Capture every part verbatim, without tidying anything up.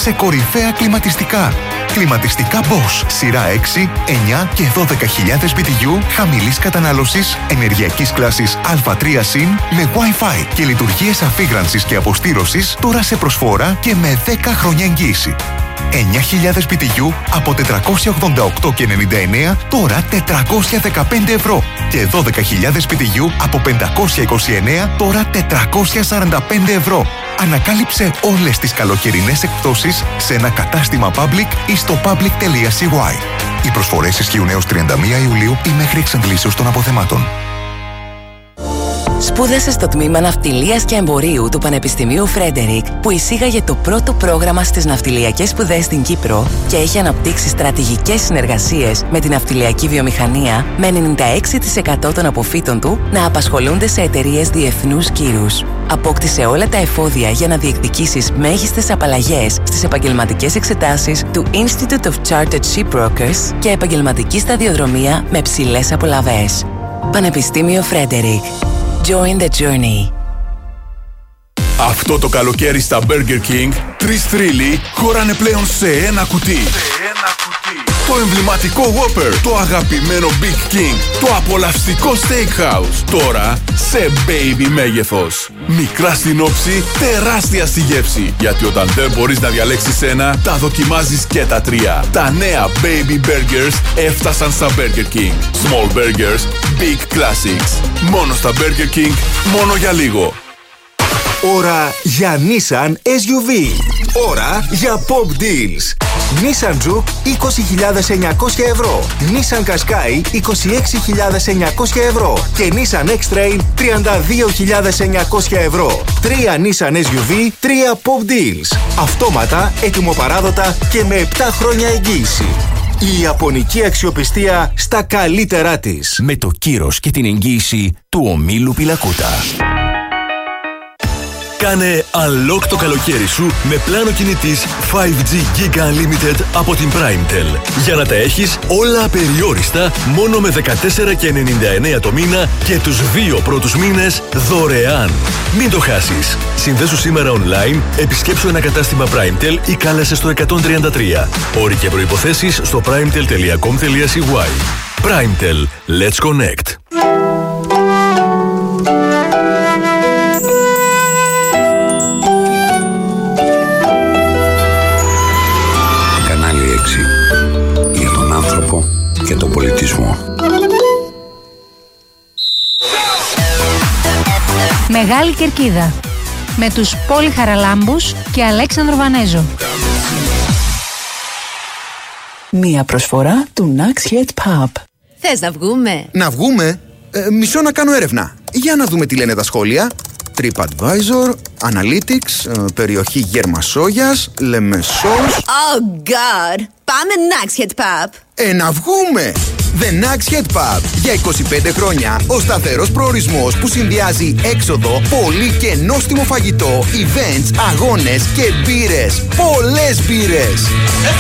σε κορυφαία κλιματιστικά. Κλιματιστικά Bosch, σειρά έξι, εννιά και δώδεκα χιλιάδες μπι τι γιου χαμηλής κατανάλωσης, ενεργειακής κλάσης Α τρία συν με Wi-Fi και λειτουργίες αφήγρανσης και αποστήρωσης τώρα σε προσφορά και με δέκα χρόνια εγγύηση. εννιά χιλιάδες μπι τι γιου από τετρακόσια ογδόντα οκτώ και ενενήντα εννέα, τώρα τετρακόσια δεκαπέντε ευρώ. Και δώδεκα χιλιάδες μπι τι γιου από πεντακόσια είκοσι εννέα, τώρα τετρακόσια σαράντα πέντε ευρώ. Ανακάλυψε όλες τις καλοκαιρινές εκπτώσεις σε ένα κατάστημα Public ή στο public τελεία σι γουάι. Οι προσφορές ισχύουν έως τριάντα μία Ιουλίου ή μέχρι εξαντλήσεως των αποθεμάτων. Σπούδασε στο τμήμα Ναυτιλίας και Εμπορίου του Πανεπιστημίου Φρέντερικ, που εισήγαγε το πρώτο πρόγραμμα στις ναυτιλιακές σπουδές στην Κύπρο και έχει αναπτύξει στρατηγικές συνεργασίες με την ναυτιλιακή βιομηχανία, με ενενήντα έξι τοις εκατό των αποφύτων του να απασχολούνται σε εταιρείες διεθνούς κύρους. Απόκτησε όλα τα εφόδια για να διεκδικήσεις μέγιστες απαλλαγές στις επαγγελματικές εξετάσεις του Institute of Chartered Shipbrokers και επαγγελματική σταδιοδρομία με ψηλές απολαβές. Πανεπιστήμιο Φρέντερικ. Join the journey. Αυτό το καλοκαίρι στα Burger King, τρεις θρύλοι χωράνε πλέον σε ένα κουτί. Σε ένα κουτί. Το εμβληματικό Whopper, το αγαπημένο Big King, το απολαυστικό Steakhouse. Τώρα σε baby μέγεθος. Μικρά στην όψη, τεράστια στη γεύση. Γιατί όταν δεν μπορείς να διαλέξεις ένα, τα δοκιμάζεις και τα τρία. Τα νέα Baby Burgers έφτασαν στα Burger King. Small Burgers, Big Classics. Μόνο στα Burger King, μόνο για λίγο. Ώρα για Nissan ες γιου βι. Ώρα για Pop Deals. Nissan Juke είκοσι χιλιάδες εννιακόσια ευρώ. Nissan Qashqai είκοσι έξι χιλιάδες εννιακόσια ευρώ. Και Nissan X-Trail τριάντα δύο χιλιάδες εννιακόσια ευρώ. Τρία Nissan ες γιου βι, τρία Pop Deals. Αυτόματα, έτοιμο-παράδοτα και με επτά χρόνια εγγύηση. Η ιαπωνική αξιοπιστία στα καλύτερά της. Με το κύρος και την εγγύηση του ομίλου Πιλακούτα. Κάνε unlock το καλοκαίρι σου με πλάνο κινητής φάιβ τζι Giga Unlimited από την Primetel. Για να τα έχεις όλα απεριόριστα μόνο με δεκατέσσερα και ενενήντα εννέα το μήνα και τους δύο πρώτους μήνες δωρεάν. Μην το χάσεις. Συνδέσου σήμερα online, επισκέψου ένα κατάστημα Primetel ή κάλεσε στο εκατόν τριάντα τρία. Όροι και προϋποθέσεις στο primetel τελεία com τελεία σι γουάι. Primetel. Let's connect. Για τον άνθρωπο και τον πολιτισμό. Μεγάλη Κερκίδα με τους Πόλη Χαραλάμπους και Αλέξανδρο Βανέζο. Μία προσφορά του Nax Head Pub. Θες να βγούμε? Να βγούμε? Ε, μισό να κάνω έρευνα. Για να δούμε τι λένε τα σχόλια. TripAdvisor, Analytics, περιοχή Γερμασόγιας, Λεμεσός. Oh God! Πάμε Nax Head Pub. Ε, να βγούμε! The Nax Head Pub. Για είκοσι πέντε χρόνια ο σταθερός προορισμός που συνδυάζει έξοδο, πολύ και νόστιμο φαγητό, events, αγώνες και μπύρες. Πολλές μπύρες!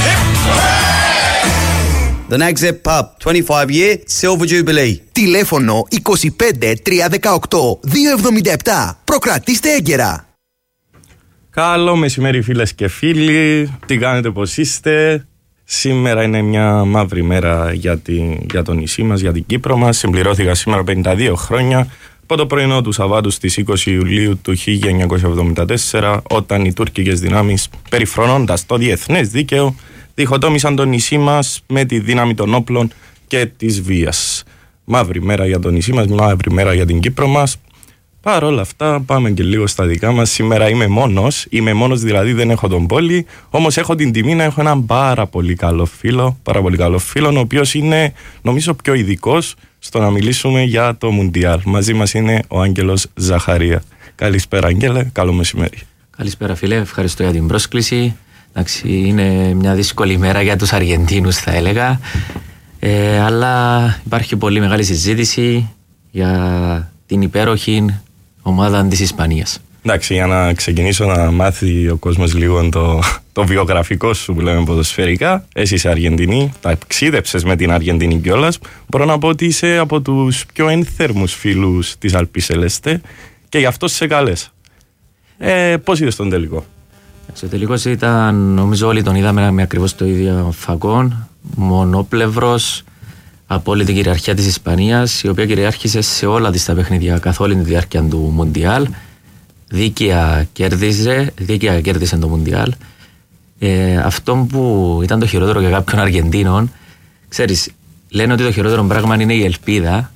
The Nax Head Pub, twenty-five year Silver Jubilee. Τηλέφωνο είκοσι πέντε τριακόσια δεκαοκτώ διακόσια εβδομήντα επτά. Προκρατήστε έγκαιρα. Καλό μεσημέρι φίλες και φίλοι. Τι κάνετε, πώς είστε? Σήμερα είναι μια μαύρη μέρα για, τη, για το νησί μας, για την Κύπρο μας. Συμπληρώθηκα σήμερα πενήντα δύο χρόνια από το πρωινό του Σαββάτου στις είκοσι Ιουλίου του χίλια εννιακόσια εβδομήντα τέσσερα, όταν οι τουρκικές δυνάμεις, περιφρονώντας το διεθνές δίκαιο, διχοτόμησαν το νησί μας με τη δύναμη των όπλων και της βίας. Μαύρη μέρα για το νησί μας, μαύρη μέρα για την Κύπρο μας. Παρ' όλα αυτά, πάμε και λίγο στα δικά μας. Σήμερα είμαι μόνος, είμαι μόνος δηλαδή, δεν έχω τον Πόλη, όμως έχω την τιμή να έχω έναν πάρα πολύ καλό φίλο, πάρα πολύ καλό φίλο, ο οποίος είναι νομίζω πιο ειδικός στο να μιλήσουμε για το Μουντιάλ. Μαζί μας είναι ο Άγγελος Ζαχαρία. Καλησπέρα Άγγελε, καλό μεσημέρι. Καλησπέρα φίλε, ευχαριστώ για την πρόσκληση. Εντάξει, είναι μια δύσκολη μέρα για τους Αργεντίνους θα έλεγα, ε, αλλά υπάρχει πολύ μεγάλη συζήτηση για την υπέροχη ομάδα της Ισπανίας. Εντάξει, για να ξεκινήσω να μάθει ο κόσμος λίγο το, το βιογραφικό σου που λέμε ποδοσφαιρικά. Εσύ είσαι Αργεντινή, ταξίδεψες με την Αργεντινή κιόλας. Μπορώ να πω ότι είσαι από τους πιο ένθερμους φίλους της Αλπισελέστε και γι' αυτό σε καλέσα. Ε, πώς είδες τον τελικό? Στο τελικός ήταν, νομίζω όλοι τον είδαμε με ακριβώς το ίδιο φακόν, μονόπλευρος, απόλυτη κυριαρχία της Ισπανίας, η οποία κυριάρχησε σε όλα της τα παιχνίδια καθ' όλη τη διάρκεια του Μουντιάλ. Δίκαια κέρδιζε, δίκαια κέρδισε το Μουντιάλ. Ε, αυτό που ήταν το χειρότερο για κάποιον Αργεντίνων, ξέρεις, λένε ότι το χειρότερο πράγμα είναι η ελπίδα,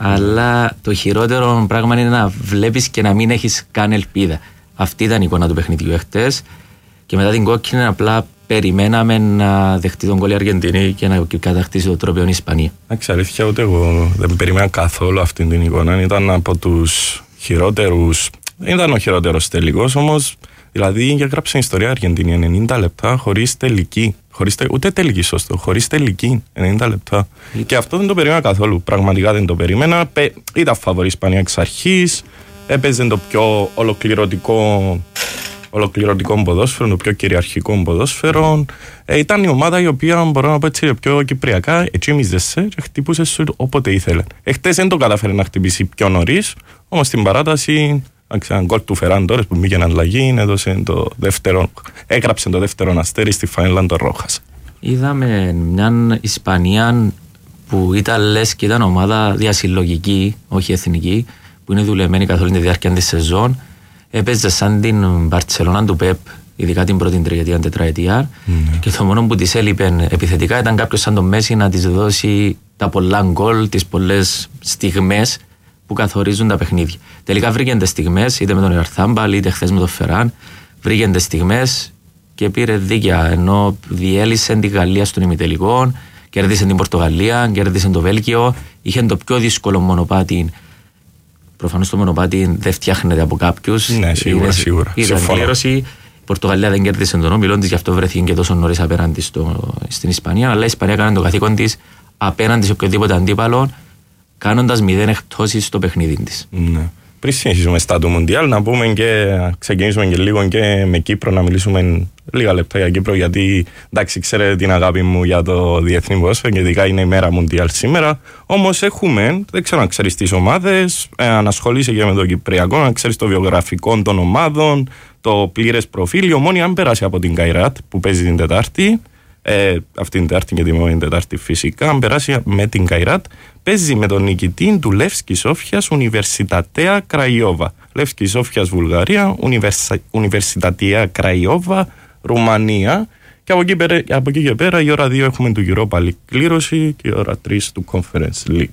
αλλά το χειρότερο πράγμα είναι να βλέπεις και να μην έχεις καν ελπίδα. Αυτή ήταν η εικόνα του παιχνιδιού εχθές και μετά την κόκκινη απλά περιμέναμε να δεχτεί τον γκολ η Αργεντινή και να κατακτήσει το τρόπαιο η Ισπανία. Εντάξει, αλήθεια, ούτε εγώ δεν περίμενα καθόλου αυτή την εικόνα. Ήταν από τους χειρότερους. Ήταν ο χειρότερος τελικός, όμως δηλαδή έγραψε ιστορία Αργεντινή ενενήντα λεπτά χωρίς τελική. Χωρίς τε, ούτε τελική, σωστό, χωρίς τελική ενενήντα λεπτά. Λίτσι. Και αυτό δεν το περίμενα καθόλου. Πραγματικά δεν το περίμενα. Πε, ήταν φαβορή Ισπανία εξ αρχής. Έπαιζε το πιο ολοκληρωτικό, ολοκληρωτικό ποδόσφαιρο, το πιο κυριαρχικό ποδόσφαιρο. Ε, ήταν η ομάδα η οποία, μπορώ να πω έτσι, πιο κυπριακά, ετσίμιζεσαι και χτυπούσε σου όποτε ήθελε. Εχθές δεν το κατάφερε να χτυπήσει πιο νωρίς, όμως στην παράταση. Ένα γκολ του Φεράν Τόρες που μπήκε αλλαγή, έδωσε το δεύτερο, έγραψε το δεύτερο αστέρι στη φανέλα των Ρόχας. Είδαμε μια Ισπανία που ήταν λες και ήταν ομάδα διασυλλογική, όχι εθνική, που είναι δουλεμένη καθ' όλη τη διάρκεια της σεζόν. Έπαιζε σαν την Μπαρτσελώνα του Πεπ, ειδικά την πρώτη τριετία, τετραετία. Mm. Και το μόνο που της έλειπε επιθετικά ήταν κάποιος σαν τον Μέση να της δώσει τα πολλά γκολ, τις πολλές στιγμές που καθορίζουν τα παιχνίδια. Τελικά βρήκαν τις στιγμές, είτε με τον Ιαρθάμπαλ είτε χθες με τον Φεράν, βρήκαν τις στιγμές και πήρε δίκαια. Ενώ διέλυσε την Γαλλία στον ημιτελικό, κέρδισε την Πορτογαλία, κέρδισε το Βέλγιο, είχε το πιο δύσκολο μονοπάτι. Προφανώς το μονοπάτι δεν φτιάχνεται από κάποιους. Ναι, σίγουρα, είναι, σίγουρα. Ήταν κλήρωση. Η Πορτογαλία δεν κέρδισε τον όμιλο της, γι' αυτό βρέθηκε και τόσο νωρίς απέναντι στο, στην Ισπανία. Αλλά η Ισπανία έκανε το καθήκον της απέναντι σε οποιοδήποτε αντίπαλο, κάνοντας μηδέν εκτόσεις στο παιχνίδι της. Ναι. Πριν συνεχίσουμε στα του Μουντιάλ, να πούμε και ξεκινήσουμε και λίγο και με Κύπρο, να μιλήσουμε λίγα λεπτά για Κύπρο, γιατί εντάξει, ξέρετε την αγάπη μου για το διεθνή ποδόσφαιρο και ειδικά είναι η μέρα Μουντιάλ σήμερα. Όμως έχουμε, δεν ξέρω αν ξέρεις τις ομάδες, ε, αν ασχολείσαι και με το Κυπριακό, αν ξέρεις το βιογραφικό των ομάδων, το πλήρες προφίλ. Η Ομόνοια αν πέρασε από την Καϊράτ που παίζει την Τετάρτη. Ε, αυτή την Τετάρτη και την επόμενη Τετάρτη φυσικά, αν περάσει με την Καϊράτ, παίζει με τον νικητή του Λεύσκη Σόφιας Ουνιβερσιτατέα Κραϊόβα. Λεύσκη Σόφιας Βουλγαρία, Ουνιβερσιτατέα Κραϊόβα Ρουμανία. Και από εκεί, πέρα, από εκεί και πέρα η ώρα δύο έχουμε του Europa League κλήρωση και η ώρα τρία του Conference League.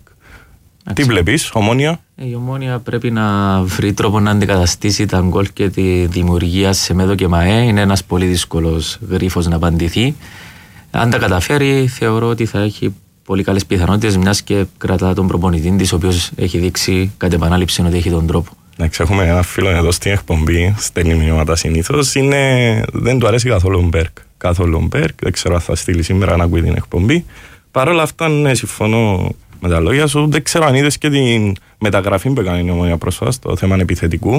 Τι βλέπεις, Ομόνοια? Η Ομόνοια πρέπει να βρει τρόπο να αντικαταστήσει τα γκολ και τη δημιουργία σε Μέδο και ΜΑΕ. Είναι ένας πολύ δύσκολος γρίφος να απαντηθεί. Αν τα καταφέρει, θεωρώ ότι θα έχει πολύ καλές πιθανότητες, μιας και κρατά τον προπονητή της, ο οποίος έχει δείξει κατ' επανάληψη ότι έχει τον τρόπο. Εντάξει, έχουμε ένα φίλο εδώ στην εκπομπή, στέλνει μηνύματα συνήθως. Είναι... Δεν του αρέσει καθόλου ο Μπέρκ. Καθόλου ο Μπέρκ, δεν ξέρω αν θα στείλει σήμερα να ακούει την εκπομπή. Παρ' όλα αυτά, ναι, συμφωνώ με τα λόγια σου. Δεν ξέρω αν είδες και την μεταγραφή που έκανε η Ομόνοια πρόσφατα στο θέμα επιθετικού.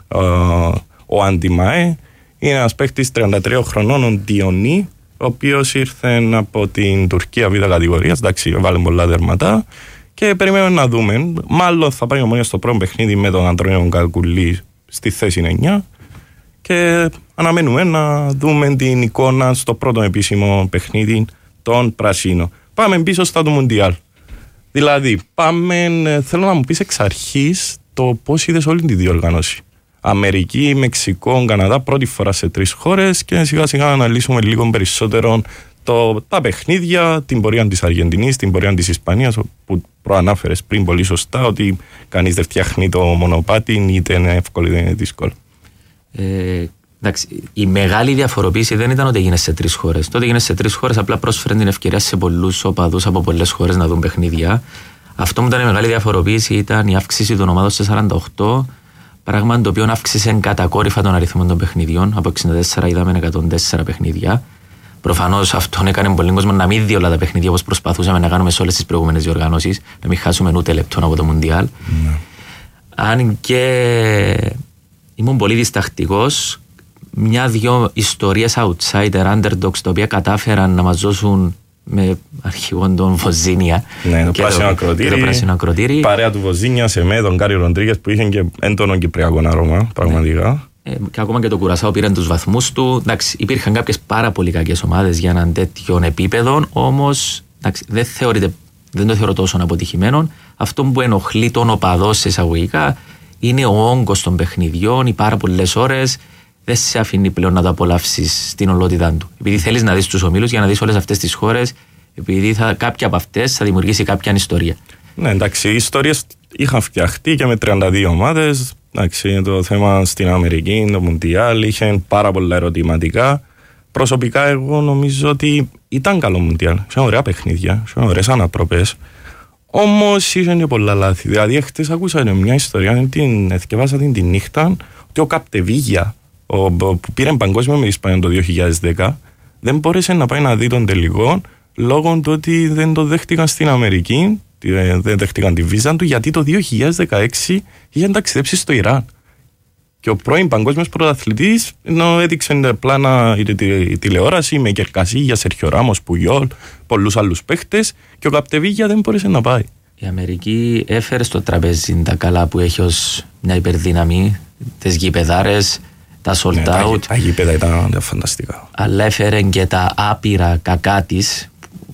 Ο Αντιμάε είναι ένας παίκτης τριάντα τριών χρονών, ο Διονί, ο οποίος ήρθε από την Τουρκία β' κατηγορίας. Εντάξει, βάλε πολλά δερματά και περιμένουμε να δούμε. Μάλλον θα πάει η Ομόνοια στο πρώτο παιχνίδι με τον Αντρόνιο Κακουλή στη θέση εννιά και αναμένουμε να δούμε την εικόνα στο πρώτο επίσημο παιχνίδι των Πρασίνων. Πάμε πίσω στα του Μουντιάλ. Δηλαδή, πάμε, θέλω να μου πεις εξ αρχής το πώς είδες όλη τη διοργάνωση. Αμερική, Μεξικό, Καναδά, πρώτη φορά σε τρεις χώρες και σιγά σιγά να αναλύσουμε λίγο περισσότερο το, τα παιχνίδια, την πορεία της Αργεντινής, την πορεία της Ισπανίας, που προανάφερες πριν πολύ σωστά ότι κανείς δεν φτιάχνει το μονοπάτι, είτε είναι εύκολο είτε είναι δύσκολο. Ε, εντάξει, η μεγάλη διαφοροποίηση δεν ήταν ότι έγινε σε τρεις χώρες. Τότε έγινε σε τρεις χώρες, απλά πρόσφερε την ευκαιρία σε πολλούς οπαδούς από πολλές χώρες να δουν παιχνίδια. Αυτό που ήταν η μεγάλη διαφοροποίηση ήταν η αύξηση των ομάδων σε σαράντα οκτώ. Πράγμα το οποίο αύξησε κατακόρυφα τον αριθμό των παιχνιδιών. Από εξήντα τέσσερα είδαμε εκατόν τέσσερα παιχνίδια. Προφανώς αυτό έκανε πολύ κόσμο να μην δει όλα τα παιχνίδια όπως προσπαθούσαμε να κάνουμε σε όλες τις προηγούμενες διοργανώσεις, να μην χάσουμε ούτε λεπτό από το Μουντιάλ. Mm. Αν και ήμουν πολύ διστακτικός, μια-δυο ιστορίες outsider, underdogs, τα οποία κατάφεραν να μας δώσουν με αρχηγόν τον Βοζίνια. Ναι, το πράσινο ακροτήρι. ακροτήρι. Παρέα του Βοζίνια σε με τον Κάριο Ροντρίγκες που είχε και έντονο κυπριακό αρώμα, πραγματικά. Ε, και ακόμα και το Κουρασάο πήραν τους βαθμούς του. Εντάξει, υπήρχαν κάποιες πάρα πολύ κακές ομάδες για έναν τέτοιον επίπεδο, όμως δεν, θεωρείται, δεν το θεωρώ τόσο αποτυχημένο. Αυτό που ενοχλεί τον οπαδό σε εισαγωγικά είναι ο όγκος των παιχνιδιών, οι πάρα πολλές ώρες. Δεν σε αφήνει πλέον να το απολαύσεις στην ολότητα του. Επειδή θέλεις να δεις τους ομίλους για να δεις όλες αυτές τις χώρες, επειδή θα, κάποια από αυτές θα δημιουργήσει κάποια ιστορία. Ναι, εντάξει, οι ιστορίες είχαν φτιαχτεί και με τριάντα δύο ομάδες. Εντάξει, το θέμα στην Αμερική, το Μουντιάλ, είχε πάρα πολλά ερωτηματικά. Προσωπικά, εγώ νομίζω ότι ήταν καλό Μουντιάλ. Είχαν ωραία παιχνίδια, είχαν ωραίες αναπροπές. Όμως είχαν και πολλά λάθη. Δηλαδή, χτες ακούσα μια ιστορία, την εθιεβάσα την τη νύχτα, ότι ο Καπτεβίγια, ο, που πήρε παγκόσμιο με Ισπανία το δύο χιλιάδες δέκα, δεν μπόρεσε να πάει να δει τον τελικό λόγω του ότι δεν το δέχτηκαν στην Αμερική, δεν δέχτηκαν τη βίζα του, γιατί το δύο χιλιάδες δεκαέξι είχε ταξιδέψει στο Ιράν. Και ο πρώην παγκόσμιος πρωταθλητής, ενώ έδειξε πλάνα η, τη, η τηλεόραση με Κερκασίγια, Σέρχιο Ράμος, Πουγιόλ, πολλούς άλλους παίχτες, και ο Καπτεβίγια δεν μπόρεσε να πάει. Η Αμερική έφερε στο τραπέζι τα καλά που έχει ως μια υπερδύναμη, τις γηπεδάρες, τα sold ναι, out. Τα γήπεδα ήταν φανταστικά. Αλλά έφερε και τα άπειρα κακά της,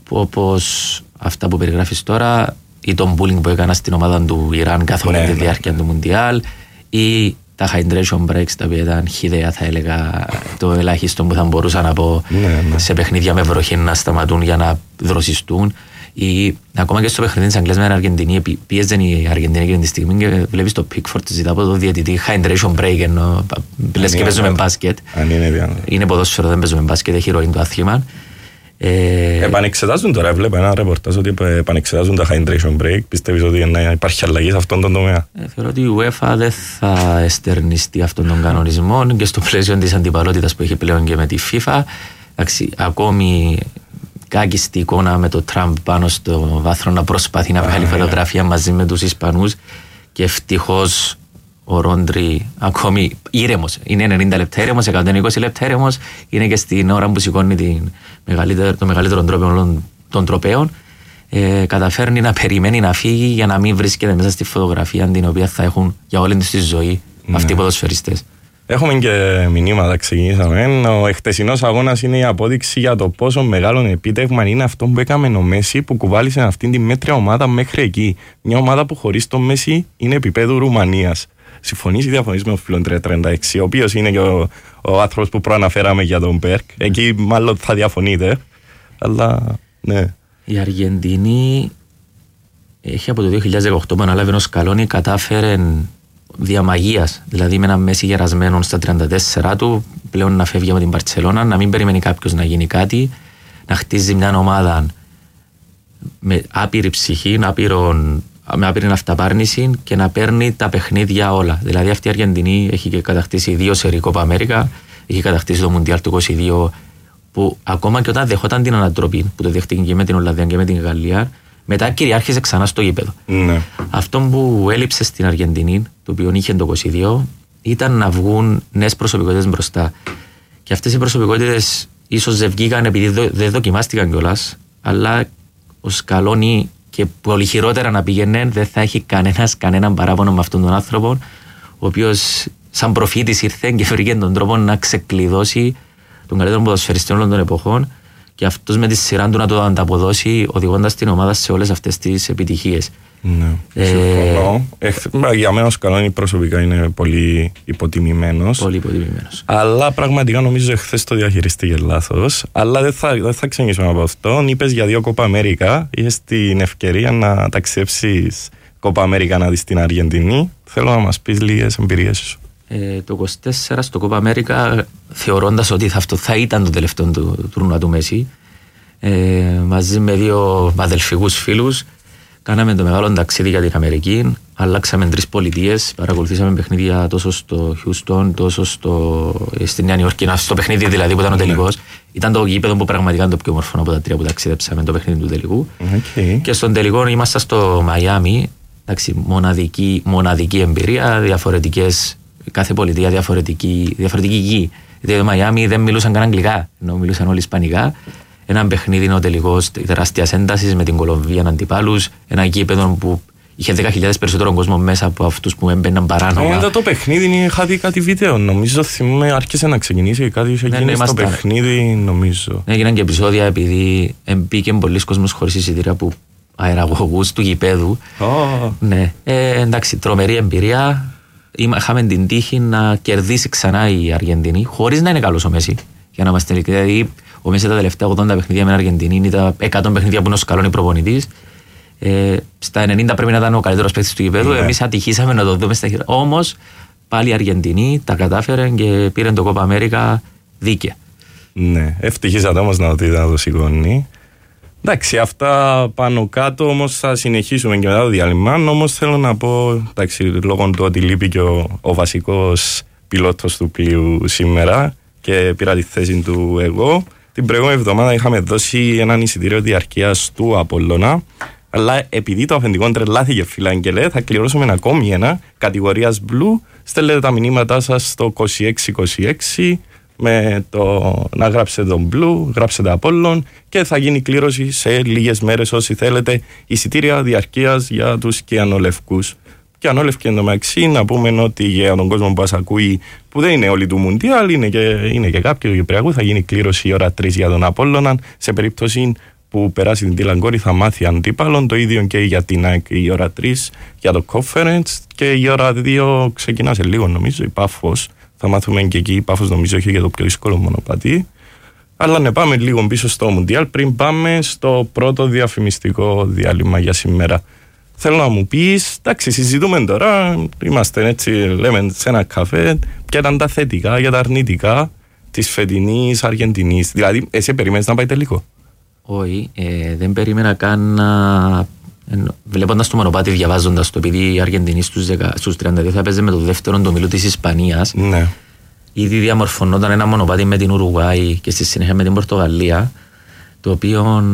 όπως αυτά που περιγράφεις τώρα, ή τον bullying που έκανα στην ομάδα του Ιράν καθ' όλη ναι, τη διάρκεια ναι. του Μουντιάλ, ή τα hydration breaks, τα οποία ήταν χυδαία, θα έλεγα, το ελάχιστο που θα μπορούσα να πω ναι, ναι. σε παιχνίδια με βροχή να σταματούν για να δροσιστούν. Ή ακόμα και στο παιχνίδι της Αγγλίας με την Αργεντινή, πίεζε η Αργεντινή εκείνη τη στιγμή και βλέπεις το Pickford ζητά από το διαιτητή hydration break, ενώ λες και παίζουμε μπάσκετ. Είναι ποδόσφαιρο, δεν παίζουμε μπάσκετ, έχει ροή το άθλημα. Ε... Επανεξετάζουν τώρα, βλέπω ένα ρεπορτάζ ότι επανεξετάζουν τα hydration break. Πιστεύεις ότι υπάρχει αλλαγή σε αυτόν τον τομέα? Ε, θεωρώ ότι η UEFA δεν θα εστερνιστεί αυτόν τον κανονισμό και στο πλαίσιο της αντιπαλότητας που έχει πλέον και με τη FIFA. Εντάξει, ακόμη κάκιστη εικόνα με το Τραμπ πάνω στο βάθρο να προσπαθεί να βγάλει φωτογραφία μαζί με τους Ισπανούς, και ευτυχώς ο Ρόντρι ακόμη ήρεμος, είναι ενενήντα λεπτά ήρεμος, εκατόν είκοσι λεπτά ήρεμος, είναι και στην ώρα που σηκώνει την μεγαλύτερο, το μεγαλύτερο τρόπο όλων των τροπαίων, ε, καταφέρνει να περιμένει να φύγει για να μην βρίσκεται μέσα στη φωτογραφία την οποία θα έχουν για όλη τους τη ζωή ναι. αυτοί οι ποδοσφαιριστές. Έχουμε και μηνύματα, ξεκινήσαμε. Ο εχτεσινός αγώνας είναι η απόδειξη για το πόσο μεγάλο επίτευγμα είναι αυτό που έκαμε ο Μέση, που κουβάλισε αυτήν τη μέτρια ομάδα μέχρι εκεί. Μια ομάδα που χωρίς το Μέση είναι επίπεδου Ρουμανίας. Συμφωνείς ή διαφωνείς με ο φίλον τριάντα έξι, ο οποίος είναι και ο, ο άνθρωπος που προαναφέραμε για τον Μπέρκ? Εκεί μάλλον θα διαφωνείτε, αλλά ναι. Η Αργεντινή έχει από το δύο χιλιάδες δεκαοκτώ που ανάλαβε ο Σκαλόνι, κατάφερε δια μαγείας, δηλαδή με ένα Μέση γερασμένο στα τριάντα τέσσερα του, πλέον να φεύγει από την Μπαρτσελώνα, να μην περιμένει κάποιος να γίνει κάτι, να χτίζει μια ομάδα με άπειρη ψυχή, άπειρον, με άπειρη αυταπάρνηση και να παίρνει τα παιχνίδια όλα. Δηλαδή αυτή η Αργεντινή έχει και κατακτήσει δύο σερί Κόπα Αμέρικα, έχει κατακτήσει το Μουντιάλ του είκοσι δύο, που ακόμα και όταν δεχόταν την ανατροπή, που το δέχτηκε και με την Ολλανδία και με την Γαλλία, μετά κυριάρχησε ξανά στο γήπεδο. Ναι. Αυτό που έλειψε στην Αργεντινή, το οποίο είχε το είκοσι δύο, ήταν να βγουν νέες προσωπικότητες μπροστά. Και αυτές οι προσωπικότητες ίσως δεν βγήκαν επειδή δο, δεν δοκιμάστηκαν κιόλας, αλλά ο Σκαλόνι, και πολύ χειρότερα να πήγαινε, δεν θα έχει κανένας κανέναν παράπονο με αυτόν τον άνθρωπο, ο οποίος σαν προφήτης ήρθε και βρήκε τον τρόπο να ξεκλειδώσει τον καλύτερο ποδοσφαιριστή όλων των εποχών, και αυτός με τη σειρά του να το ανταποδώσει, οδηγώντας την ομάδα σε όλες αυτές τις επιτυχίες. Ναι, ε, συμφωνώ. Ε, για μένα ο Σκαλόνι προσωπικά είναι πολύ υποτιμημένος. Πολύ υποτιμημένος. Αλλά πραγματικά νομίζω χθες το διαχειριστήκε λάθος. Αλλά δεν θα, δεν θα ξεκινήσουμε από αυτό. Είπες για δύο Κόπα Αμέρικα. Είχες την ευκαιρία να ταξιδέψεις Κόπα Αμέρικα να δεις την Αργεντινή. Θέλω να μας πεις λίγες εμπειρίες σου. Ε, το είκοσι τέσσερα στο Κόπα Αμέρικα, θεωρώντας ότι αυτό θα ήταν το τελευταίο του τουρνουά του Μέση, ε, μαζί με δύο αδελφικούς φίλους, κάναμε το μεγάλο ταξίδι για την Αμερική, αλλάξαμε τρεις πολιτείες, παρακολουθήσαμε παιχνίδια τόσο στο Χιούστον, τόσο στο, στη Νέα Νιόρκη, στο παιχνίδι δηλαδή που ήταν ο τελικός. Ήταν το γήπεδο που πραγματικά είναι το πιο μορφό από τα τρία που ταξίδεψαμε, το παιχνίδι του τελικού. Okay. Και στον τελικό ήμασταν στο Μαϊάμι, μοναδική, μοναδική εμπειρία, διαφορετικές. Κάθε πολιτεία διαφορετική, διαφορετική γη. Γιατί το Μαϊάμι δεν μιλούσαν καν αγγλικά, ενώ μιλούσαν όλοι ισπανικά. Ένα παιχνίδι είναι ο τελικός τεράστιας έντασης με την Κολομβία αντιπάλους. Ένα γήπεδο που είχε δέκα χιλιάδες περισσότερο κόσμο μέσα από αυτούς που έμπαιναν παράνομα. Μετά το παιχνίδι είχα δει κάτι βίντεο. Νομίζω θυμάμαι άρχισε να ξεκινήσει κάτι είχε γίνει στο παιχνίδι, νομίζω. Έγιναν και επεισόδια επειδή μπήκε πολλοί κόσμος χωρίς εισιτήρια που αεραγωγούς του γηπέδου. Oh. Ναι. Ε, εντάξει, τρομερή εμπειρία. Είχαμε την τύχη να κερδίσει ξανά η Αργεντινή, χωρίς να είναι καλός ο Μέση. Για να είμαστε ειλικρινείς. Δηλαδή, ο Μέση τα τελευταία ογδόντα παιχνίδια με την Αργεντινή είναι τα εκατό παιχνίδια που είναι ως καλόν προπονητής. Ε, στα ενενήντα πρέπει να ήταν ο καλύτερος παίκτης του γηπέδου. Yeah. Εμείς ατυχήσαμε να το δούμε στα χέρια. Όμως πάλι η Αργεντινή τα κατάφερε και πήρε το Κόπα Αμέρικα δίκαια. Ναι, ευτυχήσατε όμως να το είδα να το σηκώνει. Εντάξει, αυτά πάνω κάτω όμως θα συνεχίσουμε και μετά το διάλειμμα. Όμως θέλω να πω, εντάξει, λόγω του ότι λείπει και ο, ο βασικός πιλότος του πλοίου σήμερα και πήρα τη θέση του εγώ. Την προηγούμενη εβδομάδα είχαμε δώσει έναν εισιτήριο διαρκείας του Απόλλωνα. Αλλά επειδή το αφεντικό τρελάθηκε, φίλε Αγγελέ, θα κληρώσουμε ακόμη ένα κατηγορίας Blue. Στέλνετε τα μηνύματά σας στο είκοσι έξι είκοσι έξι με το να γράψετε τον Blue, γράψετε Απόλλων και θα γίνει κλήρωση σε λίγες μέρες όσοι θέλετε εισιτήρια διαρκείας για τους κιανολευκούς. Κιανόλευκοι εντωμεταξύ, να πούμε ότι για τον κόσμο που μας ακούει, που δεν είναι όλοι του Μουντιάλ, είναι και, είναι και κάποιοι του Κυπριακού, θα γίνει κλήρωση η ώρα τρεις για τον Απόλλωνα. Σε περίπτωση που περάσει την Τιλαγκόρη θα μάθει αντίπαλον, το ίδιο και για την ΑΕΚ η ώρα τρεις για το conference και η ώρα δύο ξεκινά σε λίγο νομίζω η Πάφος. Θα μάθουμε και εκεί η Πάφος νομίζω έχει για το πιο δύσκολο μονοπάτι. Αλλά να πάμε λίγο πίσω στο Μουντιάλ πριν πάμε στο πρώτο διαφημιστικό διάλειμμα για σήμερα. Θέλω να μου πεις, εντάξει, συζητούμε τώρα, είμαστε έτσι, λέμε σε ένα καφέ, ποια ήταν τα θετικά για τα αρνητικά της φετινής Αργεντινής. Δηλαδή, εσύ περιμένεις να πάει τελικό? Όχι, ε, δεν περίμενα καν να. Βλέποντας το μονοπάτι, διαβάζοντας το, επειδή η Αργεντινή στους, στους τριάντα δύο θα παίζει με το δεύτερο ομίλο της Ισπανίας. Ναι. Ήδη διαμορφωνόταν ένα μονοπάτι με την Ουρουγουάη και στη συνέχεια με την Πορτογαλία, το οποίο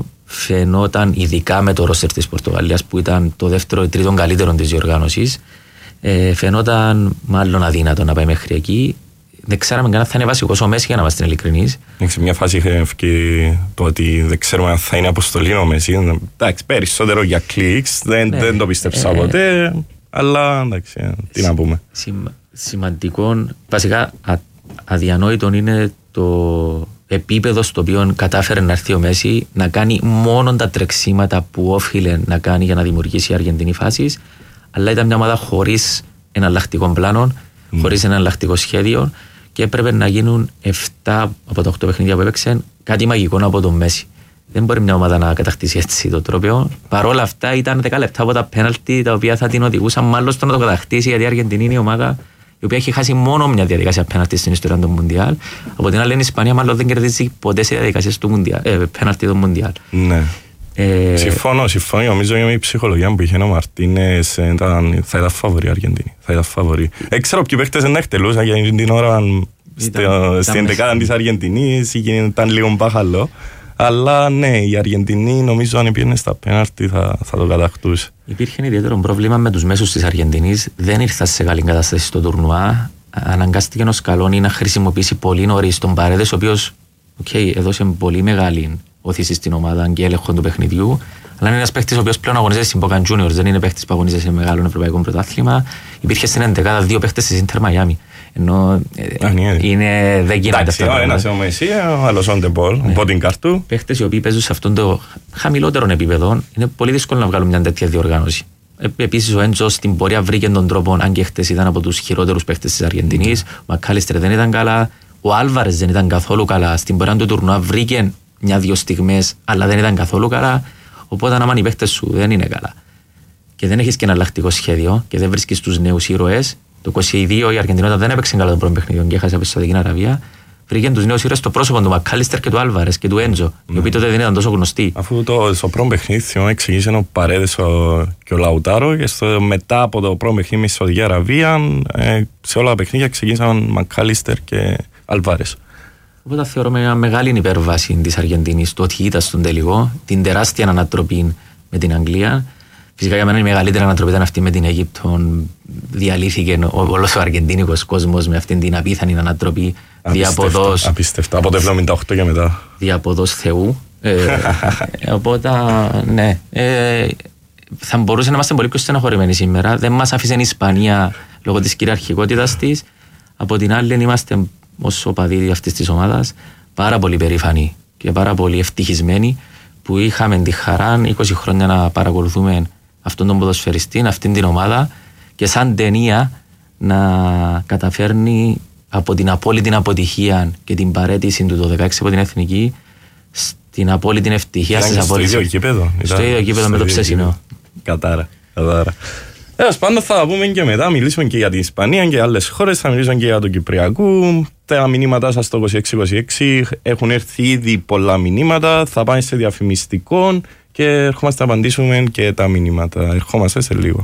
φαινόταν, ειδικά με το ρόστερ της Πορτογαλίας που ήταν το δεύτερο ή τρίτο καλύτερο της διοργάνωσης, ε, φαινόταν μάλλον αδύνατο να πάει μέχρι εκεί. Δεν ξέραμε καν αν θα είναι βασικός ο Μέση, για να είμαστε ειλικρινείς. Σε μια φάση είχε ευκαιρία το ότι δεν ξέρουμε αν θα είναι αποστολή ο Μέση. Εντάξει, περισσότερο για κλικς, δεν, ναι, δεν το πίστεψα ε, ποτέ, αλλά εντάξει, τι σι, να πούμε. Σημα, σημαντικό, βασικά α, αδιανόητο είναι το επίπεδο στο οποίο κατάφερε να έρθει ο Μέση να κάνει μόνο τα τρεξίματα που όφιλε να κάνει για να δημιουργήσει η Αργεντινή φάση, αλλά ήταν μια ομάδα χωρίς εναλλακτικών πλάνων, mm. χωρίς ένα εναλλακτικό σχέδιο και έπρεπε να γίνουν επτά από τα οκτώ παιχνίδια που έπαιξαν κάτι μαγικό από τον Μέση. Δεν μπορεί μια ομάδα να κατακτήσει έτσι το τρόπαιο. Παρ' όλα αυτά ήταν δέκα λεπτά από τα πέναλτι τα οποία θα την οδηγούσαν μάλλον στο να το κατακτήσει, γιατί η Αργεντινή είναι η ομάδα η οποία έχει χάσει μόνο μια διαδικασία πέναλτι στην ιστορία του Μουντιάλ. Από την άλλη, η Ισπανία μάλλον δεν κερδίζει ποτέ σε διαδικασίες του Μουντιάλ, ε, πέναλτι του Μουντιάλ. Ναι. Ε... Συμφωνώ, συμφωνώ. Νομίζω ότι η ψυχολογία που είχε ο Μαρτίνες θα ήταν φαβορή η Αργεντινή. Θα ήταν φαβορή. Έξερα ποιοι παίχτες δεν εκτελούσαν για την ώρα στην δεκάδα της Αργεντινής, ήταν λίγο μπάχαλο. Αλλά ναι, η Αργεντινή νομίζω αν πήγαινε στα πέναλτι θα, θα το κατακτούσε. Υπήρχε ιδιαίτερο πρόβλημα με τους μέσους της Αργεντινής. Δεν ήρθα σε καλή κατάσταση στο τουρνουά. Αναγκάστηκε ο Σκαλόνι να χρησιμοποιήσει πολύ νωρίς τον Παρέδες, ο οποίος okay, έδωσε πολύ μεγάλη όθηση στην ομάδα και έλεγχο του παιχνιδιού. Αλλά είναι ένας παίχτης ο οποίος πλέον αγωνίζεται στην Boca Juniors, δεν είναι παίχτης που αγωνίζεται σε μεγάλο ευρωπαϊκό πρωτάθλημα. Υπήρχε στην εντεκάδα δύο παίχτες της Inter Miami. Ενώ είναι, δεν γίνεται αυτό. Ο ένας είναι ο Μεσί, ο άλλος ο Ντεπόλ, ο Πόντινγκαρ του. Παίχτες οι οποίοι παίζουν σε αυτόν το χαμηλότερο επίπεδο, είναι πολύ δύσκολο να βγάλουν μια τέτοια διοργάνωση. Επίσης ο Έντζο στην πορεία βρήκε τον τρόπο, αν και χτες ήταν από τους χειρότερους παίχτες της Αργεντινής. Ο Μακάλιστερ δεν ήταν καλά, ο Άλβαρες δεν ήταν καθόλου καλά. Στην πορεία του τουρνουά βρήκε μια-δυο στιγμές, αλλά δεν ήταν καθόλου καλά. Οπότε, αν οι παίχτες σου δεν είναι καλά και δεν έχεις και ένα αλλακτικό σχέδιο και δεν βρίσκεις τους νέους ήρωες, το είκοσι δύο η Αργεντινότητα δεν έπαιξε καλά το πρώτο παιχνίδι και έχασε από τη Σαουδική Αραβία. Βρήκαν τους νέους ήρωες στο πρόσωπο του Μακάλιστερ και του Άλβαρες και του Έντζο, mm. οι οποίοι τότε δεν ήταν τόσο γνωστοί. Αφού το, στο πρώτο παιχνίδι εξηγήσε ο Παρέδες και ο Λαουτάρο, και στο, μετά από το πρώτο παιχνίδι με τη Σαουδική Αραβία, ε, σε όλα τα παιχνίδια ξεκίνησαν Μακάλιστερ και Άλβαρες. Οπότε θεωρώ μια μεγάλη υπέρβαση της Αργεντινής το ότι ήταν στον τελικό, την τεράστια ανατροπή με την Αγγλία. Φυσικά για μένα η μεγαλύτερη ανατροπή ήταν αυτή με την Αίγυπτο. Διαλύθηκε όλος ο αργεντίνικος κόσμος με αυτήν την απίθανη ανατροπή. Διαποδός. Απίστευτα, από το εβδομήντα οκτώ και μετά. Διαποδός Θεού. ε, οπότε, ναι. Ε, θα μπορούσε να είμαστε πολύ πιο στενοχωρημένοι σήμερα. Δεν μας άφησε η Ισπανία λόγω της κυριαρχικότητας της. Από την άλλη, είμαστε ως οπαδοί αυτής της ομάδας πάρα πολύ περήφανοι και πάρα πολύ ευτυχισμένοι που είχαμε τη χαρά είκοσι χρόνια να παρακολουθούμε αυτόν τον ποδοσφαιριστή, αυτήν την ομάδα και σαν ταινία να καταφέρνει από την απόλυτη αποτυχία και την παρέτηση του το δεκαέξι από την Εθνική στην απόλυτη ευτυχία στις απόλυτες. Στο ίδιο γήπεδο. Στο ίδιο γήπεδο με το Ψέσινο. Κατάρα, κατάρα. Έως πάντως θα πούμε και μετά, μιλήσουμε και για την Ισπανία και άλλες χώρες, θα μιλήσουμε και για τον Κυπριακού. Τα μηνύματά σας στο είκοσι έξι είκοσι έξι έχουν έρθει ήδη πολλά μηνύματα, θα πάμε σε διαφημιστικό και ερχόμαστε να απαντήσουμε και τα μηνύματα. Ερχόμαστε σε λίγο.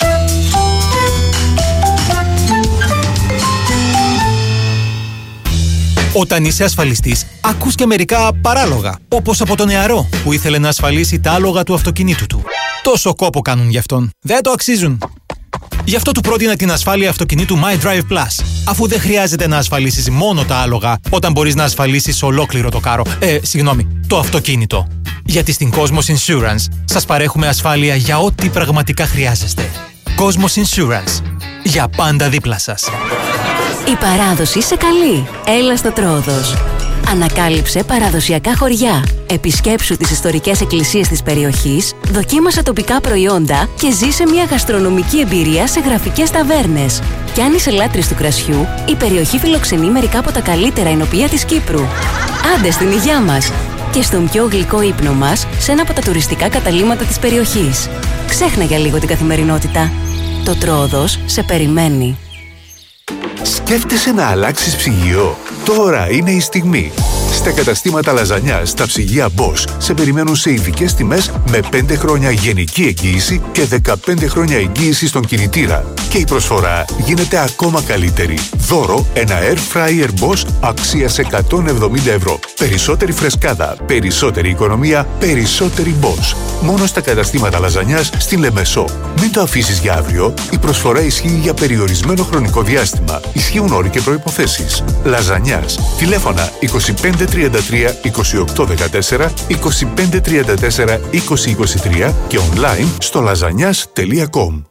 Όταν είσαι ασφαλιστής, ακούς και μερικά παράλογα. Όπως από τον νεαρό που ήθελε να ασφαλίσει τα άλογα του αυτοκινήτου του. Τόσο κόπο κάνουν γι' αυτόν. Δεν το αξίζουν. Γι' αυτό του πρότεινα την ασφάλεια αυτοκινήτου MyDrive Plus. Αφού δεν χρειάζεται να ασφαλίσεις μόνο τα άλογα, όταν μπορείς να ασφαλίσεις ολόκληρο το κάρο. Ε, συγγνώμη, το αυτοκίνητο. Γιατί στην Cosmos Insurance σας παρέχουμε ασφάλεια για ό,τι πραγματικά χρειάζεστε. Cosmos Insurance. Για πάντα δίπλα σας. Η παράδοση είσαι καλή. Έλα στο Τρόδος. Ανακάλυψε παραδοσιακά χωριά. Επισκέψου τις ιστορικές εκκλησίες της περιοχής, δοκίμασε τοπικά προϊόντα και ζήσε μια γαστρονομική εμπειρία σε γραφικές ταβέρνες. Κι αν είσαι λάτρης του κρασιού, η περιοχή φιλοξενεί μερικά από τα καλύτερα εινοπεία της Κύπρου. Άντε στην υγειά μας! Και στον πιο γλυκό ύπνο μας, σε ένα από τα τουριστικά καταλύματα της περιοχής. Ξέχνα για λίγο την καθημερινότητα. Το Τρόδος σε περιμένει. Σκέφτεσαι να αλλάξεις ψυγείο? Τώρα είναι η στιγμή. Στα καταστήματα Λαζανιάς, τα ψυγεία Bosch σε περιμένουν σε ειδικές τιμές με πέντε χρόνια γενική εγγύηση και δεκαπέντε χρόνια εγγύηση στον κινητήρα. Και η προσφορά γίνεται ακόμα καλύτερη. Δώρο ένα Air Fryer Bosch αξίας εκατόν εβδομήντα ευρώ. Περισσότερη φρεσκάδα, περισσότερη οικονομία, περισσότερη Bosch. Μόνο στα καταστήματα Λαζανιάς στην Λεμεσό. Μην το αφήσεις για αύριο. Η προσφορά ισχύει για περιορισμένο χρονικό διάστημα. Ισχύουν όροι και προϋποθέσεις. Λαζανιάς. Τηλέφωνα είκοσι πέντε τριάντα τρία είκοσι οκτώ δεκατέσσερα, είκοσι πέντε τριάντα τέσσερα είκοσι είκοσι τρία και online στο λαζανιάς τελεία κομ.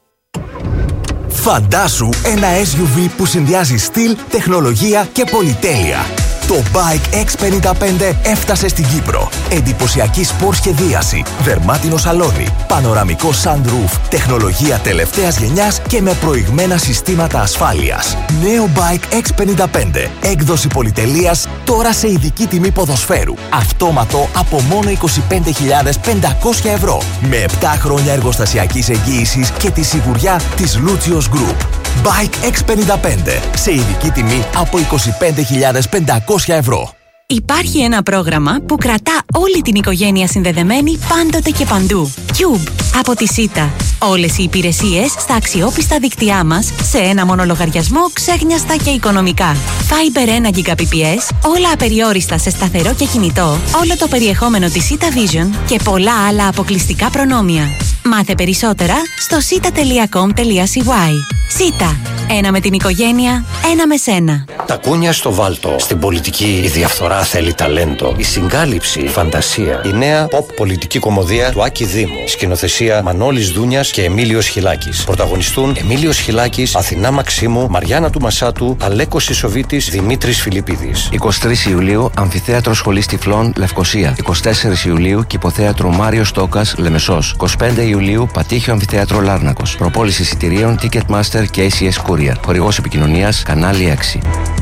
Φαντάσου ένα ες γιου βι που συνδυάζει στυλ, τεχνολογία και πολυτέλεια. Το Bike εξ πενήντα πέντε έφτασε στην Κύπρο. Εντυπωσιακή σπορ σχεδίαση, δερμάτινο σαλόνι, πανοραμικό sunroof, τεχνολογία τελευταίας γενιάς και με προηγμένα συστήματα ασφάλειας. Νέο Bike εξ πενήντα πέντε, έκδοση πολυτελείας, τώρα σε ειδική τιμή ποδοσφαίρου. Αυτόματο από μόνο είκοσι πέντε χιλιάδες πεντακόσια ευρώ. Με επτά χρόνια εργοστασιακής εγγύησης και τη σιγουριά της Lucios Group. Bike εξ πενήντα πέντε, σε ειδική τιμή από είκοσι πέντε χιλιάδες πεντακόσια ευρώ. Υπάρχει ένα πρόγραμμα που κρατά όλη την οικογένεια συνδεδεμένη πάντοτε και παντού. Cube από τη ΣΥΤΑ. Όλες οι υπηρεσίες στα αξιόπιστα δίκτυά μας σε ένα μόνο λογαριασμό, ξέχνιαστα και οικονομικά. Fiber ένα Gbps, όλα απεριόριστα σε σταθερό και κινητό, όλο το περιεχόμενο της ΣΥΤΑ Vision και πολλά άλλα αποκλειστικά προνόμια. Μάθε περισσότερα στο σίτα τελεία κομ τελεία σι γουάι. ΣΥΤΑ. Ένα με την οικογένεια, ένα με σένα. Τα κούνια στο βάλτο. Στην πολιτική η διαφθορά θέλει ταλέντο. Η συγκάλυψη, η φαντασία. Η νέα pop πολιτική κομμωδία του Άκη Δήμου. Σκηνοθεσία Μανώλης Δούνιας και Εμίλιος Χιλάκης. Πρωταγωνιστούν Εμίλιος Χιλάκης, Αθηνά Μαξίμου, Μαριάννα του Μασάτου, Αλέκος Ισοβίτης, Δημήτρης Φιλιππίδης. εικοστή τρίτη Ιουλίου Αμφιθέατρο Σχολής Τυφλών Λευκοσία. εικοστή τέταρτη Ιουλίου Κηποθέατρο Μάριος Στόκας Λεμεσός. εικοστή πέμπτη Ιουλίου Πατήχιο Αμφιθέατρο Λάρνακος. Προπόληση εισιτηρίων Ticketmaster και έι σι ες Courier. Χορηγός επικοινωνίας Κανάλι έξι.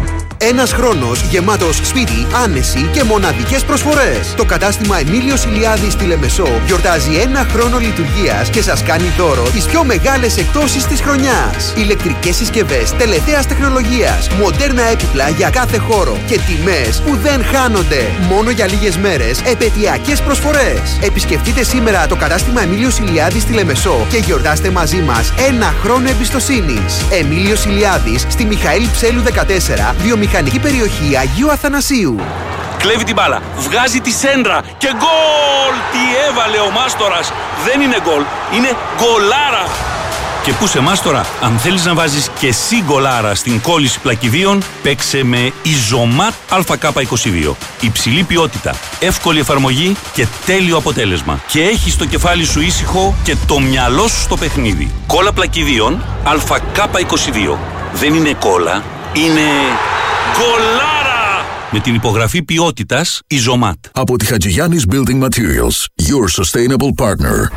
Ένας χρόνος γεμάτος σπίτι, άνεση και μοναδικές προσφορές. Το κατάστημα Εμίλιος Ηλιάδης στη Λεμεσό γιορτάζει ένα χρόνο λειτουργίας και σας κάνει δώρο τις πιο μεγάλες εκπτώσεις της χρονιάς. Ηλεκτρικές συσκευές τελευταίας τεχνολογίας, μοντέρνα έπιπλα για κάθε χώρο και τιμές που δεν χάνονται. Μόνο για λίγες μέρες επαιτειακές προσφορές. Επισκεφτείτε σήμερα το κατάστημα Εμίλιος Ηλιάδης στη Λεμεσό και γιορτάστε μαζί μας ένα χρόνο εμπιστοσύνης. Εμίλιος Ηλιάδης στη Μιχαήλ Ψέλου δεκατέσσερα, βιομηχανική περιοχή Αγίου Αθανασίου. Κλέβει την μπάλα, βγάζει τη σέντρα και γκολ! Τι έβαλε ο Μάστορας! Δεν είναι γκολ, είναι γκολάρα! Και πού σε εμάς τώρα, αν θέλεις να βάζεις και εσύ γκολάρα στην κόλληση πλακιδίων, παίξε με Ιζομάτ Α Κ είκοσι δύο. Υψηλή ποιότητα, εύκολη εφαρμογή και τέλειο αποτέλεσμα. Και έχεις το κεφάλι σου ήσυχο και το μυαλό σου στο παιχνίδι. Κόλλα πλακιδίων Α Κ είκοσι δύο. Δεν είναι κόλλα, είναι γκολάρα! Με την υπογραφή ποιότητας Ιζομάτ. Από τη Χατζηγιάννης Building Materials, your sustainable partner.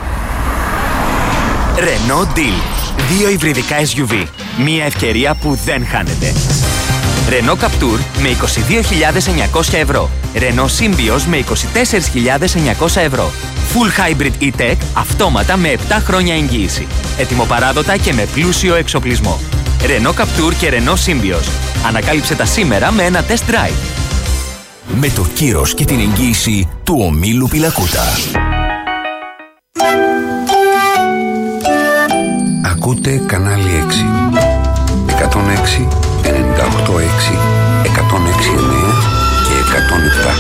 Renault Deal. Δύο υβριδικά ες γιου βι. Μία ευκαιρία που δεν χάνεται. Renault Captur με είκοσι δύο χιλιάδες εννιακόσια ευρώ. Renault Symbioz με είκοσι τέσσερις χιλιάδες εννιακόσια ευρώ. Full Hybrid E-Tech αυτόματα με επτά χρόνια εγγύηση. Ετοιμοπαράδοτα και με πλούσιο εξοπλισμό. Renault Captur και Renault Symbioz. Ανακάλυψε τα σήμερα με ένα test drive. Με το κύρος και την εγγύηση του ομίλου Πιλακούτα. Ακούτε κανάλι έξι. εκατόν έξι, ενενήντα οκτώ έξι, εκατόν έξι εννέα και εκατόν επτά.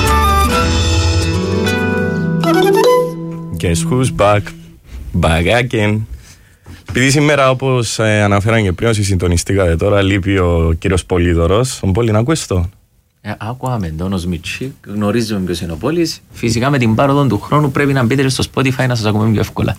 Guess who's back? Back again. Επειδή σήμερα, όπως ε, αναφέραν και πριν, όσοι συντονιστήκατε τώρα, λείπει ο κύριος Πολύδωρος. Τον Πόλη, να ακούεις το? Ε, άκουαμε τον ως Μιτσί, γνωρίζουμε ποιος είναι ο Πόλης. Φυσικά με την πάροδο του χρόνου πρέπει να μπείτε στο Spotify να σας ακούμε πιο εύκολα.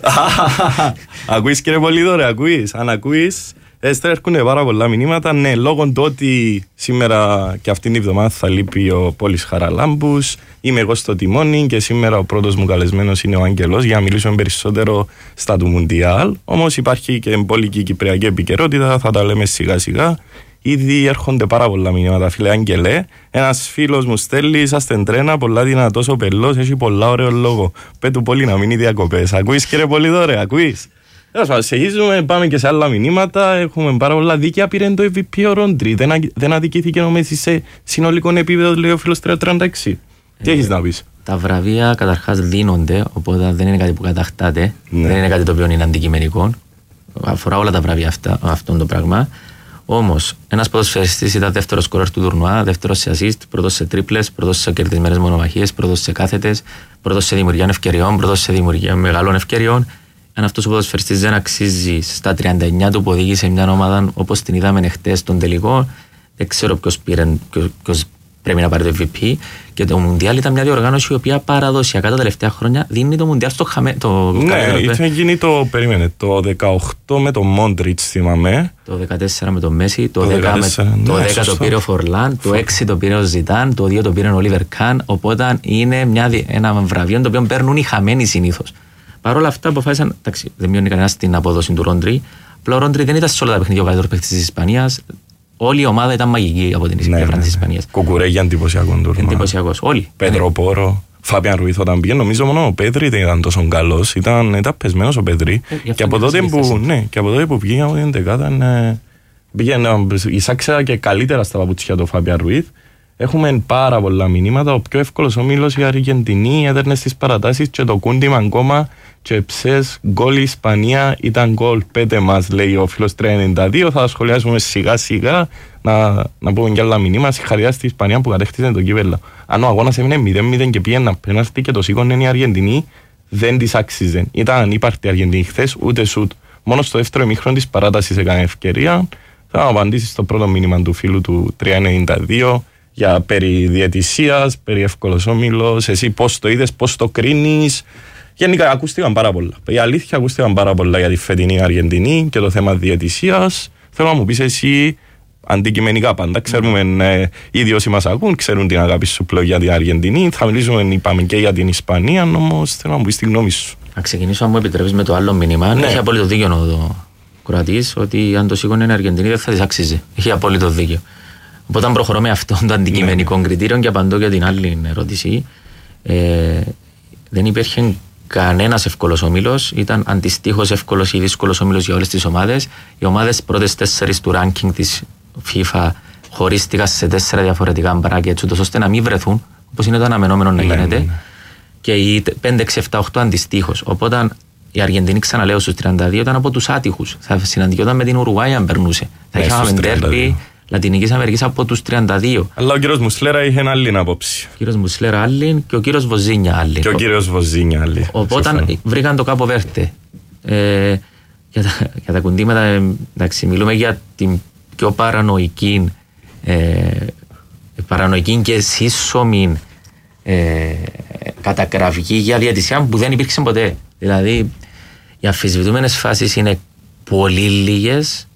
Ακούεις κύριε Πολύδωρε, ακούεις? Αν ακούεις, έστε έρχονται πάρα πολλά μηνύματα. Ναι, λόγω του ότι σήμερα και αυτήν την εβδομάδα θα λείπει ο Πόλης Χαραλάμπους, είμαι εγώ στο τιμόνι και σήμερα ο πρώτος μου καλεσμένος είναι ο Άγγελος για να μιλήσουμε περισσότερο στα του Μουντιάλ. Όμως υπάρχει και εμπόλικη κυπριακή επικαιρότητα, θα τα λέμε σιγά σιγά. Ήδη έρχονται πάρα πολλά μηνύματα, φίλε Άγγελε. Ένας φίλος μου στέλνει, είσαστε τρένα, πολλά δυνατός ο πελός, έχει πολλά ωραίο λόγο. Πέτου πολύ να μείνει διακοπές. Ακούεις κύριε Πολύδωρε, ακούεις? Συνεχίζουμε, πάμε και σε άλλα μηνύματα. Έχουμε πάρα πολλά δίκαια. Πήρε το εμ βι πι ο Ρόντρι. Δεν, δεν αδικήθηκε ο Μέση σε συνολικό επίπεδο, λέει ο φίλος τριακόσια τριάντα έξι. Τι έχεις να πεις? Τα βραβεία καταρχάς δίνονται, οπότε δεν είναι κάτι που καταχτάται. Ναι. Δεν είναι κάτι το οποίο είναι αντικειμενικό. Αφορά όλα τα βραβεία αυτά, αυτό το πράγμα. Όμως, ένας ποδοσφαιριστής ήταν δεύτερος σκορέρ του τουρνουά, δεύτερος σε assist, πρώτος σε τρίπλες, πρώτος σε κερδισμένες μονομαχίες, πρώτος σε κάθετες, πρώτος σε δημιουργία ευκαιριών, πρώτος σε δημιουργία μεγάλων ευκαιριών. Αν αυτός ο ποδοσφαιριστής δεν αξίζει στα τριάντα εννιά του που οδήγησε μια ομάδα όπως την είδαμε εχθές στον τελικό, δεν ξέρω ποιος, πήρε, ποιος πρέπει να πάρει το εμ βι πι. Και το Μουντιάλ ήταν μια διοργάνωση η οποία παραδοσιακά τα τελευταία χρόνια δίνει το Μουντιάλ στο χαμέ. Το ναι, είχε γίνει το, περίμενε, το δεκαοκτώ με τον Μόντριτς, θυμάμαι. Το δεκατέσσερα με τον Μέση, το, το δέκα, δεκατέσσερα, με, το ναι, δέκα το πήρε ο Φορλάν, το έξι το πήρε ο Ζιτάν, το δύο το πήρε ο Όλιβερ Καν. Οπότε είναι μια, ένα βραβείο το οποίο παίρνουν οι χαμένοι συνήθως. Παρ' όλα αυτά αποφάσισαν, εντάξει, δεν μειώνει κανένα την απόδοση του Ρόντρι. Απλά ο Ρόντρι δεν ήταν σε όλα τα παιχνίδια ο καλύτερος παίκτης της Ισπανίας. Όλη η ομάδα ήταν μαγική από την ναι, πλευρά ναι. της Ισπανίας. Κουκουρέγια, εντυπωσιακό τουρνουά. Εντυπωσιακός, όλοι. Πέτρο Πόρο, Φάπιαν Ρουίθ όταν πήγε. Νομίζω μόνο ο Πέτρη δεν ήταν τόσο καλός. Ήταν, ήταν πεσμένος ο Πέτρη. Ε, και, από τότε που, ναι, και από τότε που πήγε από την δεκάδα, ναι, πήγαινε, εισάξα και καλύτερα στα παπουτσιά του Φάπιαν Ρουίθ. Έχουμε πάρα πολλά μηνύματα. Ο πιο εύκολος όμιλος η Αργεντινή έδερνε στις παρατάσεις και το κούντιμα ακόμα. Και ψες γκολ η Ισπανία ήταν γκολ. Πέτε μας, λέει ο φίλος τριακόσια ενενήντα δύο. Θα σχολιάσουμε σιγά σιγά να, να πούμε και άλλα μηνύματα. Συγχαρητήρια στη Ισπανία που κατέκτησε το κύπελλο. Αν ο αγώνας έμεινε μηδέν μηδέν και πήγαινε να πέναρτη και το σήκωνε η Αργεντινή, δεν της άξιζε. Ήταν ανύπαρκτη η Αργεντινή χθες, ούτε σουτ. Μόνο στο δεύτερο ημίχρονο της παράτασης έκανε ευκαιρία. Θα απαντήσει στο πρώτο μήνυμα του φίλου του τριακόσια ενενήντα δύο για περί διαιτησίας, περί εύκολος όμιλος. Εσύ πώς το είδες, πώς το κρίνεις? Γενικά ακούστηκαν πάρα πολλά. Η αλήθεια ακούστηκαν πάρα πολλά για τη φετινή Αργεντινή και το θέμα διαιτησίας. Θέλω να μου πεις εσύ αντικειμενικά πάντα. Ξέρουμε, ε, ήδη όσοι μας ακούν, ξέρουν την αγάπη σου πλέον για την Αργεντινή. Θα μιλήσουμε, είπαμε, και για την Ισπανία, όμως θέλω να μου πεις τη γνώμη σου. Να ξεκινήσω, αν μου επιτρέπεις, με το άλλο μήνυμα. Ναι. Έχει απόλυτο δίκιο ο Κροατής ότι αν το σήκωνε η Αργεντινή δεν θα της αξίζει. Έχει απόλυτο δίκιο. Οπότε προχωρώ με αυτόν το αντικειμενικό ναι. κριτήριο και απαντώ για την άλλη ερώτηση. Ε, δεν υπήρχε κανένας εύκολος όμιλος, ήταν αντιστοίχως εύκολος ή δύσκολος όμιλος για όλες τις ομάδες. Οι ομάδες πρώτες τέσσερις του ranking της FIFA χωρίστηκαν σε τέσσερα διαφορετικά brackets, ούτως ώστε να μην βρεθούν, όπως είναι το αναμενόμενο να γίνεται. Ναι, ναι. Και οι πέντε, έξι, επτά, οκτώ αντιστοίχως. Οπότε η Αργεντινή, ξαναλέω, στους τριάντα δύο ήταν από τους άτυχους. Θα συναντιόταν με την Ουρουάη αν περνούσε. Θα είχαμε ντέρμπι Λατινικής Αμερικής από τους τριάντα δύο. Αλλά ο κύριος Μουσλέρα είχε άλλη άποψη. Ο κύριος Μουσλέρα άλλη και ο κύριος Βοζίνια άλλη. Και ο κύριος Βοζίνια άλλη. Οπότε βρήκαν το Κάπο Βέρτε. Ε, για τα, για τα κουντήματα, εντάξει, μιλούμε για την πιο παρανοϊκή, ε, παρανοϊκή και σύσσωμη ε, κατακραυγή για διαιτησία που δεν υπήρξε ποτέ. Δηλαδή, οι αμφισβητούμενες φάσεις είναι πολύ λίγες,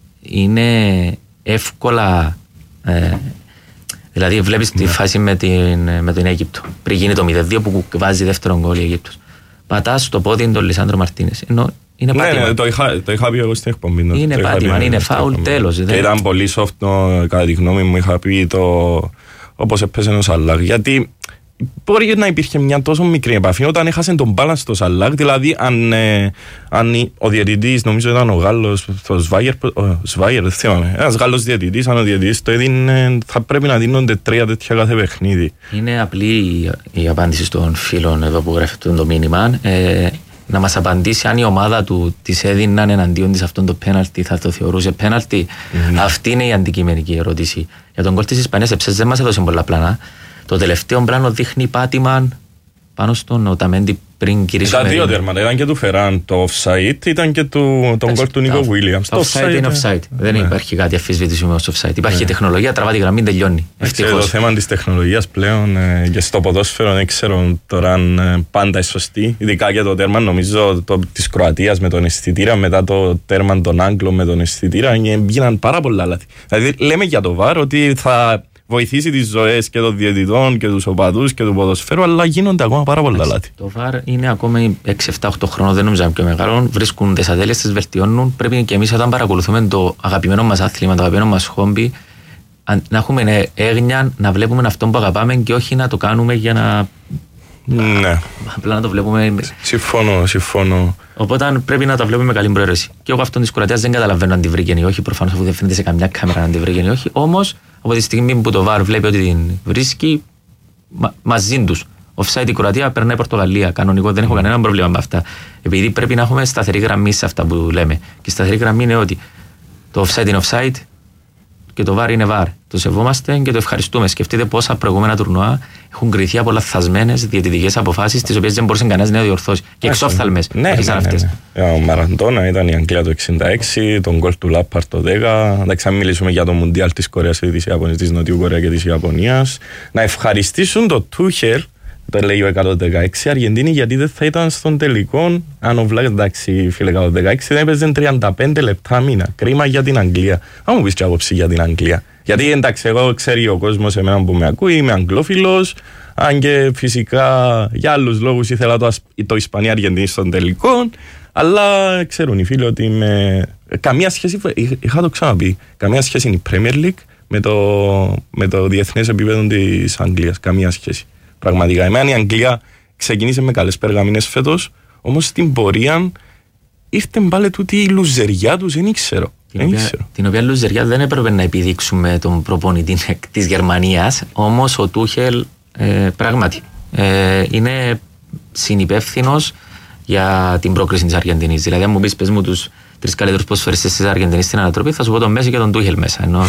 είναι εύκολα. Ε, δηλαδή, βλέπεις τη φάση με την, με την Αίγυπτο. Πριν γίνει το μηδέν δύο που βάζει δεύτερον γκολ η Αίγυπτος. Πατάς το πόδι τον Λισάνδρο Μαρτίνες. Ενώ είναι ναι, πάτημα. Ναι, το είχα, το είχα πει εγώ στην εκπομπή. Είναι το πάτημα, είναι φάουλ, τέλος. Και δεν... ήταν πολύ soft, κατά τη γνώμη μου, είχα πει το όπως έπαιζε ο Σαλάχ. Γιατί μπορεί να υπήρχε μια τόσο μικρή επαφή όταν έχασε τον μπάλα στο Σαλάχ. Δηλαδή, αν, ε, αν ο διαιτητής, νομίζω ήταν ο Γάλλος, ο Σβάγερ, ο Σβάγερ, δεν θυμάμαι, ένας Γάλλος διαιτητής, αν ο διαιτητής το έδινε, θα πρέπει να δίνονται τρία τέτοια κάθε παιχνίδι. Είναι απλή η, η απάντηση των φίλων εδώ που γράφει το μήνυμα. Ε, να μας απαντήσει αν η ομάδα του της έδιναν εναντίον της αυτόν το πέναλτι, θα το θεωρούσε πέναλτι. Mm. Αυτή είναι η αντικειμενική ερώτηση. Για τον γκολ της Ισπανίας, εψές δεν μας έδωσε πολλά πλάνα. Το τελευταίο πλάνο δείχνει πάτημα πάνω στον Οταμέντι πριν γυρίσουμε. Ήταν δύο τέρματα, ήταν και του Φεράν το offside, ήταν και του, τον γκολ του Νίκο Βίλιαμς. Το offside είναι offside. Δεν ναι. υπάρχει κάτι αφισβήτησιμο στο offside. Υπάρχει ναι. τεχνολογία, τραβά τη γραμμή, τελειώνει. Ευτυχώς. Το θέμα της τεχνολογίας πλέον ε, και στο ποδόσφαιρο δεν ξέρω τώρα αν ε, πάντα είναι σωστή. Ειδικά για το τέρμα, νομίζω το, της Κροατίας με τον αισθητήρα, μετά το τέρμα των Άγγλων με τον αισθητήρα, γίναν πάρα πολλά λάθη. Δηλαδή λέμε για το βαρ ότι θα βοηθήσει τις ζωές και των διαιτητών και τους οπαδούς και του ποδοσφαίρου, αλλά γίνονται ακόμα πάρα πολλά λάθη. Το βαρ είναι ακόμα έξι εφτά οκτώ χρόνων, δεν νομίζω να είναι πιο μεγάλο. Βρίσκουν τις ατέλειες, τις βελτιώνουν. Πρέπει και εμείς όταν παρακολουθούμε το αγαπημένο μας άθλημα, το αγαπημένο μας χόμπι, να έχουμε έγνοια να βλέπουμε αυτό που αγαπάμε και όχι να το κάνουμε για να. Ναι. Απλά να το βλέπουμε. Συμφωνώ, συμφωνώ. Οπότε πρέπει να το βλέπουμε με καλή προαίρεση. Και εγώ αυτόν τη Κροατία δεν καταλαβαίνω αν τη βρήκε ή όχι. Προφανώς αφού δεν φαίνεται σε καμιά κάμερα αν τη βρήκε ή όχι. Όμως από τη στιγμή που το βαρ βλέπει ότι την βρίσκει, μα, μαζί του. Offside η Κροατία περνάει η Πορτογαλία. Κανονικό, δεν έχω κανένα πρόβλημα με αυτά. Επειδή πρέπει να έχουμε σταθερή γραμμή σε αυτά που λέμε. Και η σταθερή γραμμή είναι ότι το offside είναι offside και το βαρ είναι βαρ. Το σεβόμαστε και το ευχαριστούμε. Σκεφτείτε πόσα προηγούμενα τουρνουά έχουν κριθεί από λαθασμένες διαιτητικές αποφάσεις, τις οποίες δεν μπορούσε κανένας να διορθώσει. Και εξόφθαλμες. Ναι, ναι, ναι, ναι. Ο Μαραντόνα ήταν η Αγγλία το εξήντα έξι, τον γκολ του Λάπαρτ το δέκα. Εντάξει, αν μιλήσουμε για το Μουντιάλ της Κορέας ή της Ιαπωνίας, της Νοτιού Κορέα και της Ιαπωνίας. Να ευχαριστήσουν το Τούχελ, το λέει ο εκατόν δεκαέξι Αργεντίνη, γιατί δεν θα ήταν στον τελικό. Αν ο Βλάκ, εντάξει, φίλε, εκατόν δεκαέξι δεν έπαιζε τριάντα πέντε λεπτά μήνα. Κρίμα για την Αγγλία. Αν μου πεις και άποψη για την Αγγλία. Γιατί εντάξει, εγώ ξέρει ο κόσμος εμένα που με ακούει, είμαι αγγλόφιλος. Αν και φυσικά για άλλους λόγους ήθελα το, το Ισπανία-Αργεντίνη στον τελικό. Αλλά ξέρουν οι φίλοι ότι με... καμία σχέση, είχα το ξαναπεί, καμία σχέση είναι η Premier League με το, με το διεθνές επίπεδο της Αγγλίας. Καμία σχέση. Πραγματικά. Εμένα η Αγγλία ξεκίνησε με καλές περγαμίνες φέτος, όμως στην πορεία ήρθε πάλι τούτη η λουζεριά τους, δεν ήξερα. Την, οποία, την οποία λουζεριά δεν έπρεπε να επιδείξουμε τον προπονητή της Γερμανίας, όμως ο Τούχελ ε, πράγματι ε, είναι συνυπεύθυνος για την πρόκριση της Αργεντινής. Δηλαδή, αν μου πεις πες μου τους τρεις καλύτερους ποδοσφαιριστές της Αργεντινής στην ανατροπή, θα σου πω τον Μέση και τον Τούχελ μέσα. Ενώ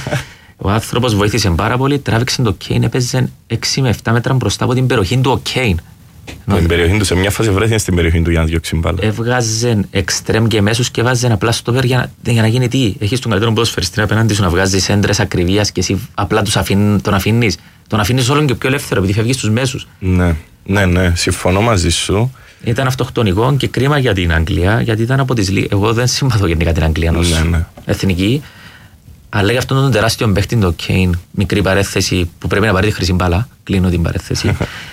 ο άνθρωπος βοήθησε πάρα πολύ, τράβηξε το Κέιν, έπαιζε έξι με επτά μέτρα μπροστά από την περιοχή του ο Κέιν. Την περιοχή του, σε μια φάση βρέθηκε στην περιοχή του για να διώξει μπάλα. Έβγαζε εξτρέμ και μέσους και βάζε απλά στο πέρα για, για να γίνει τι. Έχεις τον καλύτερο ποδοσφαιριστή απέναντι σου να βγάζεις έντρες ακριβίας και εσύ απλά τους αφήν, τον αφήνεις. Τον αφήνεις όλον και πιο ελεύθερο επειδή φεύγεις στους μέσους. Ναι, ναι, ναι, συμφωνώ μαζί σου. Ήταν αυτοκτονικό και κρίμα για την Αγγλία, γιατί ήταν από τις λίγες. Εγώ δεν συμπαθώ γενικά την Αγγλία ως ναι, ναι. εθνική. Αλλά για αυτόν τον τεράστιο παίχτη, το Κέιν, μικρή παρέθεση που πρέπει να πάρει τη χρυσή μπάλα. Κλείνω την παρέθεση.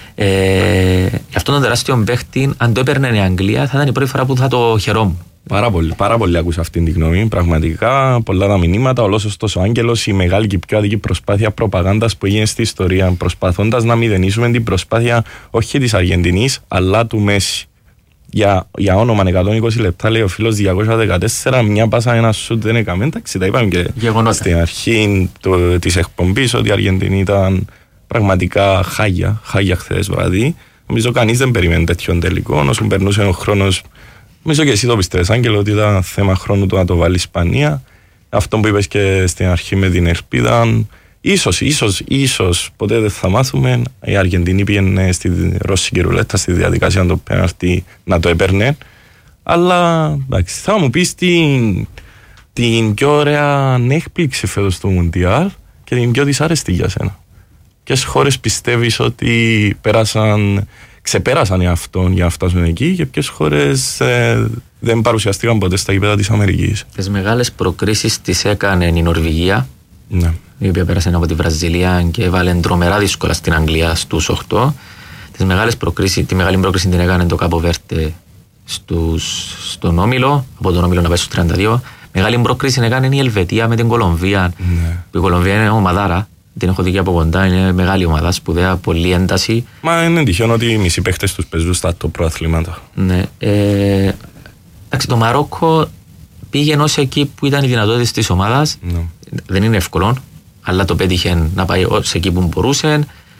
ε, για αυτόν τον τεράστιο παίχτη, αν το έπαιρνε η Αγγλία, θα ήταν η πρώτη φορά που θα το χαιρόμουν. Πάρα πολύ, πάρα πολύ άκουσα αυτή την γνώμη. Πραγματικά, πολλά τα μηνύματα. Ολός ωστόσο ο Άγγελος, η μεγάλη και πιο αδική προσπάθεια προπαγάνδας που έγινε στη ιστορία, προσπαθώντας να μηδενίσουμε την προσπάθεια όχι της Αργεντινής, αλλά του Μέση. Για, για όνομα εκατόν είκοσι λεπτά, λέει ο φίλος διακόσια δεκατέσσερα, μια πάσα ένα σουτ δεν έκαμε. Εντάξει, τα είπαμε και γεγονότα στην αρχή της εκπομπής ότι η Αργεντινή ήταν πραγματικά χάγια, χάγια χθες βράδυ. Νομίζω κανείς δεν περιμένει τέτοιον τελικό. Όσο περνούσε ο χρόνος, νομίζω και εσύ το πιστεύεις, Άγγελο, ότι ήταν θέμα χρόνου του να το βάλει η Ισπανία. Αυτό που είπες και στην αρχή με την ελπίδα. Ίσως, ίσως, ίσως, ποτέ δεν θα μάθουμε. Η Αργεντινή πήγαινε στη ρώσικη ρουλέτα, στη διαδικασία του πέναλτι να το έπαιρνε. Αλλά εντάξει, θα μου πεις την, την πιο ωραία έκπληξη φέτος στο Μουντιάλ και την πιο δυσάρεστη για σένα. Ποιες χώρες πιστεύεις ότι πέρασαν, ξεπέρασαν εαυτόν για να φτάσουν εκεί και ποιες χώρες ε, δεν παρουσιαστήκαν ποτέ στα γήπεδα της Αμερικής? Τις μεγάλες προκρίσεις τις έκανε η Νορβηγία, ναι. η οποία πέρασε από τη Βραζιλία και έβαλε τρομερά δύσκολα στην Αγγλία στους οκτώ. Τις μεγάλες προκρίσεις, τη μεγάλη πρόκριση την έκανε το Κάπο Βέρτε στους, στον Όμιλο, από τον Όμιλο να πάει στους τριάντα δύο. Μεγάλη πρόκριση έκανε η Ελβετία με την Κολομβία. Ναι. Η Κολομβία είναι ομαδάρα, την έχω δει και από κοντά, είναι μεγάλη ομάδα, σπουδαία, πολλή ένταση. Μα είναι τυχαίο ότι οι μισοί παίχτες τους παίζουν στα top προαθλήματα. Ναι. Ε, εντάξει, το Μαρόκο πήγε ως εκεί που ήταν οι δυνατότητες της ομάδας. Ναι. Δεν είναι εύκολο, αλλά το πέτυχε να πάει ως εκεί που μπορούσε.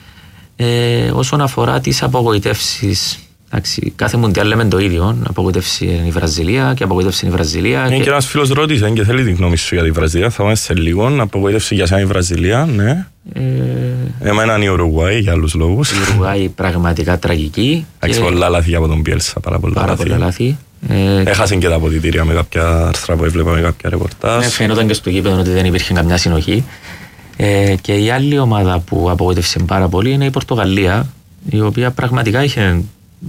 Ε, όσον αφορά τις απογοητεύσεις, εντάξει, κάθε Μουντιάλ λέμε το ίδιο. Απογοήτευση είναι η Βραζιλία και απογοήτευση είναι η Βραζιλία. Είναι και, και ένας φίλος ρώτησε και θέλει την γνώμη σου για τη Βραζιλία. Θα είμαστε σε λίγο. Απογοήτευση για σένα η Βραζιλία, ναι. Ε... Εμένα είναι η Ουρουγουάη για άλλους λόγους. Η Ουρουγουάη πραγματικά τραγική. Εντάξει, και... πολλά λάθη από τον Πιέλσα. Πάρα πολλά πάρα λάθη. Πολλά λάθη. Ε... Έχασαν και τα αποδυτήρια με κάποια άρθρα που έβλεπα, με κάποια ρεπορτάζ. Ναι, φαίνονταν και στο γήπεδο ότι δεν υπήρχε καμιά συνοχή. Ε, και η άλλη ομάδα που απογοήτευσε πάρα πολύ είναι η Πορτογαλία, η οποία πραγματικά είχε.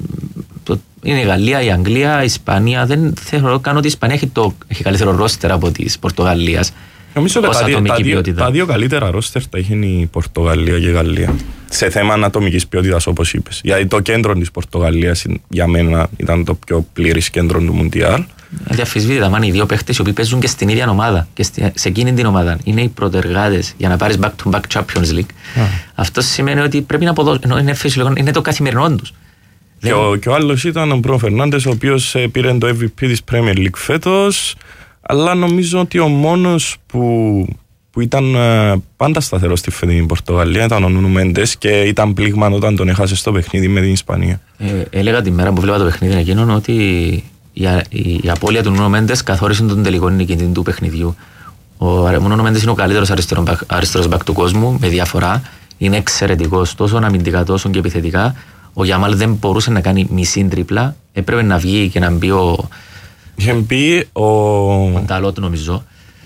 Το, είναι η Γαλλία, η Αγγλία, η Ισπανία. Δεν θεωρώ καν ότι η Ισπανία έχει, το, έχει καλύτερο ρόστερ από τη Πορτογαλία. Νομίζω ότι τα, τα, τα, τα δύο καλύτερα ρόστερ τα έχει η Πορτογαλία και η Γαλλία. Σε θέμα ανατομικής ποιότητας, όπως είπες. Γιατί το κέντρο της Πορτογαλίας για μένα ήταν το πιο πλήρης κέντρο του Μουντιάλ. Αδιαφυσβήτητα, μάλλον οι δύο παίχτες οι οποίοι παίζουν και στην ίδια ομάδα και σε εκείνη την ομάδα είναι οι πρωτεργάτες για να πάρεις back-to-back Champions League. Yeah. Αυτό σημαίνει ότι πρέπει να αποδώσουν. Είναι φυσιολογικό, είναι το καθημερινό τους. Και, δεν... ο, και ο άλλος ήταν ο Μπρούνο Φερνάντες, ο οποίος πήρε το εμ βι πι της Premier League φέτος. Αλλά νομίζω ότι ο μόνος που, που ήταν πάντα σταθερός στη φετινή Πορτογαλία ήταν ο Νούνου Μέντες και ήταν πλήγμα όταν τον έχασε στο παιχνίδι με την Ισπανία. Ε, έλεγα τη μέρα που βλέπα το παιχνίδι εκείνον ότι η, η, η απώλεια του Νούνου Μέντες καθόρισε τον τελικό νικητή του παιχνιδιού. Ο Νούνου Μέντες είναι ο καλύτερος αριστερός μπακ του κόσμου με διαφορά. Είναι εξαιρετικός τόσο αμυντικά τόσο και επιθετικά. Ο Γιαμάλ δεν μπορούσε να κάνει μισή τρίπλα. Έπρεπε να βγει και να μπει ο. Είχε μπει ο. Ο Νταλότ, νομίζω.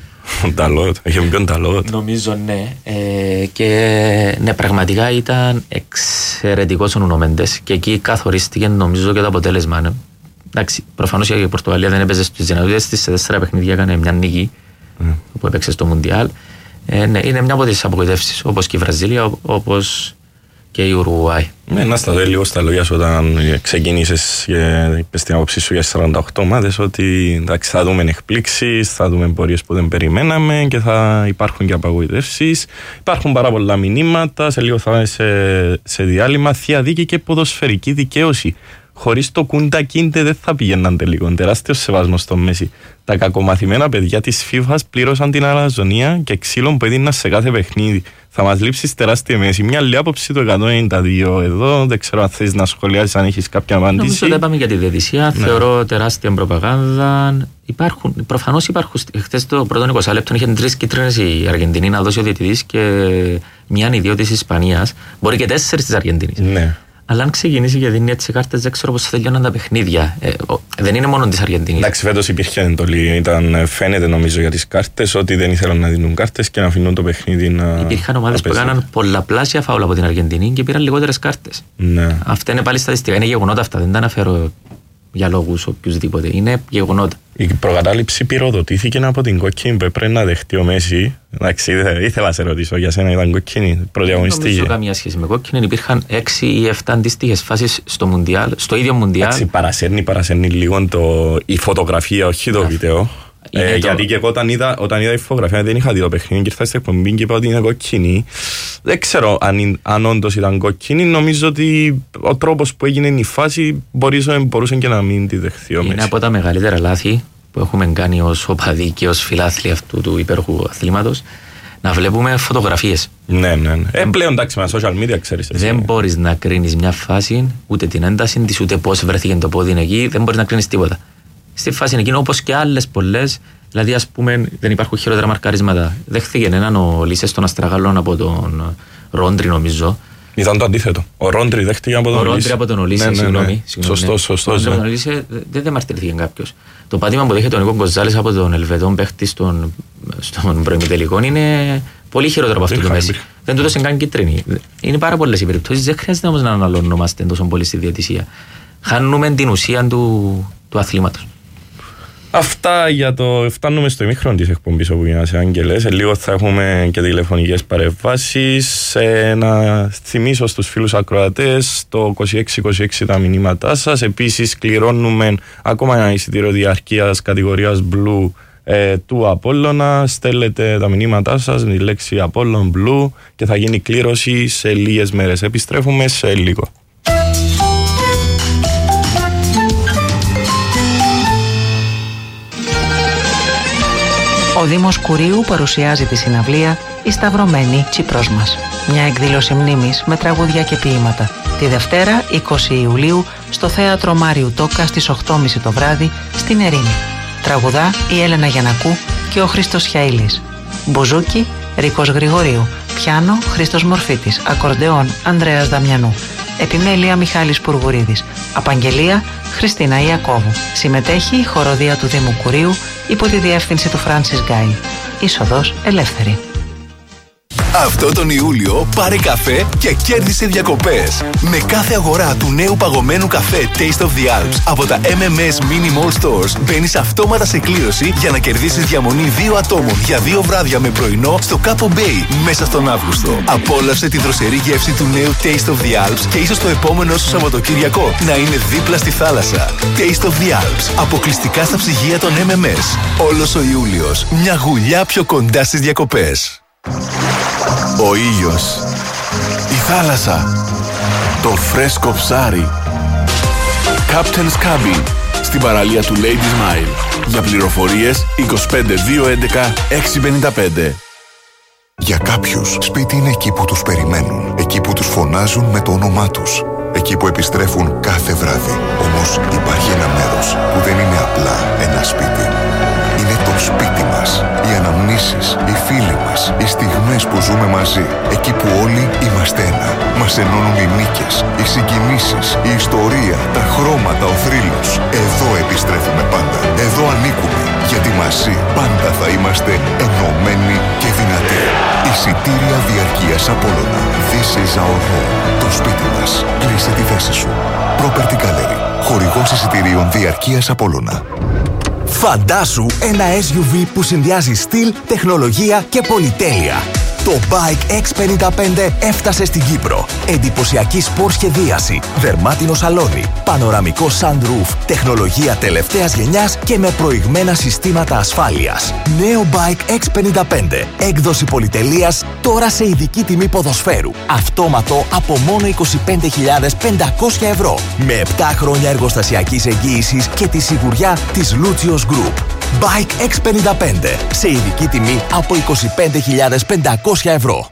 Ο Νταλότ, είχε μπει ο Νταλότ. Νομίζω, ναι. Ε, και ναι, πραγματικά ήταν εξαιρετικός ο Νούνο Μέντες και εκεί καθορίστηκε νομίζω και το αποτέλεσμα. Ναι. Εντάξει, προφανώς η Πορτογαλία δεν έπαιζε στις δυνατότητες της, σε τέσσερα παιχνίδια έκανε μια νίκη mm. που έπαιξε στο Μουντιάλ. Ε, ναι, είναι μια από τις απογοητεύσεις, όπως και η Βραζίλια, όπως και η Ουρουγουάη. Ναι, να σταθώ λίγο στα λόγια σου όταν ξεκίνησες και είπες την άποψή σου για σαράντα οκτώ ομάδες ότι εντάξει, θα δούμε εκπλήξεις, θα δούμε πορείες που δεν περιμέναμε και θα υπάρχουν και απογοητεύσεις. Υπάρχουν πάρα πολλά μηνύματα, σε λίγο θα είμαι σε, σε διάλειμμα. Θεία δίκη και ποδοσφαιρική δικαίωση. Χωρίς το Κούντα Κίντε δεν θα πήγαιναν τελικό. Τεράστιο σεβασμό στο Μέση. Τα κακομαθημένα παιδιά της FIFA πλήρωσαν την αλαζονία και ξύλων που έδιναν σε κάθε παιχνίδι. Θα μας λείψεις τεράστια Μέση. Μια άλλη άποψη το εκατόν ενενήντα δύο εδώ. Δεν ξέρω αν θες να σχολιάσεις, αν έχεις κάποια απάντηση. Νομίζω ότι είπαμε για τη διαιτησία. Ναι. Θεωρώ τεράστια προπαγάνδα. Υπάρχουν, προφανώς υπάρχουν. Χθες το πρώτο είκοσι λεπτό είχε τρεις κίτρινες η Αργεντινή να δώσει ο διαιτητής και μια ή δύο της Ισπανίας. Μπορεί και τέσσερις της Αργεντινής. Ναι. Αλλά αν ξεκινήσει και δίνει έτσι κάρτες, δεν ξέρω πώς θα τελειώναν τα παιχνίδια. Ε, ο, δεν είναι μόνο της Αργεντινής. Εντάξει, φέτος υπήρχε εντολή. Ήταν, φαίνεται νομίζω για τις κάρτες ότι δεν ήθελαν να δίνουν κάρτες και να αφήνουν το παιχνίδι να. Υπήρχαν ομάδες που έκαναν πολλαπλάσια φάουλα από την Αργεντινή και πήραν λιγότερες κάρτες. Ναι. Αυτά είναι πάλι στατιστικά. Είναι γεγονότα αυτά. Δεν τα αναφέρω για λόγους οποιουσδήποτε. Είναι γεγονότα. Η προκατάληψη πυροδοτήθηκε από την κόκκινη που έπρεπε να δεχτεί ο Μέση. Εντάξει, ήθελα να σε ρωτήσω, για σένα ήταν κόκκινη πρώτη αγωνιστική. Δεν νομίζω καμία σχέση με κόκκινη. Υπήρχαν έξι ή επτά αντίστοιχες φάσεις στο Μουντιάλ, στο ίδιο Μουντιάλ. Εντάξει, παρασέρνει, παρασέρνει λίγο το, η φωτογραφία, όχι το βίντεο. Ε, το... Γιατί και εγώ όταν είδα, όταν είδα η φωτογραφία δεν είχα δει το παιχνίδι και ήρθα στην εκπομπή και είπα ότι είναι κόκκινη. Δεν ξέρω αν, αν όντως ήταν κόκκινη. Νομίζω ότι ο τρόπος που έγινε η φάση μπορούσε, μπορούσε και να μην τη δεχθεί ο Μέση. Είναι από τα μεγαλύτερα λάθη που έχουμε κάνει ως οπαδοί και ως φιλάθλοι αυτού του υπέροχου αθλήματος, να βλέπουμε φωτογραφίες. Ναι, ναι, ναι. Ε, πλέον εντάξει με social media ξέρεις. Δεν εσύ. Μπορείς να κρίνεις μια φάση, ούτε την ένταση της, ούτε πώς βρέθηκε το πόδι εκεί, δεν μπορείς να κρίνεις τίποτα. Στη φάση εκείνη, όπως και άλλες πολλές, δηλαδή ας πούμε δεν υπάρχουν χειρότερα μαρκαρίσματα. Δέχθηκε έναν ο Λίσες των Αστραγάλων από τον Ρόντρι νομίζω, Ήταν το αντίθετο. Ο Ρόντρι δέχτηκε από τον Ολύσε. Ο Ρόντρι από τον Ολύσε, ναι, συγγνώμη. Ναι, ναι. Σωστός, σωστός. Ο Ολύσε δεν διαμαρτυρήθηκε κάποιος. Το πάτημα που δέχεται ο Νίκο Γκοζάλης από τον Ελβετόν παίχτη στον, στον προημιτελικό είναι πολύ χειρότερο από αυτό το Μέση. Δεν του έδωσε καν κίτρινη. Είναι πάρα πολλές οι περιπτώσεις. Δεν χρειάζεται όμως να αναλωνόμαστε τόσο πολύ στη διαιτησία. Χάνουμε την ουσία του, του αθλήματος. Αυτά για το. Φτάνουμε στο ημίχρονο της εκπομπής όπου γίνασε Άγγελε. Σε λίγο θα έχουμε και τηλεφωνικές παρεμβάσεις. Ε, να θυμίσω στους φίλους ακροατές το είκοσι έξι είκοσι έξι τα μηνύματά σας. Επίσης, κληρώνουμε ακόμα ένα εισιτήριο διαρκείας κατηγορίας Blue ε, του Απόλλωνα. Στέλνετε τα μηνύματά σας με τη λέξη Απόλλων Blue και θα γίνει κλήρωση σε λίγες μέρες. Επιστρέφουμε σε λίγο. Ο Δήμος Κουρίου παρουσιάζει τη συναυλία «Η Σταυρωμένη Κύπρος μας». Μια εκδήλωση μνήμης με τραγούδια και ποίηματα. Τη Δευτέρα, είκοσι Ιουλίου, στο Θέατρο Μάριου Τόκα στις οκτώ και μισή το βράδυ, στην Ερήμη. Τραγουδά η Έλενα Γιαννακού και ο Χρήστος Χιαήλης. Μπουζούκι, Ρίκος Γρηγορίου. Πιάνο, Χρήστος Μορφίτης. Ακορντεόν, Ανδρέας Δαμιανού. Επιμέλεια, Μιχάλης Πουργουρίδης. Απαγγελία, Χριστίνα Ιακώβου. Συμμετέχει η χοροδία του Δήμου Κουρίου υπό τη διεύθυνση του Φράνσις Γκάι. Είσοδος ελεύθερη. Αυτό τον Ιούλιο πάρε καφέ και κέρδισε διακοπές. Με κάθε αγορά του νέου παγωμένου καφέ Taste of the Alps από τα εμ εμ ες Mini Mall Stores μπαίνεις αυτόματα σε κλήρωση για να κερδίσεις διαμονή δύο ατόμων για δύο βράδια με πρωινό στο Capo Bay μέσα στον Αύγουστο. Απόλαυσε τη δροσερή γεύση του νέου Taste of the Alps και ίσως το επόμενο σου Σαββατοκύριακο να είναι δίπλα στη θάλασσα. Taste of the Alps. Αποκλειστικά στα ψυγεία των εμ εμ ες. Όλος ο Ιούλιος. Μια γουλιά πιο κοντά στις διακοπές. Ο ήλιος, η θάλασσα, το φρέσκο ψάρι. Captain's Cabin, στην παραλία του Ladies Mile. Για πληροφορίες είκοσι πέντε δύο έντεκα έξι πενήντα πέντε. Για κάποιους, σπίτι είναι εκεί που τους περιμένουν, εκεί που τους φωνάζουν με το όνομά τους, εκεί που επιστρέφουν κάθε βράδυ. Όμως υπάρχει ένα μέρος που δεν είναι απλά ένα σπίτι. Είναι το σπίτι μας, οι αναμνήσεις, οι φίλοι μας, οι στιγμές που ζούμε μαζί. Εκεί που όλοι είμαστε ένα. Μας ενώνουν οι νίκες, οι συγκινήσεις, η ιστορία, τα χρώματα, ο θρύλος. Εδώ επιστρέφουμε πάντα. Εδώ ανήκουμε, γιατί μαζί πάντα θα είμαστε ενωμένοι και δυνατοί. Εισιτήρια διαρκείας Απόλλωνα. This is our home. Το σπίτι μας. Κλείσε τη θέση σου. Property Gallery. Χορηγός εισιτηρίων διαρκείας Απόλλωνα. Φαντάσου ένα ες γιου βι που συνδυάζει στυλ, τεχνολογία και πολυτέλεια. Το Bike εξ πενήντα πέντε έφτασε στην Κύπρο. Εντυπωσιακή σπορ σχεδίαση, δερμάτινο σαλόνι, πανοραμικό sunroof, τεχνολογία τελευταίας γενιάς και με προηγμένα συστήματα ασφάλειας. Νέο Bike εξ πενήντα πέντε, έκδοση πολυτελείας, τώρα σε ειδική τιμή ποδοσφαίρου. Αυτόματο από μόνο είκοσι πέντε χιλιάδες πεντακόσια ευρώ. Με επτά χρόνια εργοστασιακής εγγύησης και τη σιγουριά της Lucios Group. Bike εξ πενήντα πέντε, σε ειδική τιμή από είκοσι πέντε χιλιάδες πεντακόσια ευρώ.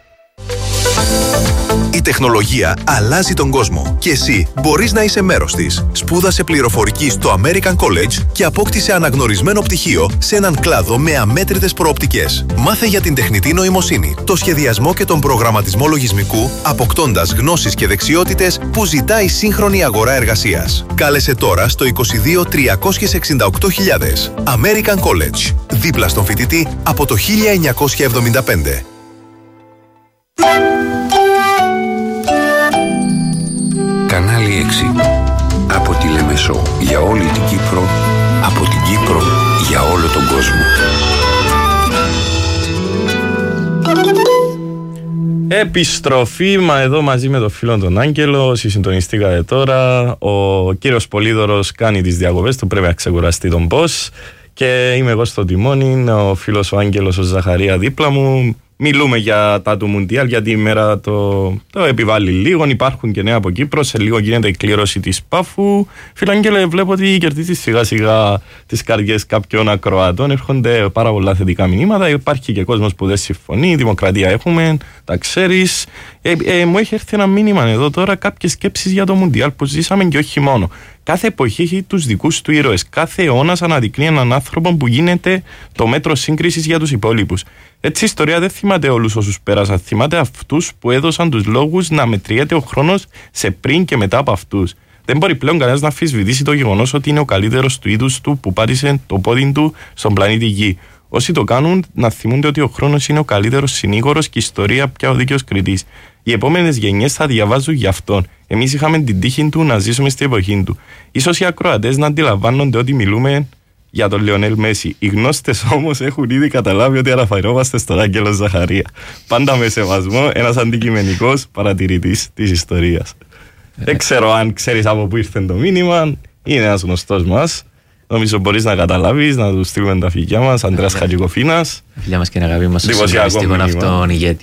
Η τεχνολογία αλλάζει τον κόσμο και εσύ μπορείς να είσαι μέρος της. Σπούδασε πληροφορική στο American College και απόκτησε αναγνωρισμένο πτυχίο σε έναν κλάδο με αμέτρητες προοπτικές. Μάθε για την τεχνητή νοημοσύνη, το σχεδιασμό και τον προγραμματισμό λογισμικού, αποκτώντας γνώσεις και δεξιότητες που ζητάει η σύγχρονη αγορά εργασίας. Κάλεσε τώρα στο είκοσι δύο τριακόσιες εξήντα οκτώ χιλιάδες. American College, δίπλα στον φοιτητή από το χίλια εννιακόσια εβδομήντα πέντε. Κανάλι έξι. Από τη Λεμεσό για όλη την Κύπρο, από την Κύπρο για όλο τον κόσμο. Επιστροφή μα εδώ μαζί με τον φίλο τον Άγγελο. Όσοι συντονιστήκατε τώρα, ο κύριος Πολύδωρος κάνει τις διακοπές του, πρέπει να ξεκουραστεί τον πώς. Και είμαι εγώ στο τιμόνι, ο φίλος ο Άγγελος ο Ζαχαρία δίπλα μου. Μιλούμε για τα του Μουντιάλ, γιατί η μέρα το, το επιβάλλει λίγο. Υπάρχουν και νέα από Κύπρο. Σε λίγο γίνεται η κλήρωση της Πάφου. Φίλε Άγγελε, βλέπω ότι κερδίζει σιγά σιγά τις καρδιές κάποιων ακροατών. Έρχονται πάρα πολλά θετικά μηνύματα. Υπάρχει και κόσμος που δεν συμφωνεί. Δημοκρατία έχουμε, τα ξέρεις. Ε, ε, μου έχει έρθει ένα μήνυμα εδώ τώρα, κάποιες σκέψεις για το Μουντιάλ που ζήσαμε και όχι μόνο. Κάθε εποχή έχει τους δικούς του ήρωες. Κάθε αιώνας αναδεικνύει έναν άνθρωπο που γίνεται το μέτρο σύγκρισης για τους υπόλοιπους. Έτσι η ιστορία δεν θυμάται όλους όσους πέρασαν, θυμάται αυτούς που έδωσαν τους λόγους να μετριέται ο χρόνος σε πριν και μετά από αυτούς. Δεν μπορεί πλέον κανένας να αμφισβητήσει το γεγονός ότι είναι ο καλύτερος του είδους του που πάτησε το πόδι του στον πλανήτη Γη. Όσοι το κάνουν, να θυμούνται ότι ο χρόνος είναι ο καλύτερος συνήγορος και η ιστορία πια ο δίκαιος κριτής. Οι επόμενες γενιές θα διαβάζουν γι' αυτόν. Εμείς είχαμε την τύχη του να ζήσουμε στην εποχή του. Ίσως οι ακροατές να αντιλαμβάνονται ότι μιλούμε για τον Λεωνέλ Μέση. Οι γνώστες όμως έχουν ήδη καταλάβει ότι αναφερόμαστε στον Άγγελο Ζαχαρία. Πάντα με σεβασμό, ένας αντικειμενικός παρατηρητής της ιστορίας. Ε. Δεν ξέρω αν ξέρεις από πού ήρθε το μήνυμα. Είναι ένας γνωστός μας. Νομίζω μπορείς να καταλάβεις, να του στείλουμε τα φιλιά μας. Ανδρέας Χατζικοφίνας. Φιλιά μας και αγάπη μας. Συμπαριστικών αυτόν ηγέτη.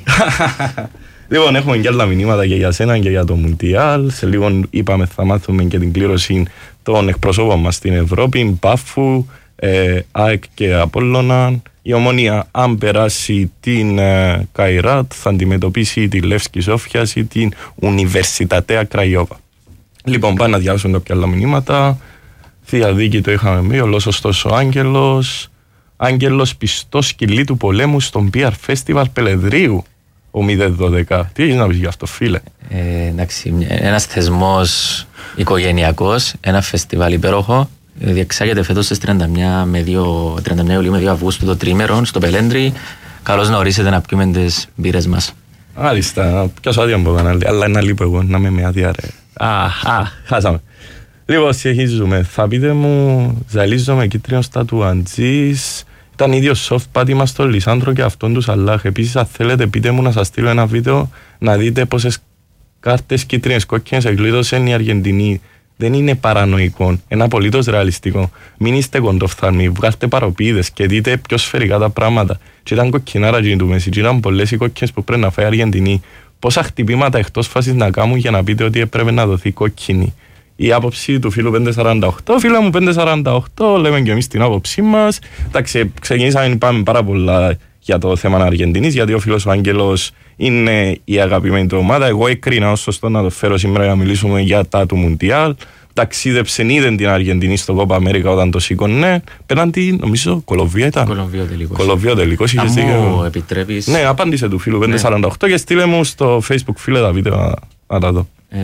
Λοιπόν, έχουμε και άλλα μηνύματα και για σένα και για το Μουντιάλ. Σε λίγο είπαμε θα μάθουμε και την κλήρωση των εκπροσώπων μας στην Ευρώπη. Πάφου, ε, ΑΕΚ και Απόλλωνα. Η Ομόνια, αν περάσει την ε, Καϊράτ, θα αντιμετωπίσει τη Λεύσκη Σόφιας ή την Ουνιβερσιτατέα Κραϊόβα. Λοιπόν, πάμε να διαβάσουμε κάποια άλλα μηνύματα. Θεία Δίκη το είχαμε πει, ο Λόσωστος ο Άγγελος. Άγγελος πιστός σκυλί του πολέμου στον πι αρ Festival Πελεδρίου. Ο μηδέν δώδεκα. Τι έχεις να πεις γι' αυτό, φίλε? Ε, εντάξει, ένας θεσμός οικογενειακός, ένα φεστιβάλ υπέροχο. Διεξάγεται φέτος στις τριάντα μία με δύο, τριάντα μία Ιουλίου με δύο Αυγούστου το τρίμερο στο Πελέντρι. Καλώς να ορίσετε να πιούμε τις μπύρες μας. Μάλιστα, ποιος άδεια μου πω, αλλά ένα λείπω εγώ να είμαι με άδεια ρε. Α, α, χάσαμε. Λοιπόν, συνεχίζουμε. Θα πείτε μου, ζαλίζομαι κίτρινος τατουαντζής. Ήταν ίδιο soft πάτημα στο Λισάνδρο και αυτόν του Σαλάχ. Επίσης, αν θέλετε, πείτε μου να σας στείλω ένα βίντεο να δείτε πόσες κάρτες κίτρινες κόκκινες εκλείδωσε η Αργεντινή. Δεν είναι παρανοϊκό, είναι απολύτως ρεαλιστικό. Μην είστε κοντοφθαρμοί, βγάλτε παροπίδες και δείτε πιο σφαιρικά τα πράγματα. Και ήταν κοκκινάρα γίνει του Μέση, και ήταν πολλές οι κόκκινες που πρέπει να φάει η Αργεντινή. Πόσα χτυπήματα εκτός φάσης να κάνουν για να πείτε ότι έπρεπε να δοθεί κόκκινη. Η άποψη του φίλου πεντακόσια σαράντα οκτώ, φίλα μου πεντακόσια σαράντα οκτώ, λέμε και εμείς την άποψή μας. Εντάξει, ξεκινήσαμε, πάμε πάρα πολλά για το θέμα Αργεντινής, γιατί ο φίλος ο Άγγελος είναι η αγαπημένη του ομάδα. Εγώ έκρινα ως σωστό να το φέρω σήμερα για να μιλήσουμε για τα του Μουντιάλ. Ταξίδεψε, είδε την Αργεντινή στο Κόπα Αμέρικα όταν το σήκωνε. Πέραντι, νομίζω, Κολομβία ήταν. Κολομβία τελικός. Κολομβία τελικός. Αν μου επιτρέπεις. Ναι, απάντησε του φίλου πεντακόσια σαράντα οκτώ ναι. Και στείλε μου στο Facebook, φίλε, τα βίντεο να, να τα δω. Ε,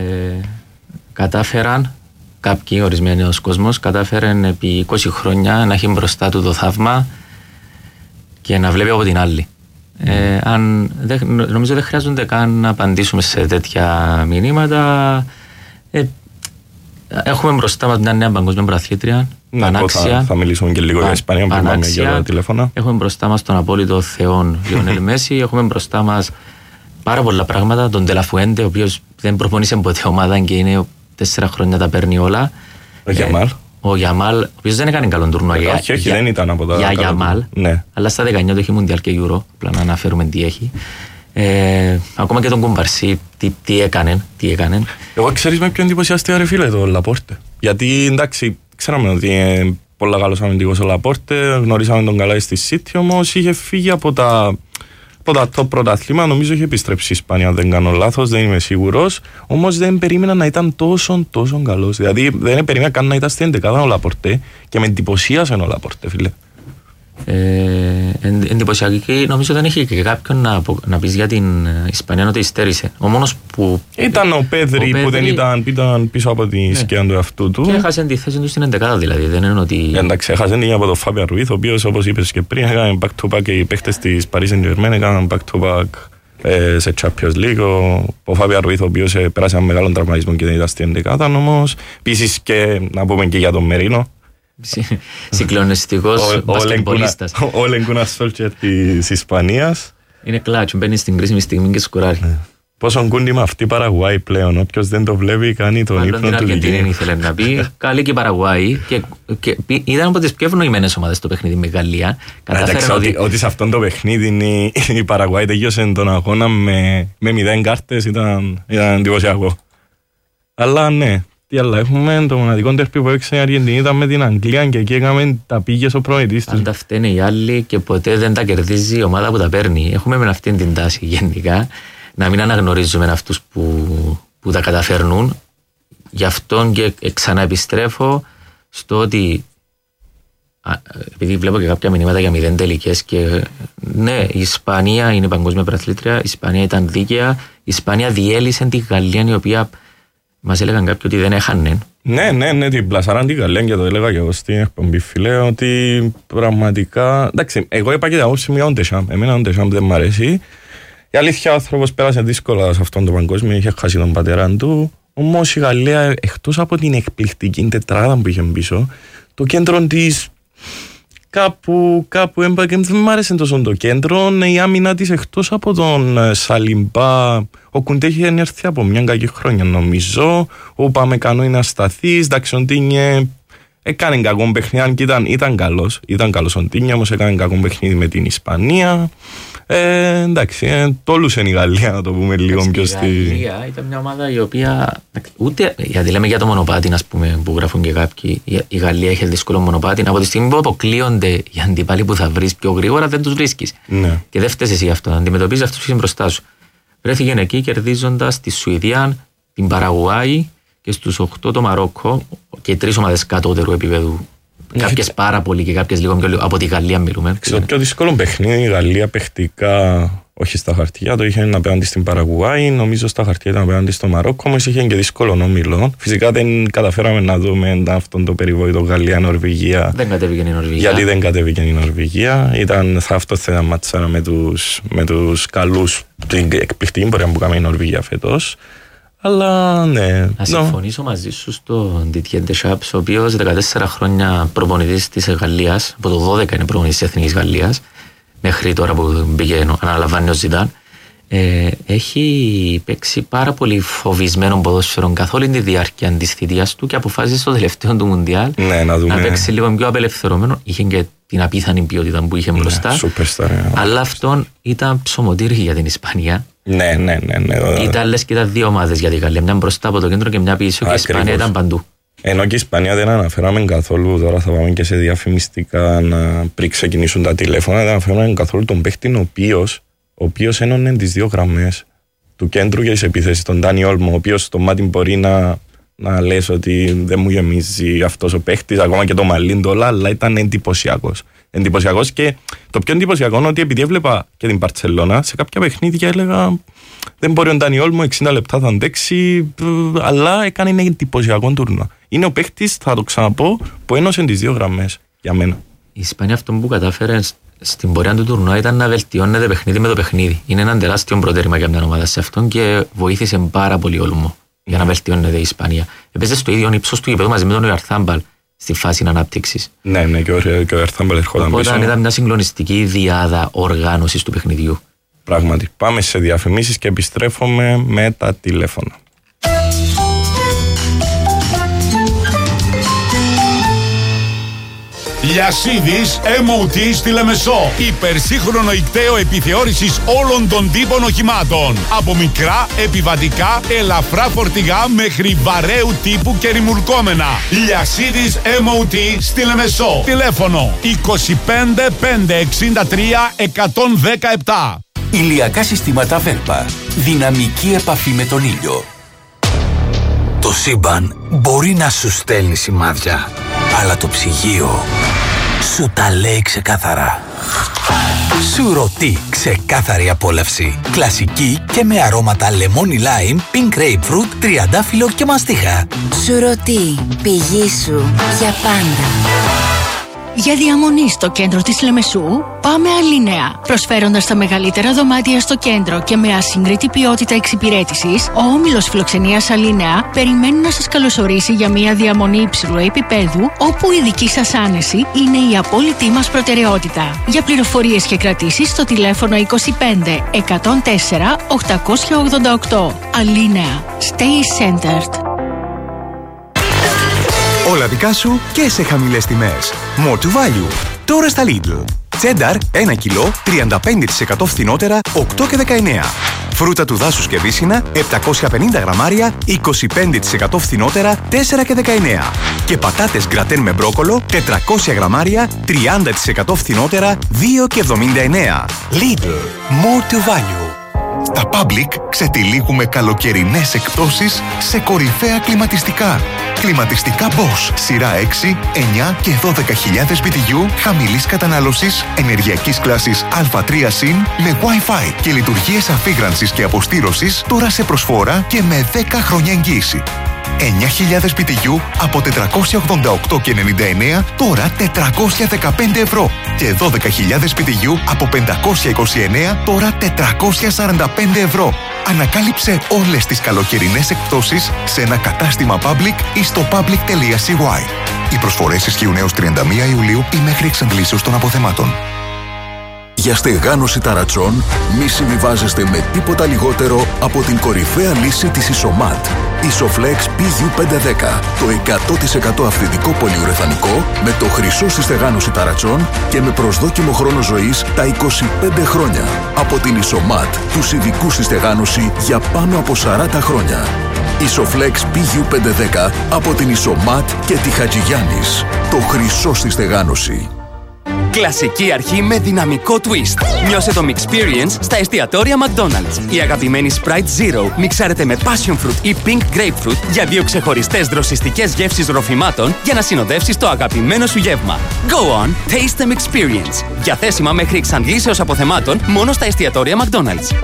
κατάφεραν κάποιοι ορισμένοι ως κόσμος, κατάφεραν επί είκοσι χρόνια να έχει μπροστά του το θαύμα και να βλέπει από την άλλη. Ε, αν, δε, νομίζω δεν χρειάζονται καν να απαντήσουμε σε τέτοια μηνύματα. Ε, έχουμε μπροστά μας μια νέα παγκόσμια πρωταθλήτρια. Ναι, πανάξια. Θα, θα μιλήσουμε και λίγο για Ισπανία που πάμε για τα τηλέφωνα. Έχουμε μπροστά μας τον απόλυτο θεόν Λιονέλ Μέση. Έχουμε μπροστά μας πάρα πολλά πράγματα. Τον Τελαφουέντε, ο οποίος δεν προπονήσε ποτέ ομάδα και είναι τέσσερα χρόνια τα παίρνει όλα. Ο Γιαμάλ. Ο Γιαμάλ, ο οποίος δεν έκανε καλό τουρνουά. Όχι, όχι, δεν ήταν από τα. Για Γιαμάλ. Ναι. Αλλά στα δεκαεννιά το έχει Μουντιάλ και Euro. Απλά να αναφέρουμε τι έχει. Ε, ακόμα και τον Κουμπαρσί, τι, τι έκανε. Τι έκανε. Εγώ ξέρεις με ποιον εντυπωσιάστηκα ρε φίλε, το Λαπόρτε. Γιατί εντάξει, ξέραμε ότι είναι πολύ καλός αμυντικός ο Λαπόρτε. Γνωρίσαμε τον καλά στη City, όμως είχε φύγει από τα. Από τα top πρωταθλήμα, νομίζω είχε επιστρέψει η Ισπανία, δεν κάνω λάθος, δεν είμαι σίγουρος. Όμως δεν περίμενα να ήταν τόσο, τόσο καλός. Δηλαδή δεν περίμενα καν να ήταν στην εντεκάδα ο Λαπορτέ και με εντυπωσίασε ο Λαπορτέ, φίλε. Ε, εν, εντυπωσιακή, νομίζω δεν έχει και κάποιον να, να πεις για την Ισπανία ότι υστέρησε. Ο μόνος που. Ήταν ο Πέδρη, ο Πέδρη που δεν ήταν, ήταν πίσω από τη ναι. σκιά του εαυτού του. Και έχασε τη θέση του στην εντεκάδα, δηλαδή. Δεν είναι ότι. Εντάξει, έχασε την από τον Φάβια Ρουίθ, ο οποίος όπως είπες και πριν, έκανε back to back οι παίχτες της Paris Saint-Germain, έκαναν back to back ε, σε Champions League. Ο, ο Φάβια Ρουίθ, ο οποίος ε, πέρασε ένα μεγάλο τραυματισμό και δεν ήταν στην εντεκάδα όμως. Επίσης και να πούμε και για τον Μερίνο. Συγκλονιστικός μπασκετμπολίστας. Ο Λεγκούνας Σόλτσερ της Ισπανίας. Είναι κλάτσο, μπαίνει στην κρίσιμη στιγμή και σκουράρει. Πόσο κούντι με αυτή η Παραγουάη πλέον. Όποιος δεν το βλέπει κάνει τον ύπνο του. Την Αργεντινή ήθελε να πει. Καλή και η Παραγουάη. Ήταν από τις πιο ευνοημένες ομάδες στο παιχνίδι με Γαλλία. Εντάξει, ότι σε αυτό το παιχνίδι η Παραγουάη τελείωσε τον αγώνα με μηδέν κάρτες ήταν εντυπωσιακό. Αλλά ναι. Τι άλλα, έχουμε το μοναδικό τερπί που έξε η Αργεντινή ήταν με την Αγγλία και εκεί έκαμε τα πήγες ο προεδρής τους. Αν τα φταίνε οι άλλοι και ποτέ δεν τα κερδίζει η ομάδα που τα παίρνει. Έχουμε με αυτήν την τάση γενικά να μην αναγνωρίζουμε αυτούς που, που τα καταφέρνουν γι' αυτό και ξαναεπιστρέφω στο ότι επειδή βλέπω και κάποια μηνύματα για μηδέν τελικές και ναι, η Ισπανία είναι παγκόσμια πρωταθλήτρια, η Ισπανία ήταν δίκαια, η Ισπανία διέλυσε τη Γαλλία, η οποία μας έλεγαν κάποιοι ότι δεν έχανε. Ναι, ναι, ναι, την πλασάραν τη Γαλλία και το έλεγα και εγώ στην εκπομπή, φίλε, ότι πραγματικά. Εντάξει, εγώ είπα και τα άποψη μου για τον Ντεσάμπ. Εμένα τον Ντεσάμπ δεν μ' αρέσει. Η αλήθεια, ο άνθρωπος πέρασε δύσκολα σε αυτόν τον παγκόσμιο, είχε χάσει τον πατέρα του. Όμως η Γαλλία, εκτός από την εκπληκτική τετράδα που είχε πίσω, το κέντρο της. Κάπου, κάπου έμπαγκε, δεν μ' άρεσε τόσο το κέντρο. Η άμυνα της εκτός από τον Σαλιμπά, ο Κουντέ είχε έρθει από μια κακή χρόνια νομίζω. Ο Παμεκανό είναι ασταθής. Εντάξει, ο Ντίνιε έκανε κακό παιχνίδι, και ήταν, ήταν καλός. Ήταν καλός ο Ντίνιε, όμως έκανε κακό παιχνίδι με την Ισπανία. Ε, εντάξει, ε, τόλουσε η Γαλλία, να το πούμε λίγο πιο στη. Η Γαλλία ήταν μια ομάδα η οποία. Ούτε, γιατί λέμε για το μονοπάτι, ας πούμε, που γράφουν και κάποιοι, η Γαλλία έχει δύσκολο μονοπάτι. Από τη στιγμή που αποκλείονται οι αντίπαλοι που θα βρεις πιο γρήγορα, δεν τους βρίσκεις. Ναι. Και δεν φταίς εσύ αυτό. Αντιμετωπίζεις αυτούς που είναι μπροστά σου. Βρέθηκε εκεί κερδίζοντας τη Σουηδία, την Παραγουάη και στους οκτώ το Μαρόκο και τρεις ομάδες κατώτερου επίπεδου. Κάποιες πάρα πολύ και κάποιες λίγο πιο από τη Γαλλία μιλούμε. Το πιο δύσκολο παιχνίδι η Γαλλία παιχτικά, όχι στα χαρτιά, το είχε απέναντι στην Παραγουάη, νομίζω στα χαρτιά ήταν απέναντι στο Μαρόκο, όμως είχε και δύσκολο όμιλο. Φυσικά δεν καταφέραμε να δούμε αυτόν το περιβόητο Γαλλία-Νορβηγία. Δεν κατέβηκε η Νορβηγία. Γιατί δεν κατέβηκε η Νορβηγία. Ήταν, θα αυτό θα ήταν ματσάρα με τους, με τους καλούς, την εκπληκτική πορεία που κάνει η Νορβηγία φέτος. Αλλά ναι. Να συμφωνήσω no. μαζί σου στον Didier Deschamps, ο οποίος δεκατέσσερα χρόνια προπονητής της Γαλλίας, από το δώδεκα είναι προπονητής της Εθνικής Γαλλίας, μέχρι τώρα που μπήκε, αναλαμβάνει ο Ζιντάν. Ε, έχει παίξει πάρα πολύ φοβισμένο ποδόσφαιρο καθ' όλη τη διάρκεια της θητείας του και αποφάσισε στο τελευταίο του Μουντιάλ ναι, να, να παίξει λίγο πιο απελευθερωμένο. Είχε και την απίθανη ποιότητα που είχε μπροστά. Ναι, superstar, ναι. Αλλά αυτόν ήταν ψωμοτήρι για την Ισπανία. Ναι, ναι, ναι. ναι. Ήταν λες και ήταν δύο ομάδες για τη Γαλλία. Μια μπροστά από το κέντρο και μια πίσω. Ακριβώς. Και η Ισπανία ήταν παντού. Ενώ και η Ισπανία δεν αναφέραμε καθόλου, τώρα θα πάμε και σε διαφημιστικά να πριν ξεκινήσουν τα τηλέφωνα, δεν αναφέραμε καθόλου τον παίχτη ο οποίος ο οποίος ένωνε τις δύο γραμμές του κέντρου για τις επιθέσεις, τον Ντάνι Όλμο, ο οποίος στο μάτι μπορεί να, να λες ότι δεν μου γεμίζει αυτός ο παίχτης, ακόμα και το Μαλίντολα, αλλά ήταν εντυπωσιακός. Εντυπωσιακός και το πιο εντυπωσιακό είναι ότι επειδή έβλεπα και την Μπαρτσελώνα, σε κάποια παιχνίδια έλεγα δεν μπορεί ο Ντάνι Όλμο, εξήντα λεπτά θα αντέξει, αλλά έκανε ένα εντυπωσιακό τουρνουά. Είναι ο παίχτης, θα το ξαναπώ, που ένωσε τις δύο γραμμές για μένα. Η Ισπανία αυτό που κατάφερε στην πορεία του τουρνουά ήταν να βελτιώνεται παιχνίδι με το παιχνίδι. Είναι ένα τεράστιο προτέρημα για μια ομάδα σε αυτόν και βοήθησε πάρα πολύ Όλμο για να βελτιώνεται η Ισπανία. Έπαιζε στο ίδιο ύψος του γηπέδου μαζί με τον Οιαρθάμπαλ στη φάση ανάπτυξης. Ναι, ναι, και ο Οιαρθάμπαλ ερχόταν πίσω. Οπότε ήταν μια συγκλονιστική διάδα οργάνωσης του παιχνιδιού. Πράγματι. Πάμε σε διαφημίσεις και επιστρέφουμε με τα τηλέφωνα. Λιασίδης εμ ο τι στη Λεμεσό. Υπερσύγχρονο ικταίο επιθεώρησης όλων των τύπων οχημάτων. Από μικρά, επιβατικά, ελαφρά φορτηγά μέχρι βαρέου τύπου και ρημουλκόμενα. Λιασίδης εμ ο τι στη Λεμεσό. Τηλέφωνο είκοσι πέντε πεντακόσια εξήντα τρία εκατόν δεκαεπτά. Ηλιακά συστήματα Βέλπα. Δυναμική επαφή με τον ήλιο. Το σύμπαν μπορεί να σου στέλνει σημάδια, αλλά το ψυγείο σου τα λέει ξεκάθαρα. Σουρωτή, ξεκάθαρη απόλαυση. Κλασική και με αρώματα λεμόνι λάιμ, pink grapefruit, τριαντάφυλλο και μαστίχα. Σουρωτή, πηγή σου για πάντα. Για διαμονή στο κέντρο της Λεμεσού, πάμε Αλίνεα. Προσφέροντας τα μεγαλύτερα δωμάτια στο κέντρο και με ασύγκριτη ποιότητα εξυπηρέτησης, ο όμιλος φιλοξενίας Αλίνεα περιμένει να σας καλωσορίσει για μια διαμονή υψηλού επίπεδου, όπου η δική σας άνεση είναι η απόλυτη μας προτεραιότητα. Για πληροφορίες και κρατήσεις στο τηλέφωνο είκοσι πέντε εκατόν τέσσερα οχτακόσια ογδόντα οκτώ. Αλίνεα. Stay centered. Όλα δικά σου και σε χαμηλές τιμές. More to value. Τώρα στα Lidl. Τσένταρ ένα κιλό, τριάντα πέντε τοις εκατό φθηνότερα, οκτώ και δεκαεννέα. Φρούτα του δάσους και βύσσινα, επτακόσια πενήντα γραμμάρια, είκοσι πέντε τοις εκατό φθηνότερα, τέσσερα και δεκαεννέα. Και πατάτες γκρατέν με μπρόκολο, τετρακόσια γραμμάρια, τριάντα τοις εκατό φθηνότερα, δύο και εβδομήντα εννέα. Lidl. More to value. Στα Public ξετυλίγουμε καλοκαιρινές εκπτώσεις σε κορυφαία κλιματιστικά. Κλιματιστικά Bosch, σειρά έξι, εννιά και δώδεκα χιλιάδες μπι τι γιου χαμηλής κατανάλωσης, ενεργειακής κλάσης Α τρία συν με Wi-Fi και λειτουργίες αφήγρανσης και αποστήρωσης τώρα σε προσφορά και με δέκα χρόνια εγγύηση. εννιά χιλιάδες μπι τι γιου από τετρακόσια ογδόντα οκτώ και ενενήντα εννέα, τώρα τετρακόσια δεκαπέντε ευρώ. Και δώδεκα χιλιάδες μπι τι γιου από πεντακόσια είκοσι εννέα, τώρα τετρακόσια σαράντα πέντε ευρώ. Ανακάλυψε όλες τις καλοκαιρινές εκπτώσεις σε ένα κατάστημα Public ή στο public τελεία σι γουάι. Οι προσφορές ισχύουν έως τριάντα μία Ιουλίου ή μέχρι εξαντλήσεως των αποθεμάτων. Για στεγάνωση ταρατσών, μη συμβιβάζεστε με τίποτα λιγότερο από την κορυφαία λύση της Isomat. Isoflex πι γιου πεντακόσια δέκα, το εκατό τοις εκατό αυθεντικό πολυουρεθανικό με το χρυσό στη στεγάνωση ταρατσών και με προσδόκιμο χρόνο ζωής τα είκοσι πέντε χρόνια. Από την Isomat, τους ειδικούς στη στεγάνωση για πάνω από σαράντα χρόνια. Isoflex πι γιου πεντακόσια δέκα από την Isomat και τη Χατζηγιάννης. Το χρυσό στη στεγάνωση. Κλασική αρχή με δυναμικό twist. Νιώσε το Mixperience στα εστιατόρια McDonald's. Η αγαπημένη Sprite Zero μιξάρεται με Passion Fruit ή Pink Grapefruit για δύο ξεχωριστές δροσιστικές γεύσεις ροφημάτων για να συνοδεύσεις το αγαπημένο σου γεύμα. Go on, taste the Mixperience. Διαθέσιμα μέχρι εξαντλήσεως αποθεμάτων μόνο στα εστιατόρια McDonald's.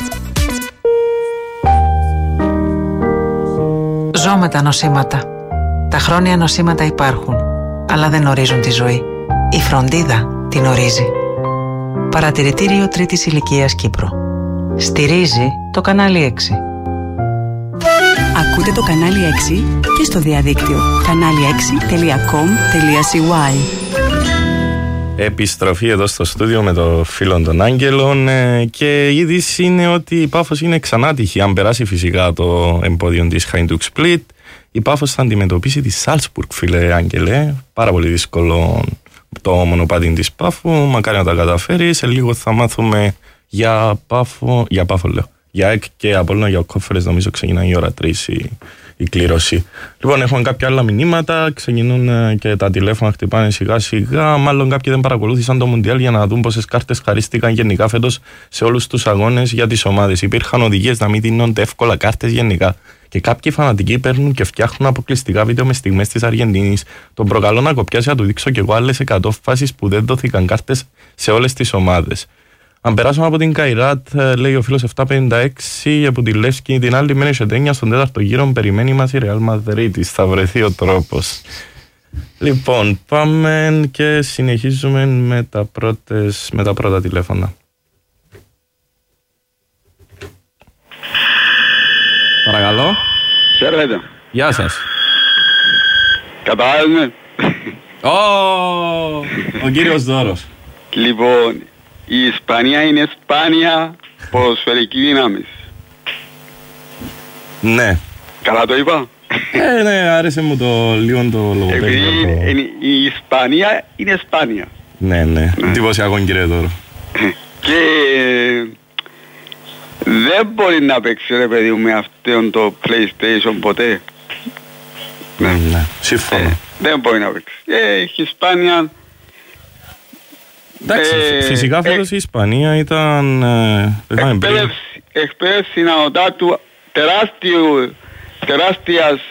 Ζω με τα νοσήματα. Τα χρόνια νοσήματα υπάρχουν, αλλά δεν ορίζουν τη ζωή. Η φροντίδα την ορίζει. Παρατηρητήριο Τρίτης Ηλικίας Κύπρο. Στηρίζει το κανάλι έξι. Ακούτε το κανάλι έξι και στο διαδίκτυο κανάλι έξι τελεία κομ τελεία σι γουάι. Επιστροφή εδώ στο στούντιο με το φίλο των Άγγελων και η είδηση είναι ότι η Πάφος είναι ξανά τυχή. Αν περάσει φυσικά το εμπόδιο της Hajduk Split, η Πάφος θα αντιμετωπίσει τη Salzburg, φίλε Άγγελε. Πάρα πολύ δύσκολο το μονοπάτι της Πάφου, μακάρι να τα καταφέρει. Σε λίγο θα μάθουμε για Πάφο, για Πάφο λέω, για ΕΚ και Απόλλωνα για ο Κόφερες, νομίζω ξεκινάει η ώρα τρεις η, η κλήρωση. Λοιπόν, έχουμε κάποια άλλα μηνύματα, ξεκινούν και τα τηλέφωνα χτυπάνε σιγά σιγά. Μάλλον κάποιοι δεν παρακολούθησαν το Μουντιάλ για να δουν πόσες κάρτες χαρίστηκαν γενικά φέτος σε όλους τους αγώνες για τις ομάδες. Υπήρχαν οδηγίες να μην δίνονται εύκολα κάρτες γενικά. Και κάποιοι φανατικοί παίρνουν και φτιάχνουν αποκλειστικά βίντεο με στιγμές της Αργεντινής. Τον προκαλώ να κοπιάσει να του δείξω και εγώ άλλες εκατό φάσεις που δεν δόθηκαν κάρτες σε όλες τις ομάδες. Αν περάσουμε από την Καϊράτ, λέει ο φίλος επτακόσια πενήντα έξι, από τη Λεύσκη την άλλη μένει εννιά στον τέταρτο γύρο, περιμένει μας η Ρεάλ Μαδρίτης. Θα βρεθεί ο τρόπος. Λοιπόν, πάμε και συνεχίζουμε με τα, πρώτες, με τα πρώτα τηλέφωνα. Παρακαλώ. Χαίρετε. Γεια σας. Κατάλαβε. Oh, ο κύριος Δώρος. Λοιπόν, η Ισπανία είναι σπάνια ποδοσφαιρική δύναμη. Ναι. Καλά το είπα. Ε, ναι, άρεσε μου το λίγο το λογοπαίδιο. Επειδή η Ισπανία είναι σπάνια. Ναι, ναι. Εντυπωσιακό κύριε Δώρο. Και δεν μπορεί να παίξει ρε παιδί με αυτό το PlayStation ποτέ. Ναι, ναι. Συμφωνώ. Ε, δεν μπορεί να παίξει. Ε, η Ισπανία... Εντάξει, ε, φυσικά φέτος ε, η Ισπανία ήταν... Ε, εκπαίδευση ναοτά του τεράστιου, τεράστιας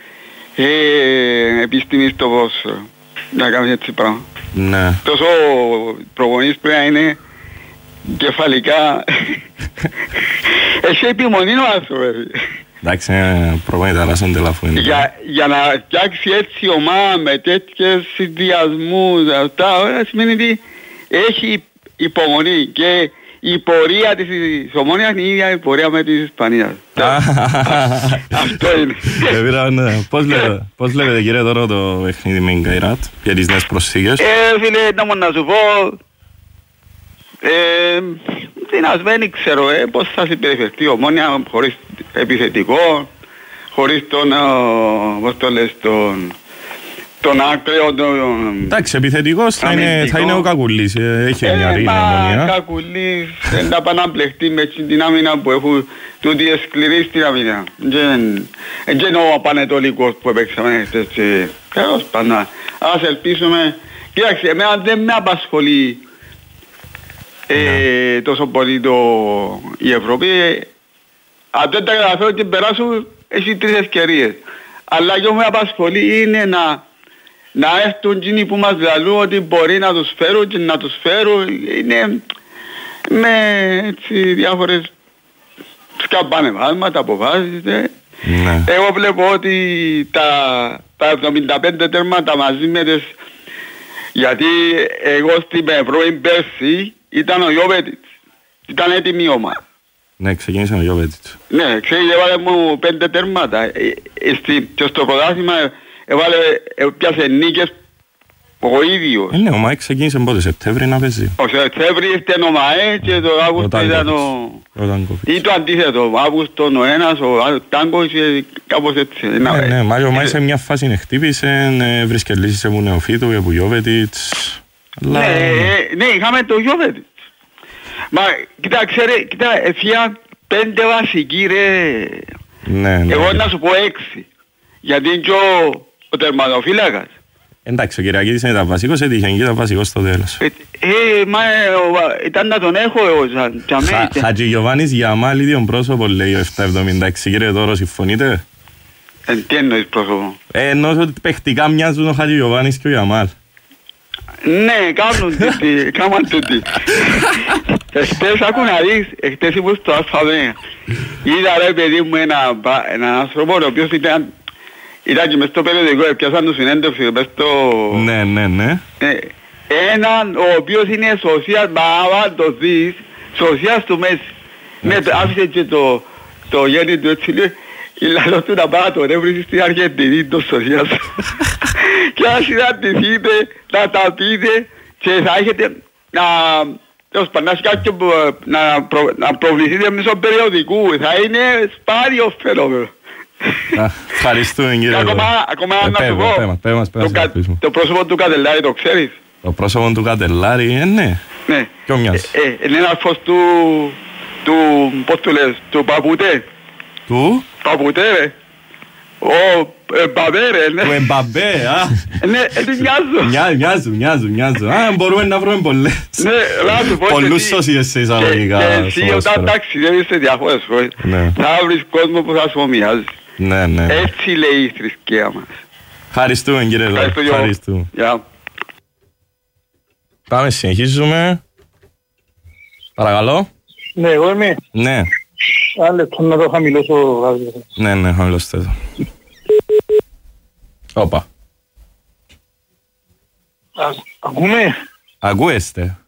ε, επιστήμης στο ποδόσφαιρο. Να κάνεις έτσι πράγμα. Ναι. Τόσο προπονητής πρέπει να είναι κεφαλικά... Έχει επιμονή ο άνθρωπος. Εντάξει, προπονητή αλλάσσον τελαφού είναι. Για, για να φτιάξει έτσι ομάδα με τέτοιες συνδυασμούς, αυτά σημαίνει ότι έχει υπομονή και η πορεία της Ομόνοιας είναι η ίδια η πορεία με της Ισπανίας. Αυτό είναι. Πώς βλέπετε κύριε τώρα το παιχνίδι με την Καϊράτ για τις νέες προσθήκες? Ε, φίλε, να μου να σου πω, τι να σβαίνει ξέρω, ε, πώς θα συμπεριφερθεί η Ομόνια χωρίς επιθετικό, χωρίς τον, πώς το λες, τον... τον άκρεο, τον... Εντάξει, επιθετικός θα είναι, θα είναι ο Κακουλής, έχει ε, μια ρίγα Ομόνια. Ο Κακουλής δεν τα πάνε να πλεχτεί με την άμυνα που έχουν τούτη σκληρή στην άμυνα. Δεν είναι ο Πανετολικός που έπαιξαμε έτσι. Τέλος πάντων, ας ελπίσουμε. Κοίταξε, εμένα δεν με απασχολεί ε, τόσο πολύ το, η Ευρώπη. αν δεν τα καταφέρω και περάσω, έχει τρεις ευκαιρίες. Αλλά και με απασχολεί είναι να, να έρθουν εκείνοι που μας λαλούν ότι μπορεί να τους φέρουν και να τους φέρουν. Είναι με έτσι διάφορες σκαμπανεβάσματα, αποφάσεις. Ε. Ναι. Εγώ βλέπω ότι τα, τα εβδομήντα πέντε τέρματα μαζί με τις... Γιατί εγώ στην Ευρώπη πέρσι ήταν ο Γιώβετιτς. Ήταν έτοιμη ομάδα. Ναι, ξεκίνησε ο Γιώβετιτς. Ναι, ξέρεις, έβαλε μου πέντε τέρματα. Ε, ε, στη, και στο πρωτάθλημα έβαλε, έπιασε νίκες ο ίδιος. Ε, ναι, ο ΜΑΕ ξεκίνησε πότε, Σεπτέμβρη να παίζει. Ο Σεπτέμβρη ήρθε ο ΜΑΕ και το Αύγουστο ήταν ο... Ή το αντίθετο, ο Αύγουστο ο ένας, ο Τάγκος, κάπως έτσι. Ναι, ναι, Μάιο ΜΑΕ σε μια φάση χτύπησε, βρίσκε λύσεις σε Νεοφίτου, από Γιώβετιτς. Ναι, ναι, είχαμε το Γιώβετιτς. Μα, κοίτα, ξέρε, κοίτα, έφυγαν πέντε βασικοί, ρε. Ναι, ναι. Εγώ να σου πω έξι. Γιατί είναι και ο, ο τερματοφύλακας. Εντάξει, ο Κυριακίδης ήταν βασικός, έτυχε και ήταν βασικός στο τέλος. Ε, ε μα, ε, ήταν να τον έχω εγώ, σαν, Χα, Χατζη Γιωβάνης Γιαμάλ, ίδιον πρόσωπο, λέει ο επτακόσια εβδομήντα έξι, κύριε Δώρο, συμφωνείτε? Ε, τι εννοείς πρόσωπο? Ε, εννοώ ότι παιχτικά μοιάζουν ο Χατζη Γιωβάνης και ο Γιαμάλ. Ναι, κάνουν τούτοι, κάνουν τούτοι. Εχθές άκου να δεις, εχθές ήμουν στο Ασφαδέ. Είδα ρε παιδί μου έναν άνθρωπο ο οποίος ήταν ήταν και μες στο περιοδικό, έπιασαν του συνέντευξη μες στο... Ναι, ναι, ναι. Έναν ο οποίος είναι σωσίας, μα άμα το δεις, σωσίας του Μέση. Ναι, άφησε και το γέννη του έτσι λέει, η λαλό του να πάει τον έβριση στην Αργεντινή, το σωσίας. Και να συναντηθείτε, να τα πείτε και θα έχετε να... Τέλος πάντων, να προβληθείτε μέσω περιοδικού, θα είναι σπάριο φαινόμενο. Ευχαριστούμε κύριε. Ακόμα να σου πω, το πρόσωπο του Κατελάρη το ξέρεις? Το πρόσωπο του Κατελάρη, ε, ναι. Ναι. Ποιο μοιάζει? Είναι ένα φως του, του, πώς του λες, του Παπούτε. Του? Παπούτε ρε. Ο Εμπαμπέ ρε, ναι. Ο Εμπαμπέ, α. Ναι, έτσι μοιάζουν. Μοιάζουν, μοιάζουν, μοιάζουν. Α, μπορούμε να βρούμε πολλές. Ναι, να σου πω. Πολλούς σωσίες σε εισαγωγικά. Και εσύ όταν ταξιδεύεις σε διάφορες χώρες, θα βρεις κόσμο που θα σου ομοιάζει. Ναι, ναι. Έτσι λέει η θρησκεία μας. Ευχαριστούμε κύριε Δώρο. Ευχαριστούμε. Yeah. Πάμε, συνεχίζουμε. Παρακαλώ. Ναι, εγώ είμαι. Ναι. Ένα λεπτό να το χαμηλώσω. Ναι, ναι, χαμηλώστε το. Όπα. Ακούμε. Ακούεστε.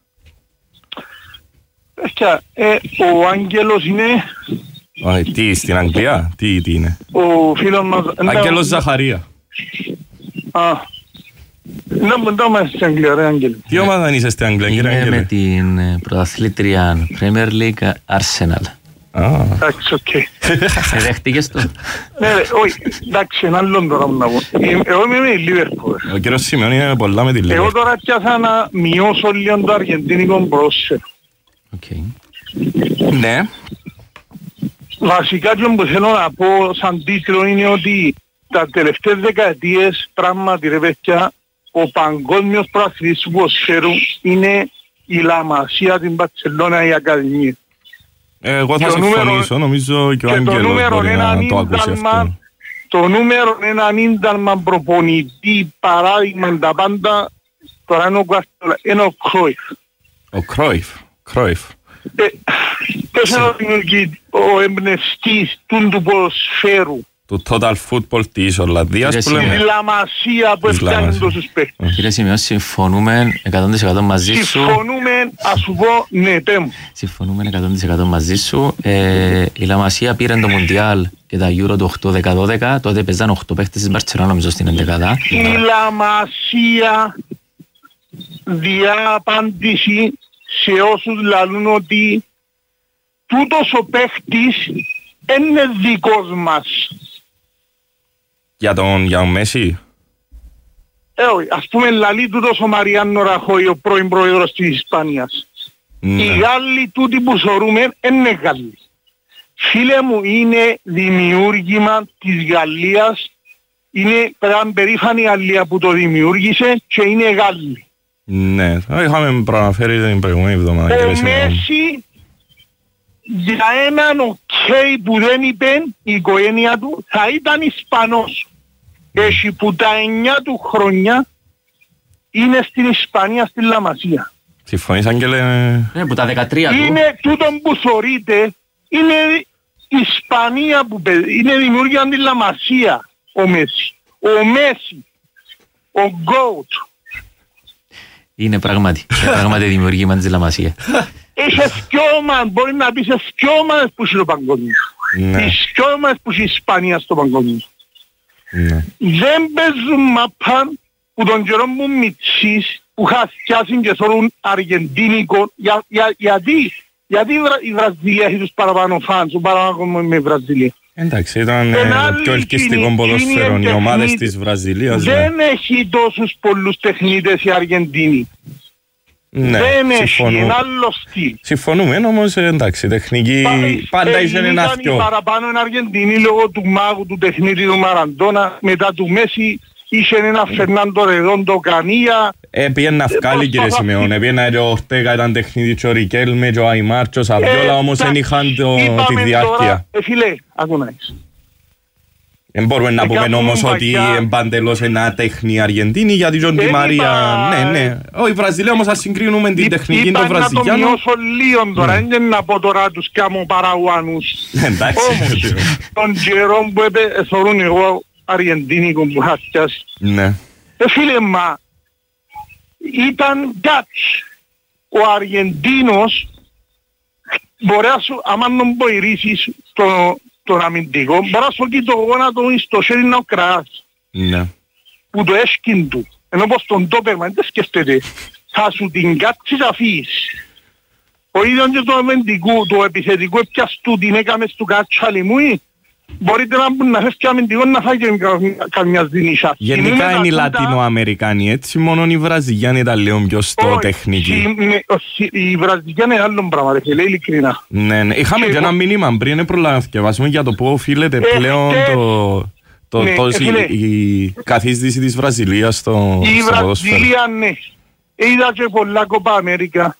Έφτια, ε, ο Άγγελος είναι... Ε, τι, στην Αγγλία, τι, τι είναι? Ο φίλος μας... Άγγελος Ζαχαρία. Α, να μποντάμε στην Αγγλία, ρε Άγγελ. Τι ομάδα είσαι στην Αγγλία, κύριε Άγγελε? Είναι με την πρωταθλήτρια Premier League Arsenal. Εντάξει, οκ. Με δέχτηκες το? Ναι, όχι, εντάξει, ένα άλλο τώρα που να πω. Εγώ είμαι με η Λίβερπουλ. Ο κύριος Σιμεών είναι πολλά με τη Λίβερπουλ. Εγώ τώρα πιάσα να μειώσω λίγο το αργεντίνικο πρόσφαιρο. Ναι. Βασικά και που θέλω να πω σαν τίτλο είναι ότι τα τελευταίες δεκαετίες πράγματι ρε παιδιά ο παγκόσμιος προαθλητής του ποδοσφαίρου είναι η Λαμασία, την Μπαρσελόνα, η Ακαδημία. Εγώ θα συμφωνήσω, νομίζω και ο Άγγελος μπορεί να το ακούσει αυτό. Το νούμερο έναν ίνταλμα προπονητή, παράδειγμα τα πάντα, τώρα είναι ο Γκουαρτιόλα, είναι ο Κρόιφ. Ο Κρόιφ, Κρόιφ. Ποιος είναι ο δημιουργή, ο εμπνευστής του ποδοσφαίρου. Του total football της Ολλανδίας που λέμε. Η Λαμασία που έφτιανε τόσους παίκτες. Κύριε Σημειώ, συμφωνούμε εκατό τοις εκατό μαζί σου. Συμφωνούμε, ας σου πω, ναι, πέμ. Συμφωνούμε εκατό τοις εκατό μαζί σου. Ε, η Λαμασία πήρε το Μουντιάλ και τα Euro το οκτώ δέκα δώδεκα. Τότε παίζαν οκτώ παίκτες της Μπαρτσελόνα, νομίζω, στην εντεκάδα. Η Λαμασία διά απάντηση σε όσους λαλούν ότι τούτος ο παίκτης είναι δικός μας. Για τον, για τον Μέση. Ε, όχι, ας πούμε λαλεί τούτος ο Μαριάννο Ραχώη, ο πρώην πρόεδρος της Ισπανίας. Ναι. Οι Γάλλοι τούτοι που σωρούμε είναι Γάλλοι. Φίλε μου, είναι δημιούργημα της Γαλλίας. Είναι πέραν περήφανη Γαλλία που το δημιούργησε και είναι Γάλλοι. Ναι, είχαμε προαναφέρει την προηγούμενη εβδομάδα. Ο Μέση για έναν οκ που δεν είπε η οικογένεια του θα ήταν Ισπανός. Έχει που τα εννιά του χρόνια είναι στην Ισπανία, στην Λαμασία. Συμφωνείς, Άγγελε? Ναι, που τα δεκατρία του. Είναι τούτον που θωρείτε, είναι η Ισπανία που παίζει, είναι δημιουργία τη Λαμασία ο Μέση. Ο Μέση, ο Γκόουτ. Είναι πράγματι, είναι πράγματι δημιουργήμα της Λαμασία. Έχει σκιώμα, μπορεί να πεις σκιώμας που είσαι στο παγκόσμιο. Οι σκιώμας που είσαι η Ισπανία στο παγκόσμιο. Δεν παίζουν μαπά που τον καιρό μου μητσής που χασιάσουν και θέλουν αργεντίνικο. Για, για, γιατί, γιατί η Βραζιλία έχει τους παραπάνω φανς, ο παραπάνω με η Βραζιλία. Εντάξει, ήταν πιο ελκυστικό ποδόσφαιρο οι ομάδες της Βραζιλίας. Δεν έχει τόσους πολλούς τεχνίτες η Αργεντίνη. Ναι, δεν έχει συμφωνώ. ένα άλλο στυλ. Συμφωνούμε, όμως εντάξει, τεχνική πάντα είχε ένα αυτιό. Ήταν παραπάνω η Αργεντίνη λόγω του μάγου του τεχνίτη του Μαραντώνα. Μετά του Μέση είχε ένα Φερνάντο Ρεδόντο Κανία. Έπιεν να βγάλει, κύριε Σιμεών, έπιεν ο Ορτέγα ήταν τεχνίτη και ο Ρικέλμε και ο Αϊμάρ και ο Σαβιόλα, όμως δεν είχαν τη διάρκεια. Ε, φίλε, ακού να έχεις. Δεν μπορούμε να πούμε όμως ότι εμπαντελώς ένα τέχνη Αργεντίνη, γιατί τον Τη Μαρία, ναι, ναι. Όχι, η Βραζιλία όμως ας συγκρίνουμε την τεχνική των Βραζιλιάνων. Είπα να το μειώσω λίγο τώρα, δεν να πω τώρα τους κάμω Παραγουάνους. Όμως, τον καιρό που θωρούν εγώ Αργεντίνικο που χάσιας. Ναι. Ε, φίλε, μα ήταν Dutch. Ο Αργεντίνος μπορεί να σου, άμα τον βοηθήσεις το τον αμυντικό, μπορεί να σου πει το γόνατο στο χέρι να κράς. Ναι. Που το έσκιν του. Ενώ πως τον Τόπερμαν δεν σκέφτεται. Θα σου την κάτσεις αφήσεις. Ο ίδιος και το αμυντικό, το επιθετικό έπιας του την έκαμε στο κάτσαλι μου. Μπορείτε να, να φεύγει αμυντικό να φάει και καμιά δινήσια. Γενικά είναι οι Λατινοαμερικάνοι έτσι, μόνο οι Βραζιλιάνοι ήταν λίγο πιο στο τεχνική. Οι Βραζιλιάνοι είναι άλλον πράγμα, ρε φίλε, ειλικρινά. Ναι, ναι. Είχαμε και ένα μήνυμα πριν, δεν προλάβαμε να διαβάσουμε για το πού οφείλεται πλέον το, ναι, το, η, η καθίστηση της Βραζιλίας στο ποδόσφαιρο. Η Βραζιλία, ναι. Είδα και πολλά Κοπα Αμέρικα.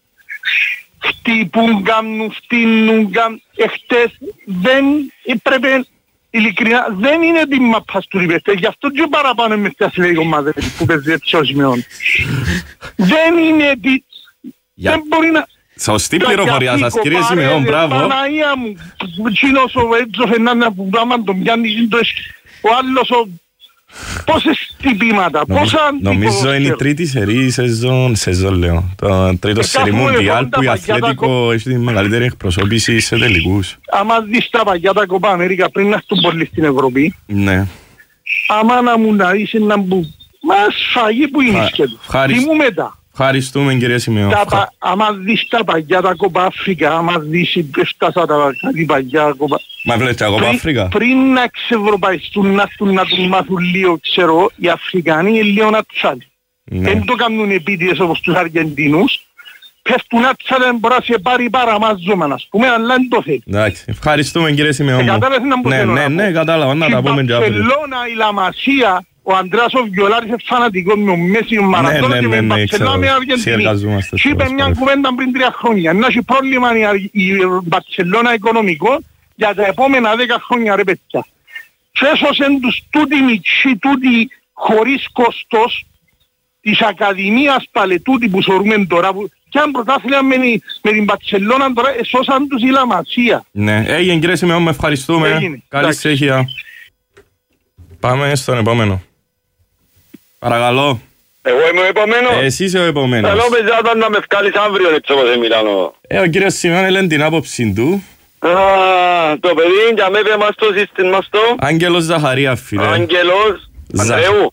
Χτυπούν, κάνουν, φτύνουν, κάνουν. Εχτες δεν έπρεπε, ειλικρινά, δεν είναι την μαπάς του Ριπέστε. Γι' αυτό και παραπάνω με τις λέει ομάδες που παίζει έτσι ως μειών. Δεν είναι τη... Δεν μπορεί να... Σωστή πληροφορία σας, κύριε Σιμεών, μπράβο. Παναγία μου, τσίνος ο Έτζο Φερνάντα που άμα τον πιάνει, ο άλλος ο... Πόσες τυπήματα, πόσα αντιποδόσφαιρο. Νομίζω είναι η τρίτη σερί σεζόν, σεζόν λέω. Το τρίτο σερί μουντιάλ που η Αθλέτικο έχει τη μεγαλύτερη εκπροσώπηση σε τελικούς. Άμα δεις τα παγιά τα Κοπα Αμέρικα πριν να έρθουν πολύ στην Ευρώπη, ναι. Άμα να μου να δεις ένα που... Μα σφαγή που είναι σχεδόν. Τι μου μετά. Ευχαριστούμε κύριε Σιμεών. Άμα δεις τα παγιά τα Κοπα Αφρικά, άμα δεις έφτασα τα παγιά Κοπα... Μα βλέπετε τα Κοπα Αφρικά. Πριν να ξευρωπαϊστούν, να έρθουν να τους μάθουν λίγο, ξέρω, οι Αφρικανοί είναι λίγο να τσάλει. Δεν το κάνουν επίτηδες όπως τους Αργεντίνους. Πέφτουν να τσάλει, μπορεί να σε πάρει παραμάζωμα, ας πούμε, αλλά δεν το θέλει. Εντάξει, ευχαριστούμε κύριε Σιμεών. Ναι, ναι, ναι, κατάλαβα, να τα πούμε και αύριο. Η Μπαρσελόνα, η Λαμασία, ο Αντρέας ο Βιολάρης είναι φανατικός με ο Μέση, ο Μαραντώνα και με την Μπαρσελόνα με Αργεντινή. Και είπε μια κουβέντα πριν τρία χρόνια. Να έχει πρόβλημα η Μπαρσελόνα οικονομικό για τα επόμενα δέκα χρόνια ρε παιδιά. Και έσωσαν τους τούτοι μητσί, τούτοι χωρίς κόστος της Ακαδημίας Παλαιτούτη που σωρούμε τώρα. Και αν πρωτάθλια με, με την Μπαρσελόνα τώρα εσώσαν τους η Λαμασία. Ναι, έγινε κύριε Σιμεών, με ευχαριστούμε. Έγινε. Καλή συνέχεια. Πάμε στον επόμενο. Παρακαλώ. Εγώ είμαι ο επόμενος. Εσύ είσαι ο επόμενος. Θέλω παιδιά να με βγάλεις αύριο έτσι όπως σε μιλάνω. Ε, ο κύριος Σιμεών λένε την άποψη του. Α, το παιδί για με είπε μας το σύστημα στο. Άγγελος Ζαχαρία φίλε. Άγγελος Ανδρέου.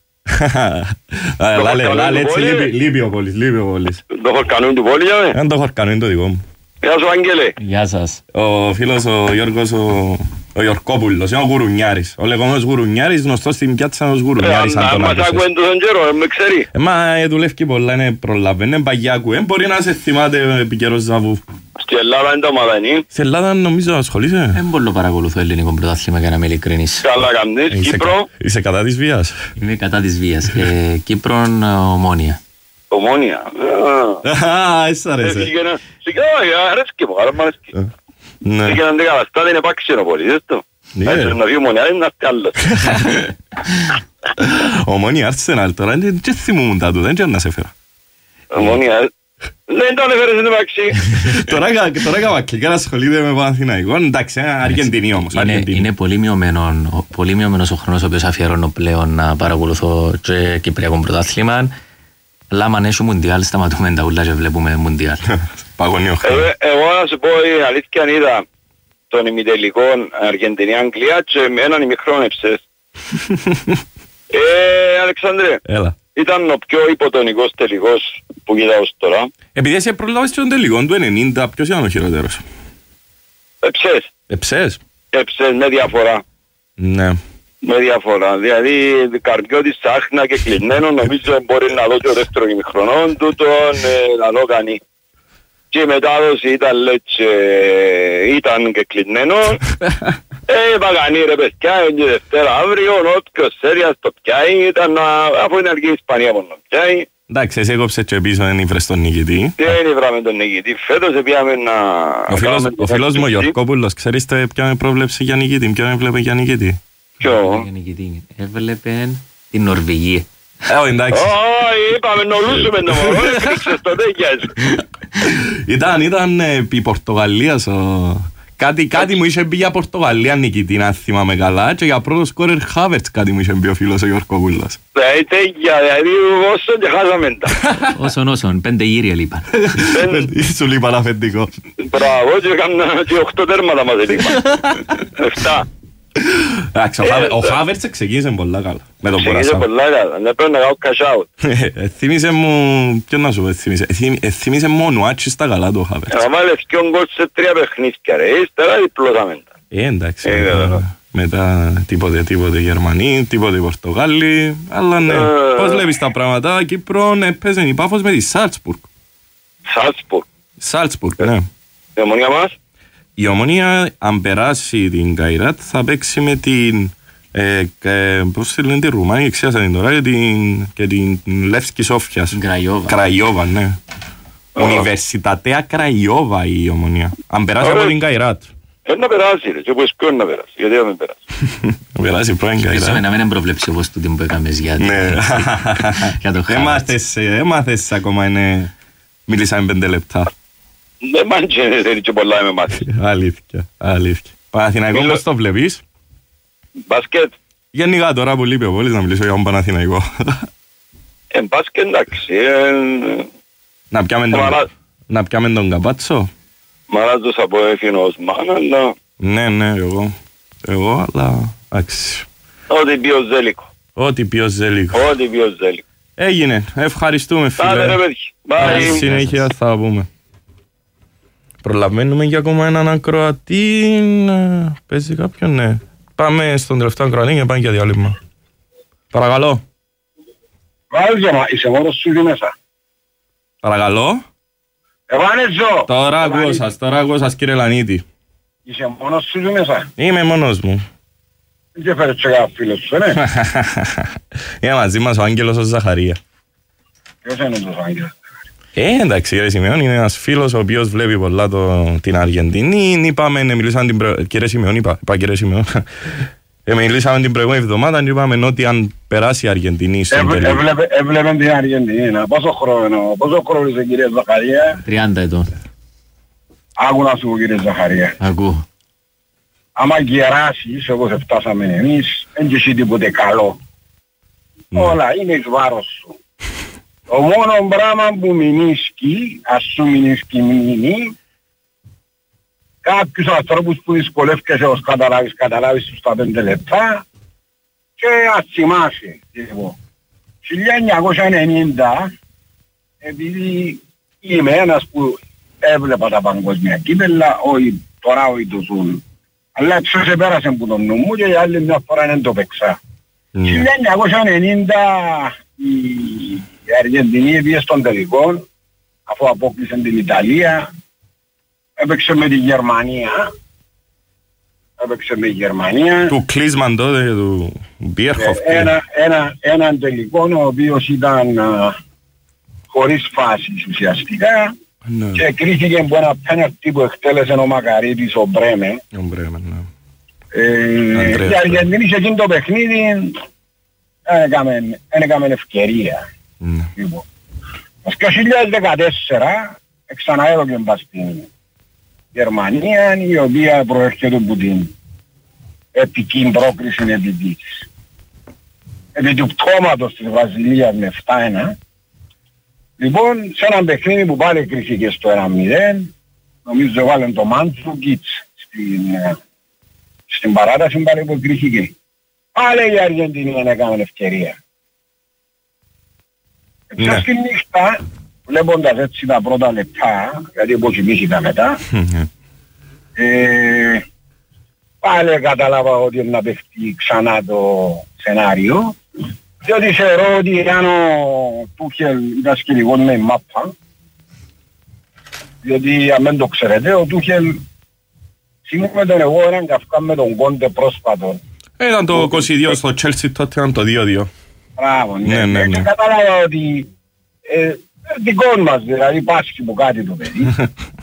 Λάλε έτσι λείπει ο πόλης, λείπει ο πόλης. Το χορκανούν του πόλη για με. Δεν το χορκανούν το δικό μου. Γεια σου Άγγελε. Γεια σας. Ο φίλος ο Γιώργος ο Γιορκόπουλος, είναι ο Γουρουνιάρης. Ο λεγόμενος Γουρουνιάρης, γνωστός στην πιάτσα ως Γουρουνιάρης. Αν μας ακούεν τον καιρό, με ξέρει. Μα δουλεύει πολλά, είναι προλάβαινε, παγιά ακούε. Μπορεί να σε θυμάται επί καιρός Ζαβού. Στη Ελλάδα είναι το ομάδα είναι. Στην Ελλάδα νομίζω ασχολείσαι. Δεν μπορώ να παρακολουθώ ελληνικό πρωτάθλημα για να είμαι ειλικρινής. Καλά καμνείς, Κύπρο. Είσαι κατά της βίας. Είμαι κατά της βίας. Κύπρον Ομόνια. Ομόνια. Α, εσύ αρέσει. Σιγά, αρέσκει μου, άρα μ' αρέσκει. Και έναν δεκαλαστά δεν επάξενο πολύ, δεν το. Να βγει Ομονία, είναι αυτή άλλος. Ομονία Arsenal τώρα, δεν θυμούμουν τα του, δεν ξέρω να σε φέρα. Ομονία, δεν τον έφερες εν τω Τώρα καβακλικά ασχολείται με Παναθηναϊκό, εντάξει, Αργεντινή όμως. Είναι πολύ μειωμένος ο χρόνος ο οποίος αφιερώνω πλέον να παρακολουθώ και Κυπριακό πρωτάθλημα. Αλλά αν έχει Μουντιάλ σταματούμε τα ούλα και βλέπουμε Μουντιάλ. Παγωνιό χρόνο. Εγώ να σου πω η αλήθεια είδα των ημιτελικών Αργεντινή-Αγγλία και με έναν ημιχρόνο εψές. Ε, Αλεξάνδρε, έλα. Ήταν ο πιο υποτονικός τελικός που είδα ως τώρα. Επειδή εσύ προλάβεις και τον τελικό του ενενήντα, ποιος ήταν ο χειρότερος? Εψές. Εψές? Εψές με διαφορά. Ναι. Με διαφορά. Δηλαδή Καρπιώτης Σάχνα και κλεισμένο νομίζω μπορεί να δω και ο δεύτερο ημιχρονών τούτον να δω κανεί. Και η μετάδοση ήταν λέτσε, ήταν και κλεισμένο. Ε, παγανή ρε παιδιά, είναι Δευτέρα αύριο, όποιος σέρια το πιάει, ήταν αφού είναι αργή η Ισπανία που το πιάει. Εντάξει, εσύ έκοψες και πίσω, δεν ήβρες τον νικητή. Δεν ήβραμε τον νικητή, φέτος πήγαμε να... Ο φίλος, ο φίλος μου Γιορκόπουλος, ξέρεις ποια είναι πρόβλεψη για νικητή, ποιον έβλεπε για νικητή? Ποιο? Έβλεπε την Νορβηγία. Ε, εντάξει. Όχι, είπαμε να ολούσουμε το μωρό, έφτιαξες το τέγιας. Ήταν, ήταν επί Πορτογαλίας ο... Κάτι, κάτι μου είχε πει για Πορτογαλία νικητή, να θυμάμαι καλά, και για πρώτο σκόρερ Χάβερτς κάτι μου είχε πει ο φίλος ο Γιορκόπουλος. Δηλαδή τέγια, δηλαδή όσον και χάσαμε τα. Όσον όσον, πέντε γύρια λείπαν. Σου λείπαν αφεντικό. Μπράβο, και έκανα και οχτώ τέρματα μας λείπαν. Εφτά. Ο Χάβερτς ξεκίνησε πολλά καλά. Ξεκίνησε πολλά καλά, να πρέπει να κάνω cash out. Θύμισε μου, ποιο να σου πω, θύμισε μου ο Νουάτσι στα καλά του ο Χάβερτς. Να βάλεις και ο γκολ σε τρία παιχνίδια ρε, ύστερα διπλώσαμε τα. Ε, εντάξει, μετά τίποτε τίποτε Γερμανοί, τίποτε Πορτογάλοι, αλλά ναι, πώς βλέπεις τα πράγματα, Κύπρο έπαιζε η Πάφος με τη Σάλτσμπουργκ. Σάλτσμπουργκ. Σάλτσμπουργκ, ναι. Η Ομονία μας? Η Ομονία, αν περάσει την Καϊράτ, θα παίξει με την... Ε, ε, πώς τη λένε τη Ρουμάνια, ξέρασα την τώρα, και την, και την Λεύσκη Σόφιας. Κραϊόβα. Κραϊόβα, ναι. Oh. Ουνιβερσιτατέα Κραϊόβα η Ομονία. Αν περάσει από την Καϊράτ. Ε, να περάσει ρε, και όπως ποιον να περάσει, γιατί δεν περάσει. Να περάσει πρώην Καϊράτ. Ίσως να μην είναι προβλέψει όπως τούτη που έκαμε για το Χάβερτς. Έμαθες ακόμα, είναι... Μίλησαμε πέντε λεπτά. Δεν μάντζε, δεν και πολλά με μάθει. Αλήθεια, αλήθεια. Παναθηναϊκό πώς το βλέπεις? Μπάσκετ. Γενικά τώρα που λείπει ο Πόλης να μιλήσω για τον Παναθηναϊκό. Ε, μπάσκετ εντάξει. Να πιάμε τον, να πιάμε τον Καπάτσο. Μ' αράζω από έφυγε ο Οσμάν, αλλά... Ναι, ναι, εγώ. Εγώ, αλλά... Εντάξει. Ό,τι πει ο Ζέλικο. Ό,τι πει ο Ζέλικο. Ό,τι πει ο Ζέλικο. Έγινε. Ευχαριστούμε φίλε. Άντε ρε παιδιά. Bye. Συνέχεια θα πούμε. Προλαβαίνουμε για ακόμα έναν ακροατή. Παίζει κάποιον, ναι. Πάμε στον τελευταίο ακροατή και πάμε για διάλειμμα. Παρακαλώ. Βάζε, είσαι μόνος σου εκεί μέσα. Παρακαλώ. Ευάνεζο. Τώρα ακούω σας, τώρα ακούω σας κύριε Λανίτη. Είσαι μόνος σου εκεί μέσα. Είμαι μόνος μου. Δεν φέρεις και κάποιο φίλος σου, ναι. Είναι μαζί μας ο Άγγελος ο Ζαχαρία. Ποιος είναι ο Άγγελος? Ε, εντάξει, κύριε Σιμεών, είναι ένας φίλος ο οποίος βλέπει πολλά το, την Αργεντινή. Είπαμε, ναι, μιλήσαμε την προ... Κύριε Σιμεών, είπα, είπα κύριε Σιμεών. Ε, μιλήσαμε την προηγούμενη εβδομάδα και είπαμε ότι αν περάσει η Αργεντινή στον τελικό. Έβλεπε, έβλεπε την Αργεντινή. Πόσο χρόνο, πόσο χρόνο είσαι κύριε Ζαχαρία? τριάντα ετών. Άκου να σου πω κύριε Ζαχαρία. Ακούω. Άμα γεράσεις όπως φτάσαμε εμείς, δεν έχει τίποτε καλό. Mm. Όλα είναι εις βάρος σου. Το μόνο πράγμα που μηνίσκει, ας σου μηνίσκει μηνύει, κάποιους ανθρώπους που δυσκολεύκεσαι ως καταλάβεις, καταλάβεις τους τα πέντε λεπτά και ας θυμάσαι. χίλια εννιακόσια ενενήντα, επειδή είμαι ένας που έβλεπα τα παγκόσμια κύπελλα, όχι τώρα όχι το ζουν, αλλά σε πέρασε από τον νου μου και η άλλη μια φορά δεν το παίξα. χίλια εννιακόσια ενενήντα η Αργεντινή πήγε στον τελικό, αφού απόκλεισε την Ιταλία, έπαιξε με τη Γερμανία, έπαιξε με τη Γερμανία. Του Κλίσμαν τότε, του Μπιέρχοφ. Ένα, ένα, έναν τελικό ο οποίος ήταν α, χωρίς φάσεις ουσιαστικά. Ναι. Και κρίθηκε από ένα πέναλτι που εκτέλεσε ο Μακαρίτης, ο Μπρέμεν. Ο Μπρέμεν, ναι. Ε, η Αργεντινή σε εκείνο το παιχνίδι δεν έκαμε ευκαιρία. Ναι. Λοιπόν. Το δύο χιλιάδες δεκατέσσερα ξαναέδωκε στην Γερμανία, η οποία προέρχεται από την επική πρόκριση επί της επί του πτώματος της Βραζιλίας με επτά ένα. Λοιπόν, σε έναν παιχνίδι που πάλι κρίθηκε στο ένα μηδέν, νομίζω έβαλαν το Μάντσουκιτς στην, στην παράταση πάλι που κρίθηκε. Πάλι η Αργεντινή δεν έκαμε ευκαιρία. Και ναι. Στην νύχτα, βλέποντας έτσι τα πρώτα λεπτά, γιατί υποκοιμήσει τα μετά, ε, πάλι κατάλαβα ότι είναι να παιχτεί ξανά το σενάριο, διότι θεωρώ ότι αν ο Τούχελ ήταν σκηνικός με μάπα, διότι αν δεν το ξέρετε, ο Τούχελ σύμφωνα τον εγώ έναν καυκά με τον Κόντε πρόσφατο. Ήταν το είκοσι δύο στο Chelsea, τότε ήταν το δύο δύο. Μπράβο, ναι, ναι, ναι, ναι. Και κατάλαβα ότι ε, δικό μας, δηλαδή πάσχει που κάτι το παιδί.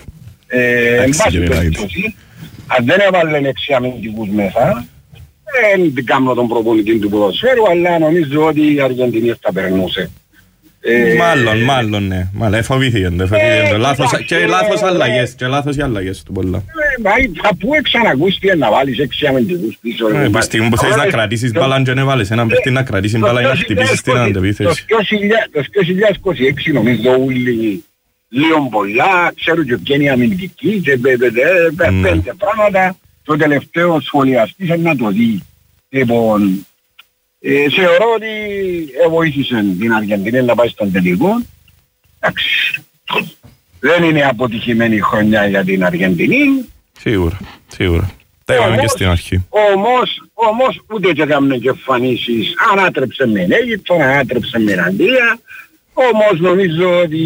ε, εν πάση περιπτώσει, αν δεν έβαλαν έξι αμυντικούς μέσα, δεν την κάνω τον προπονητή του ποδοσφαίρου, αλλά νομίζω ότι η Αργεντινή θα περνούσε. Ε, μάλλον, ε, μάλλον, ναι. Μάλλον, εφοβήθηκαν, εφοβήθηκαν. Λάθος, και λάθος αλλαγές, και λάθος οι αλλαγές του πολλά. Θα πού εξανακούστηκε να βάλεις έξι αμυντικούς πίσω. Επί στιγμή που θέλεις να κρατήσεις μπάλα και να βάλεις έναν παίχτη να κρατήσεις μπάλα ή να χτυπήσεις την αντεπίθεση. Το δύο χιλιάδες είκοσι έξι νομίζω όλοι λίγο πολλά, ξέρω και ποιοι είναι οι αμυντικοί και πέντε πράγματα. Το τελευταίο σχολιαστής είναι να το δει. Λοιπόν, ε, θεωρώ ότι βοήθησε την Αργεντινή να πάει στον τελικό. Εντάξει, δεν είναι αποτυχημένη χρονιά για την Αργεντινή. Σίγουρα, σίγουρα. Τα είπαμε και στην αρχή. Όμως, όμως ούτε και έκαμε και εμφανίσεις. Ανάτρεψε με Αίγυπτο, ανάτρεψε με Ραντία. Όμως νομίζω ότι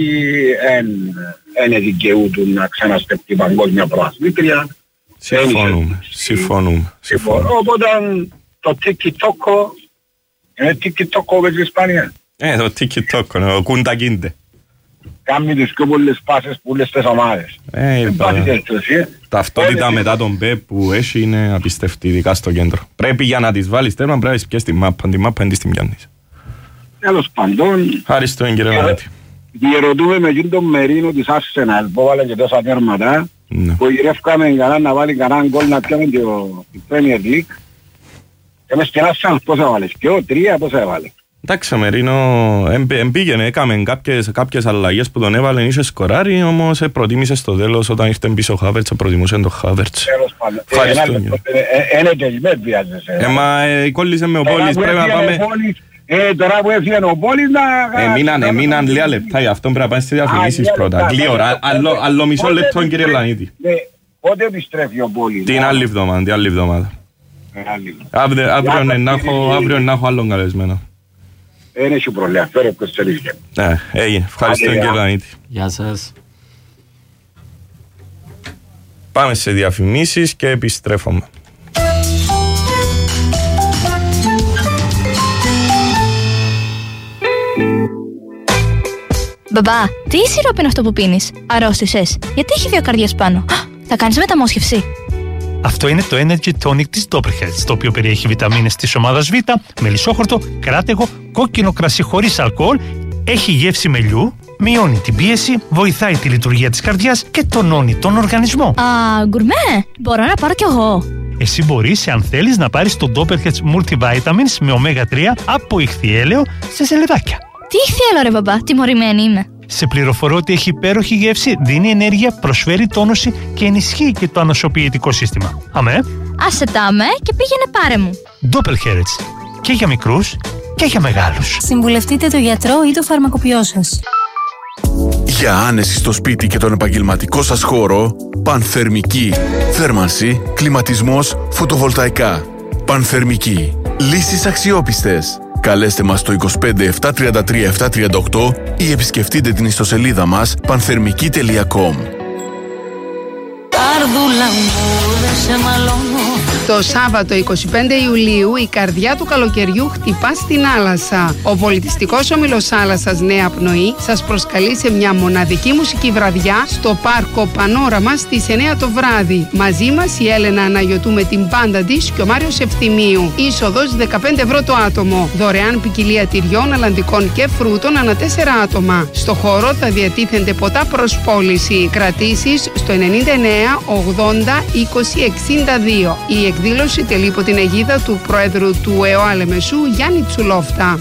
είναι δικαιούτου να ξαναστευτεί παγκόσμια προαθλήτρια. Συμφωνούμε, συμφωνούμε. Οπότε το τίκι-τόκο, είναι τίκι-τόκο με την Ισπανία. Ε, το τίκι-τόκο, ο Κούντα Κίντε. Κάμει τις πιο πολλές πάσες που όλες τις ομάδες. Ε, ταυτότητα μετά τον Πεπ που έχει είναι απίστευτη, ειδικά στο κέντρο. Πρέπει για να τις βάλεις τέρμα, πρέπει να τις πιέσεις τη μάπα, τη μάπα είναι της την πιάνεις. Τέλος παντών. Ευχαριστώ κύριε Βανέτη. Διερωτούμε με εκείνον τον Μερίνο της Arsenal που βάλε και τόσα τέρματα. Που γυρεύκαμε καλά να βάλει κανέναν γκολ να πιάμε το Premier League. Και μες στην Arsenal πώς έβαλες, πιο τρία πώς έβαλε. Εντάξει ο Μερίνο εμπήγαινε, έκαμε κάποιες, κάποιες αλλαγές που τον έβαλε, είχε σκοράρει, όμως προτίμησε στο τέλος όταν ήρθε πίσω ο Χάβερτς, προτιμούσε τον Χάβερτς. Ευχαριστώ. Είναι και με βιάζεσαι. Ε, μα κόλλησε με ο Πόλης, πρέπει να πάμε... Ε, τώρα που έφυγε ο Πόλης να... Εμείναν, εμείναν λίγα λεπτά, γι' αυτό πρέπει να πάμε στις διαφημίσεις πρώτα. Γλύωρα, άλλο μισό λεπτό κύριε Λανίτη. Πότε επιστρέφει ο Πόλης? Την άλλη εβδομάδα, την άλλη εβδομάδα. Αύριο να έχω άλλον καλεσμένο. Δεν έχει προβλήμα, φέρε ποιος θέλεις. Ναι, έγινε. Ευχαριστώ κύριε Λανίτη. Γεια σας. Πάμε σε διαφημίσεις και επιστρέφουμε. Μπαμπά, τι σιρόπι είναι αυτό που πίνεις? Αρρώστησες? Γιατί έχει δύο καρδιές πάνω? Θα κάνεις μεταμόσχευση? Αυτό είναι το Energy Tonic της Doppelherz, το οποίο περιέχει βιταμίνες της ομάδας Β, μελισσόχορτο, κράτεγο, κόκκινο κρασί χωρίς αλκοόλ, έχει γεύση μελιού, μειώνει την πίεση, βοηθάει τη λειτουργία της καρδιάς και τονώνει τον οργανισμό. Α, γκουρμέ! Μπορώ να πάρω κι εγώ. Εσύ μπορείς, αν θέλεις, να πάρεις το Doppelherz Multivitamins με ωμέγα τρία από ηχθιέλαιο σε σελεδάκια. Τι ηχθιέλαιο ρε μπαμπά, τιμωρημένη είμαι. Σε πληροφορώ ότι έχει υπέροχη γεύση, δίνει ενέργεια, προσφέρει τόνωση και ενισχύει και το ανοσοποιητικό σύστημα. Αμέ. Άσε τα αμέ και πήγαινε πάρε μου. Doppelherz. Και για μικρούς και για μεγάλους. Συμβουλευτείτε το γιατρό ή το φαρμακοποιό σας. Για άνεση στο σπίτι και τον επαγγελματικό σας χώρο, Πανθερμική. Θέρμανση, κλιματισμός, φωτοβολταϊκά. Πανθερμική. Λύσεις αξιόπιστες. Καλέστε μας στο είκοσι πέντε επτακόσια τριάντα τρία επτακόσια τριάντα οκτώ ή επισκεφτείτε την ιστοσελίδα μας πανθερμική τελεία κομ. Καρδούλα μου, δεν σε μαλώνω, Το Σάββατο εικοστή πέμπτη Ιουλίου η καρδιά του καλοκαιριού χτυπά στην Άλασσα. Ο πολιτιστικός όμιλος Άλασσας Νέα Πνοή σας προσκαλεί σε μια μοναδική μουσική βραδιά στο πάρκο Πανόραμα στις εννιά το βράδυ. Μαζί μας η Έλενα Αναγιωτού με την μπάντα της και ο Μάριος Ευθυμίου. Είσοδος δεκαπέντε ευρώ το άτομο. Δωρεάν ποικιλία τυριών, αλλαντικών και φρούτων ανά τέσσερα άτομα. Στο χώρο θα διατίθενται ποτά προς πώληση. Κρατήσεις στο ενενήντα εννέα ογδόντα είκοσι εξήντα δύο. Η εκδήλωση τελεί υπό την αιγίδα του Πρόεδρου του ΕΟΑ Λεμεσού Γιάννη Τσουλόφτα.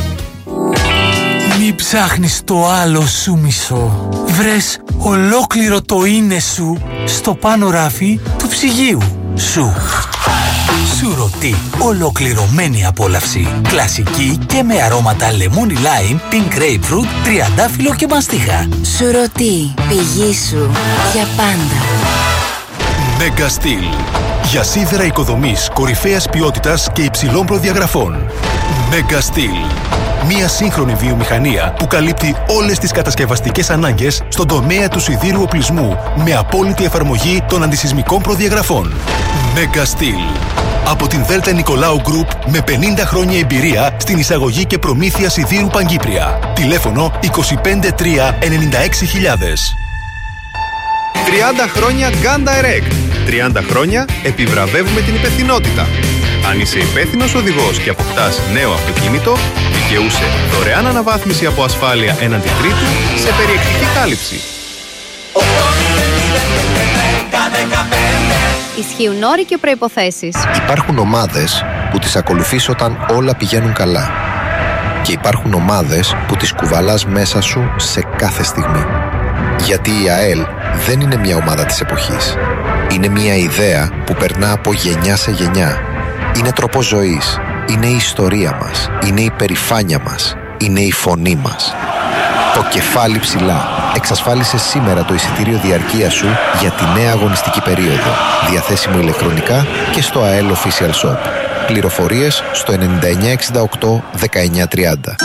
Μη ψάχνεις το άλλο σου μισό. Βρες ολόκληρο το είναι σου στο πάνω ράφι του ψυγείου σου. Σουρωτή, ολοκληρωμένη απόλαυση. Κλασική και με αρώματα λεμόνι λάιμ, pink grapefruit, τριαντάφυλλο και μαστίχα. Σουρωτή, πηγή σου για πάντα. Mega Steel. Για σίδερα οικοδομής κορυφαίας ποιότητας και υψηλών προδιαγραφών. Mega Steel. Μια σύγχρονη βιομηχανία που καλύπτει όλες τις κατασκευαστικές ανάγκες στον τομέα του σιδήρου οπλισμού με απόλυτη εφαρμογή των αντισυσμικών προδιαγραφών. Mega Steel. Από την Δέλτα Νικολάου Group με πενήντα χρόνια εμπειρία στην εισαγωγή και προμήθεια σιδήρου Παγκύπρια. Τηλέφωνο είκοσι πέντε τρία ενενήντα έξι χιλιάδες. τριάντα χρόνια Gun Direct. τριάντα χρόνια επιβραβεύουμε την υπευθυνότητα. Αν είσαι υπεύθυνος οδηγός και αποκτάς νέο αυτοκίνητο, δικαιούσε δωρεάν αναβάθμιση από ασφάλεια έναντι τρίτου σε περιεκτική κάλυψη. Ισχύουν όροι και προϋποθέσεις. Υπάρχουν ομάδες που τις ακολουθείς όταν όλα πηγαίνουν καλά. Και υπάρχουν ομάδες που τις κουβαλάς μέσα σου σε κάθε στιγμή. Γιατί η ΑΕΛ δεν είναι μια ομάδα της εποχής. Είναι μια ιδέα που περνά από γενιά σε γενιά. Είναι τρόπος ζωής. Είναι η ιστορία μας. Είναι η περηφάνεια μας. Είναι η φωνή μας. Το κεφάλι ψηλά. Εξασφάλισε σήμερα το εισιτήριο διαρκείας σου για τη νέα αγωνιστική περίοδο. Διαθέσιμο ηλεκτρονικά και στο ΑΕΛ Official Shop. Πληροφορίες στο ενενήντα εννέα εξήντα οκτώ δεκαεννέα τριάντα.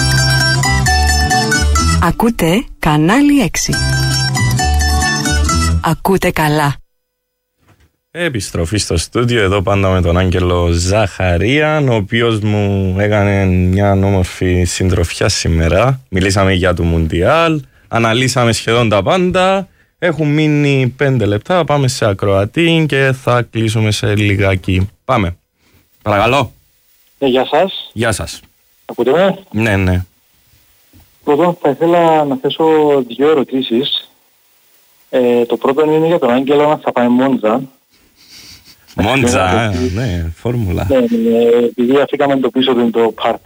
Ακούτε κανάλι έξι. Ακούτε καλά. Επιστροφή στο στούντιο, εδώ πάντα με τον Άγγελο Ζαχαρία, ο οποίος μου έκανε μια όμορφη συντροφιά σήμερα. Μιλήσαμε για το Μουντιάλ, αναλύσαμε σχεδόν τα πάντα. Έχουν μείνει πέντε λεπτά, πάμε σε ακροατή και θα κλείσουμε σε λιγάκι. Πάμε. Παρακαλώ. Ε, γεια σας. Γεια σας. Ακούτε με? Ναι, ναι. Πρώτον θα ήθελα να θέσω δύο ερωτήσεις. Ε, το πρώτο είναι για τον Άγγελο να θα πάει Μόντζα. Μόντζα, ναι, φόρμουλα. Ναι, επειδή αφήκαμε το πίσω του το πάρτ.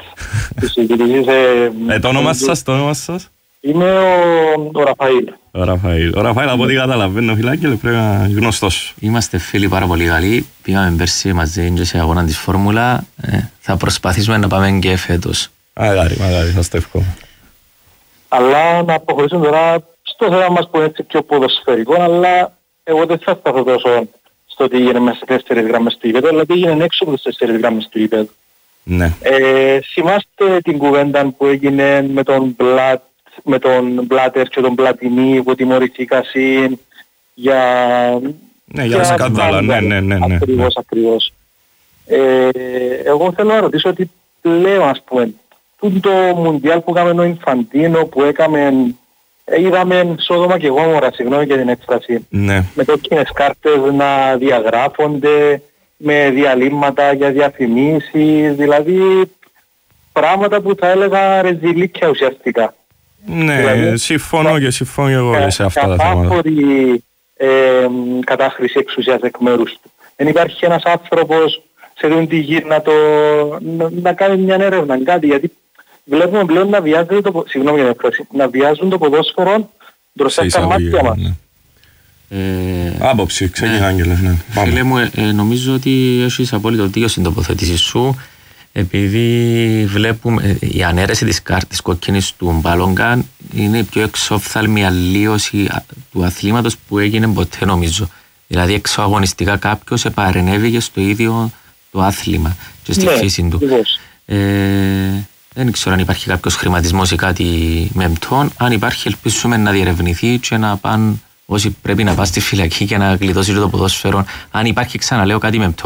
Ε, το όνομα σας, το όνομα σας. Είμαι ο, ο Ραφαήλ. Ο Ραφαήλ. Ο Ραφαήλ από ό,τι καταλαβαίνω φυλάκι, πρέπει να είναι γνωστός. Είμαστε φίλοι πάρα πολύ καλοί. Πήγαμε πέρσι μαζί και σε αγώνα της φόρμουλα. Ε, θα προσπαθήσουμε να πάμε και φέτος. Αγάρι, αγάρι, θα στο εύχομαι. Αλλά να αποχωρήσουμε τώρα στο θέμα μας που είναι έτσι πιο ποδοσφαιρικό, αλλά εγώ δεν θα σταθώ τόσο στο ότι έγινε μέσα σε τέσσερις γραμμές του γήπεδου, αλλά τι έγινε έξω από τις τέσσερις γραμμές του γήπεδου. Ναι. Ε, θυμάστε την κουβέντα που έγινε με τον Μπλατ, με τον Μπλάτερ και τον Πλατινί που τιμωρηθήκαν για... Ναι, για σκάνδαλα, ναι, ναι, ναι, ναι. Ακριβώς, ακριβώς. Ε, εγώ θέλω να ρωτήσω ότι πλέον, ας πούμε, το Μουντιάλ που έκαμε ο Ινφαντίνο, που έκαμε... Είδαμε Σόδομα και Γόμορα, συγγνώμη για την έκφραση. Ναι. Με κόκκινες κάρτες να διαγράφονται, με διαλύματα για διαφημίσεις, δηλαδή πράγματα που θα έλεγα ρεζιλίκια ουσιαστικά. Ναι, δηλαδή, συμφωνώ και συμφωνώ και εγώ σε αυτά τα θέματα. Κατάφορη ε, κατάχρηση εξουσίας εκ μέρους του. Δεν υπάρχει ένας άνθρωπος σε αυτήν τη γη να, το, να, να κάνει μια έρευνα, κάτι, γιατί βλέπουμε πλέον να βιάζουν το, συγγνώμη για την έκφραση, να βιάζουν το ποδόσφαιρο μπροστά στα μάτια μας. Ναι. Ε, Άποψη, ξεκινά ναι. Άγγελε. Ναι. Φίλε μου, ε, ε, νομίζω ότι έχεις απόλυτο δίκιο στην τοποθέτηση σου, επειδή βλέπουμε ε, η ανέρεση της κάρτης κόκκινης του Μπάλογκα είναι η πιο εξόφθαλμη αλλίωση του αθλήματος που έγινε ποτέ, νομίζω. Δηλαδή εξωαγωνιστικά κάποιος επαρενέβηκε στο ίδιο το άθλημα και στη ναι, φύση του. Ε, δεν ξέρω αν υπάρχει κάποιος χρηματισμός ή κάτι μεμπτών. Αν υπάρχει, ελπίσουμε να διερευνηθεί και να πάνε όσοι πρέπει να πάνε στη φυλακή και να γλιτώσει το ποδόσφαιρο. Αν υπάρχει, ξαναλέω, κάτι μεμπτών.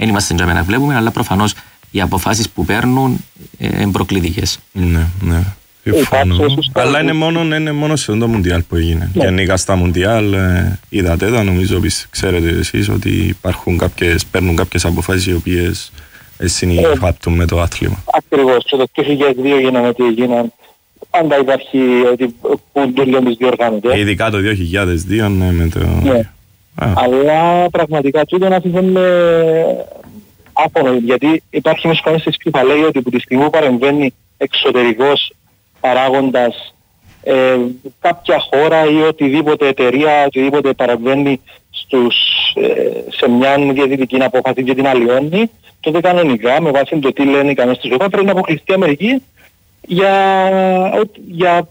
δεν είμαστε για να βλέπουμε, αλλά προφανώς οι αποφάσεις που παίρνουν είναι προκλητικές. Ναι, ναι. Αλλά είναι μόνο, είναι μόνο σε το Μουντιάλ που έγινε. Ναι. Γενικά στα Μουντιάλ ε, είδατε τα, νομίζω ξέρετε εσείς ότι υπάρχουν κάποιες, παίρνουν κάποιες αποφάσεις οι οποίες συνειφάπτουν με το άθλημα. Ακριβώς. Και το δύο χιλιάδες δύο γίνανε ότι έγιναν. Πάντα υπάρχει ότι που τελειώνουν τις διοργάνωτες. Ειδικά το δύο χιλιάδες δύο, ναι, με το... Ναι. Αλλά πραγματικά τούτο να είναι άπονο, γιατί υπάρχει μια σκόνηση που θα λέει ότι από τη στιγμή που παρεμβαίνει εξωτερικός παράγοντας ε, κάποια χώρα ή οτιδήποτε εταιρεία, οτιδήποτε παρεμβαίνει στους, ε, σε μια διαιτητική απόφαση και την αλλοιώνει, τότε κανονικά με βάση το τι λένε οι κανόνες της UEFA πρέπει να αποκλειστεί η Αμερική για, για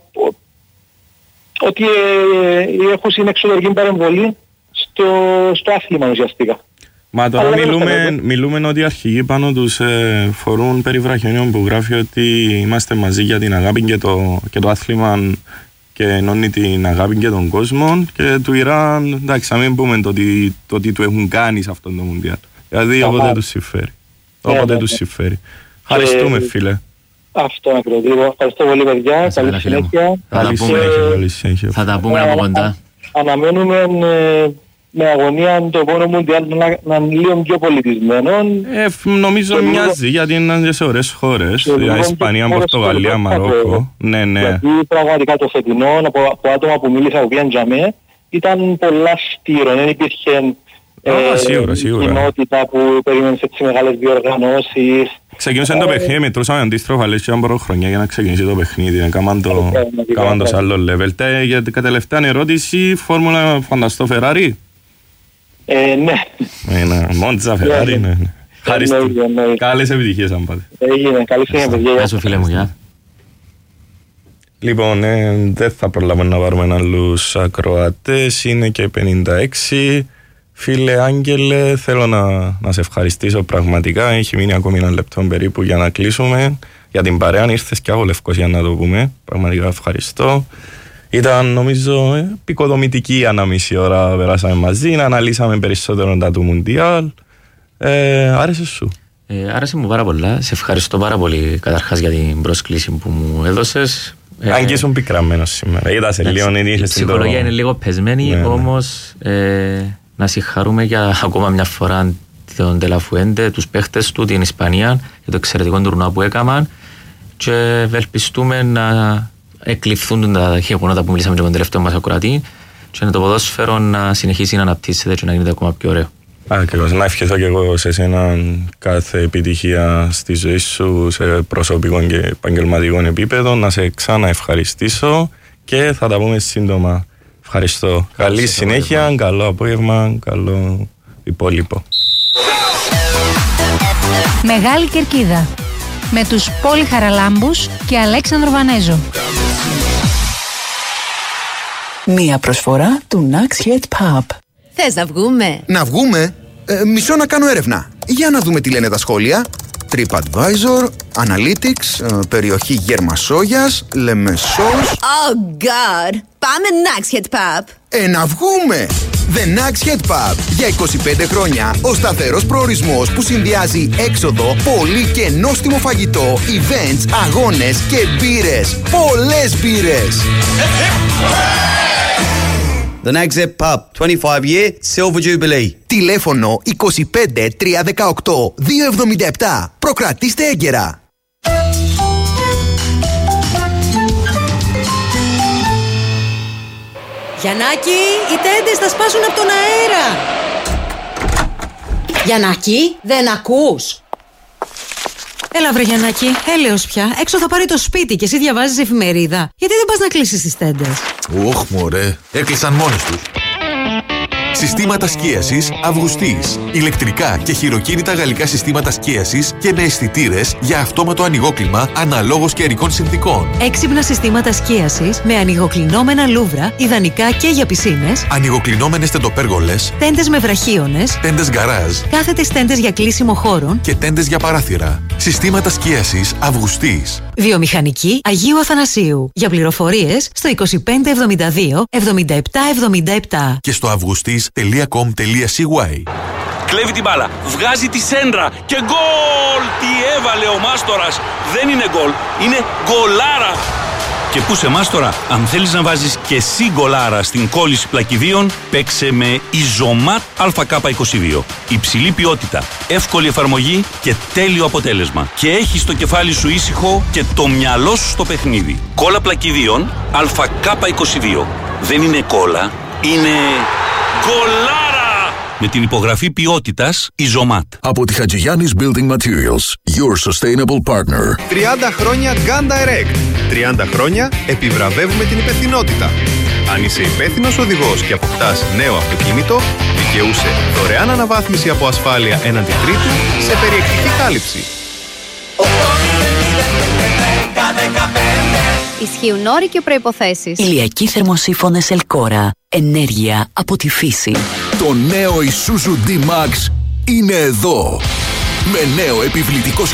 ότι ε, έχουν στην εξωτερική παρεμβολή στο, στο άθλημα ουσιαστικά. Μα τώρα μιλούμε, μιλούμε ότι οι αρχηγοί πάνω τους ε, φορούν περιβραχιόνιων που γράφει ότι είμαστε μαζί για την αγάπη και το, και το άθλημα και ενώνει την αγάπη και τον κόσμο, και του Ιράν, εντάξει, να μην πούμε το ότι, το ότι του έχουν κάνει σε αυτόν τον Μουντιάλ. Δηλαδή όποτε τους συμφέρει. Όποτε τους συμφέρει. Ευχαριστούμε φίλε. Αυτό ακριβώς. Ευχαριστώ πολύ παιδιά. Καλή συνέχεια. Καλή συνέχεια. Θα τα πούμε από κοντά. Αναμένουμε με αγωνία το επόμενο Μουντιάλ να, να είναι λίγο πιο πολιτισμένο. Ε, νομίζω και μοιάζει λίγο... γιατί είναι σε ωραίες χώρες. Η Ισπανία, Πορτογαλία, Μαρόκο. Ναι, ναι. Γιατί πραγματικά το φετινό, από, από άτομα που μίλησα που πήγαν για μέ, ήταν πολλά στήρο. Δεν υπήρχε ε, σίγουρα, σίγουρα. κοινότητα που περίμενε σε τις μεγάλες διοργανώσεις. Ξεκίνησε ε, το παιχνίδι, μετρούσαμε αντίστροφα λες και ήταν χρονιά για να ξεκινήσει το παιχνίδι. Κάμαν το, κάμαν το σε άλλο level. Τε, για την τελευταία ερώτηση, φόρμουλα φανταστό Φεράρι. Ε, ναι. Ένα Μόντζα, Φεράρι, ναι. Ευχαριστώ. Καλές επιτυχίες αν πάτε. Έγινε, καλή συνέχεια παιδιά. Γεια σου φίλε μου, γεια. Λοιπόν, ε, δεν θα προλάβουμε να πάρουμε άλλους ακροατές, είναι και πενήντα έξι. Φίλε Άγγελε, θέλω να, να σε ευχαριστήσω πραγματικά. Έχει μείνει ακόμη ένα λεπτό περίπου για να κλείσουμε. Για την παρέα ήρθες και από Λευκοσία να το πούμε. Πραγματικά ευχαριστώ. Ήταν νομίζω επικοδομητική ανά μισή ώρα περάσαμε μαζί, να αναλύσαμε περισσότερο τα του Μουντιάλ. Ε, άρεσε σου? Ε, άρεσε μου πάρα πολλά. Σε ευχαριστώ πάρα πολύ καταρχάς για την πρόσκληση που μου έδωσες. Ε, Αν και ήσουν πικραμένος σήμερα. Είδα σε λίγο, η ψυχολογία είναι λίγο πεσμένη, ναι, όμως ε, να συγχαρούμε για ακόμα μια φορά τον Τελαφουέντε, τους παίχτες του, την Ισπανία, για το εξαιρετικό τουρνουά που έκαναν, και ευελπιστούμε να εκλειφθούν τα γεγονότα που μιλήσαμε και τον τελευταίο μας ακροατή, και το ποδόσφαιρο να συνεχίσει να αναπτύσσεται και να γίνεται ακόμα πιο ωραίο. Ακριβώς. Να ευχηθώ και εγώ σε εσένα κάθε επιτυχία στη ζωή σου σε προσωπικό και επαγγελματικό επίπεδο, να σε ξανά ευχαριστήσω και θα τα πούμε σύντομα. Ευχαριστώ. Καλή, Καλή συνέχεια, απόγευμα. Καλό απόγευμα, καλό υπόλοιπο. Μεγάλη Κερκίδα με τους Πόλη Χαραλάμπους και Αλέξανδρο Βανέζο. Μία προσφορά του Nax Head Pub. Θες να βγούμε? Να βγούμε? Ε, μισό να κάνω έρευνα. Για να δούμε τι λένε τα σχόλια. TripAdvisor, Analytics, ε, περιοχή Γερμασόγιας, Λεμεσός. Oh God! Πάμε Nax Head Pub. Ε, να βγούμε! The Nax Head Pub. Για είκοσι πέντε χρόνια ο σταθερός προορισμός που συνδυάζει έξοδο, πολύ και νόστιμο φαγητό, events, αγώνες και μπύρες. Πολλές μπύρες! The Nax Head Pub, twenty-five year Silver Jubilee. Τηλέφωνο είκοσι πέντε τρία δεκαοκτώ δύο εβδομήντα επτά. Προκρατήστε έγκαιρα. Γιαννάκη, οι τέντες θα σπάσουν από τον αέρα. Γιαννάκη, δεν ακούς? Έλα βρε Γιαννάκη, έλεος πια. Έξω θα πάρει το σπίτι και εσύ διαβάζεις εφημερίδα. Γιατί δεν πας να κλείσεις τις τέντες? Ωχ μωρέ, έκλεισαν μόνες τους. Συστήματα σκίασης Αυγουστής. Ηλεκτρικά και χειροκίνητα γαλλικά συστήματα σκίασης και με αισθητήρες για αυτόματο ανοιγόκλιμα αναλόγως καιρικών συνθήκων. Έξυπνα συστήματα σκίασης με ανοιγοκλεινόμενα λούβρα, ιδανικά και για πισίνες. Ανοιγοκλεινόμενες τεντοπέργολες. Τέντες με βραχίονες. Τέντες γκαράζ. Κάθετες τέντες για κλείσιμο χώρων. Και τέντες για παράθυρα. Συστήματα σκίασης Αυγουστής. Βιομηχανική Αγίου Αθανασίου. Για πληροφορίες στο είκοσι πέντε εβδομήντα δύο εβδομήντα επτά εβδομήντα επτά και στο αυγουστής τελεία κομ τελεία σι γουάι. Κλέβει την μπάλα, βγάζει τη σέντρα και γκολ! Τι έβαλε ο Μάστορας! Δεν είναι γκολ, είναι γκολάρα! Και πού σε Μάστορα, αν θέλεις να βάζεις και εσύ γκολάρα στην κόλληση πλακιδίων, παίξε με Ιζωμάτ Α Κ είκοσι δύο. Υψηλή ποιότητα, εύκολη εφαρμογή και τέλειο αποτέλεσμα. Και έχεις το κεφάλι σου ήσυχο και το μυαλό σου στο παιχνίδι. Κόλλα πλακιδίων Α Κ είκοσι δύο. Δεν είναι κόλλα, είναι γκολάρα! Με την υπογραφή ποιότητας Ιζωμάτ. Από τη Χατζηγιάννης Building Materials, your sustainable partner. τριάντα χρόνια Gun Direct. τριάντα χρόνια επιβραβεύουμε την υπευθυνότητα. Αν είσαι υπεύθυνος οδηγός και αποκτάς νέο αυτοκίνητο, δικαιούσε δωρεάν αναβάθμιση από ασφάλεια έναντι τρίτου σε περιεκτική κάλυψη. Ισχύουν όροι και προϋποθέσεις. Ηλιακοί θερμοσύφωνες Ελκόρα. Ενέργεια από τη φύση. Το νέο Isuzu ντι μαξ είναι εδώ. Με νέο επιβλητικό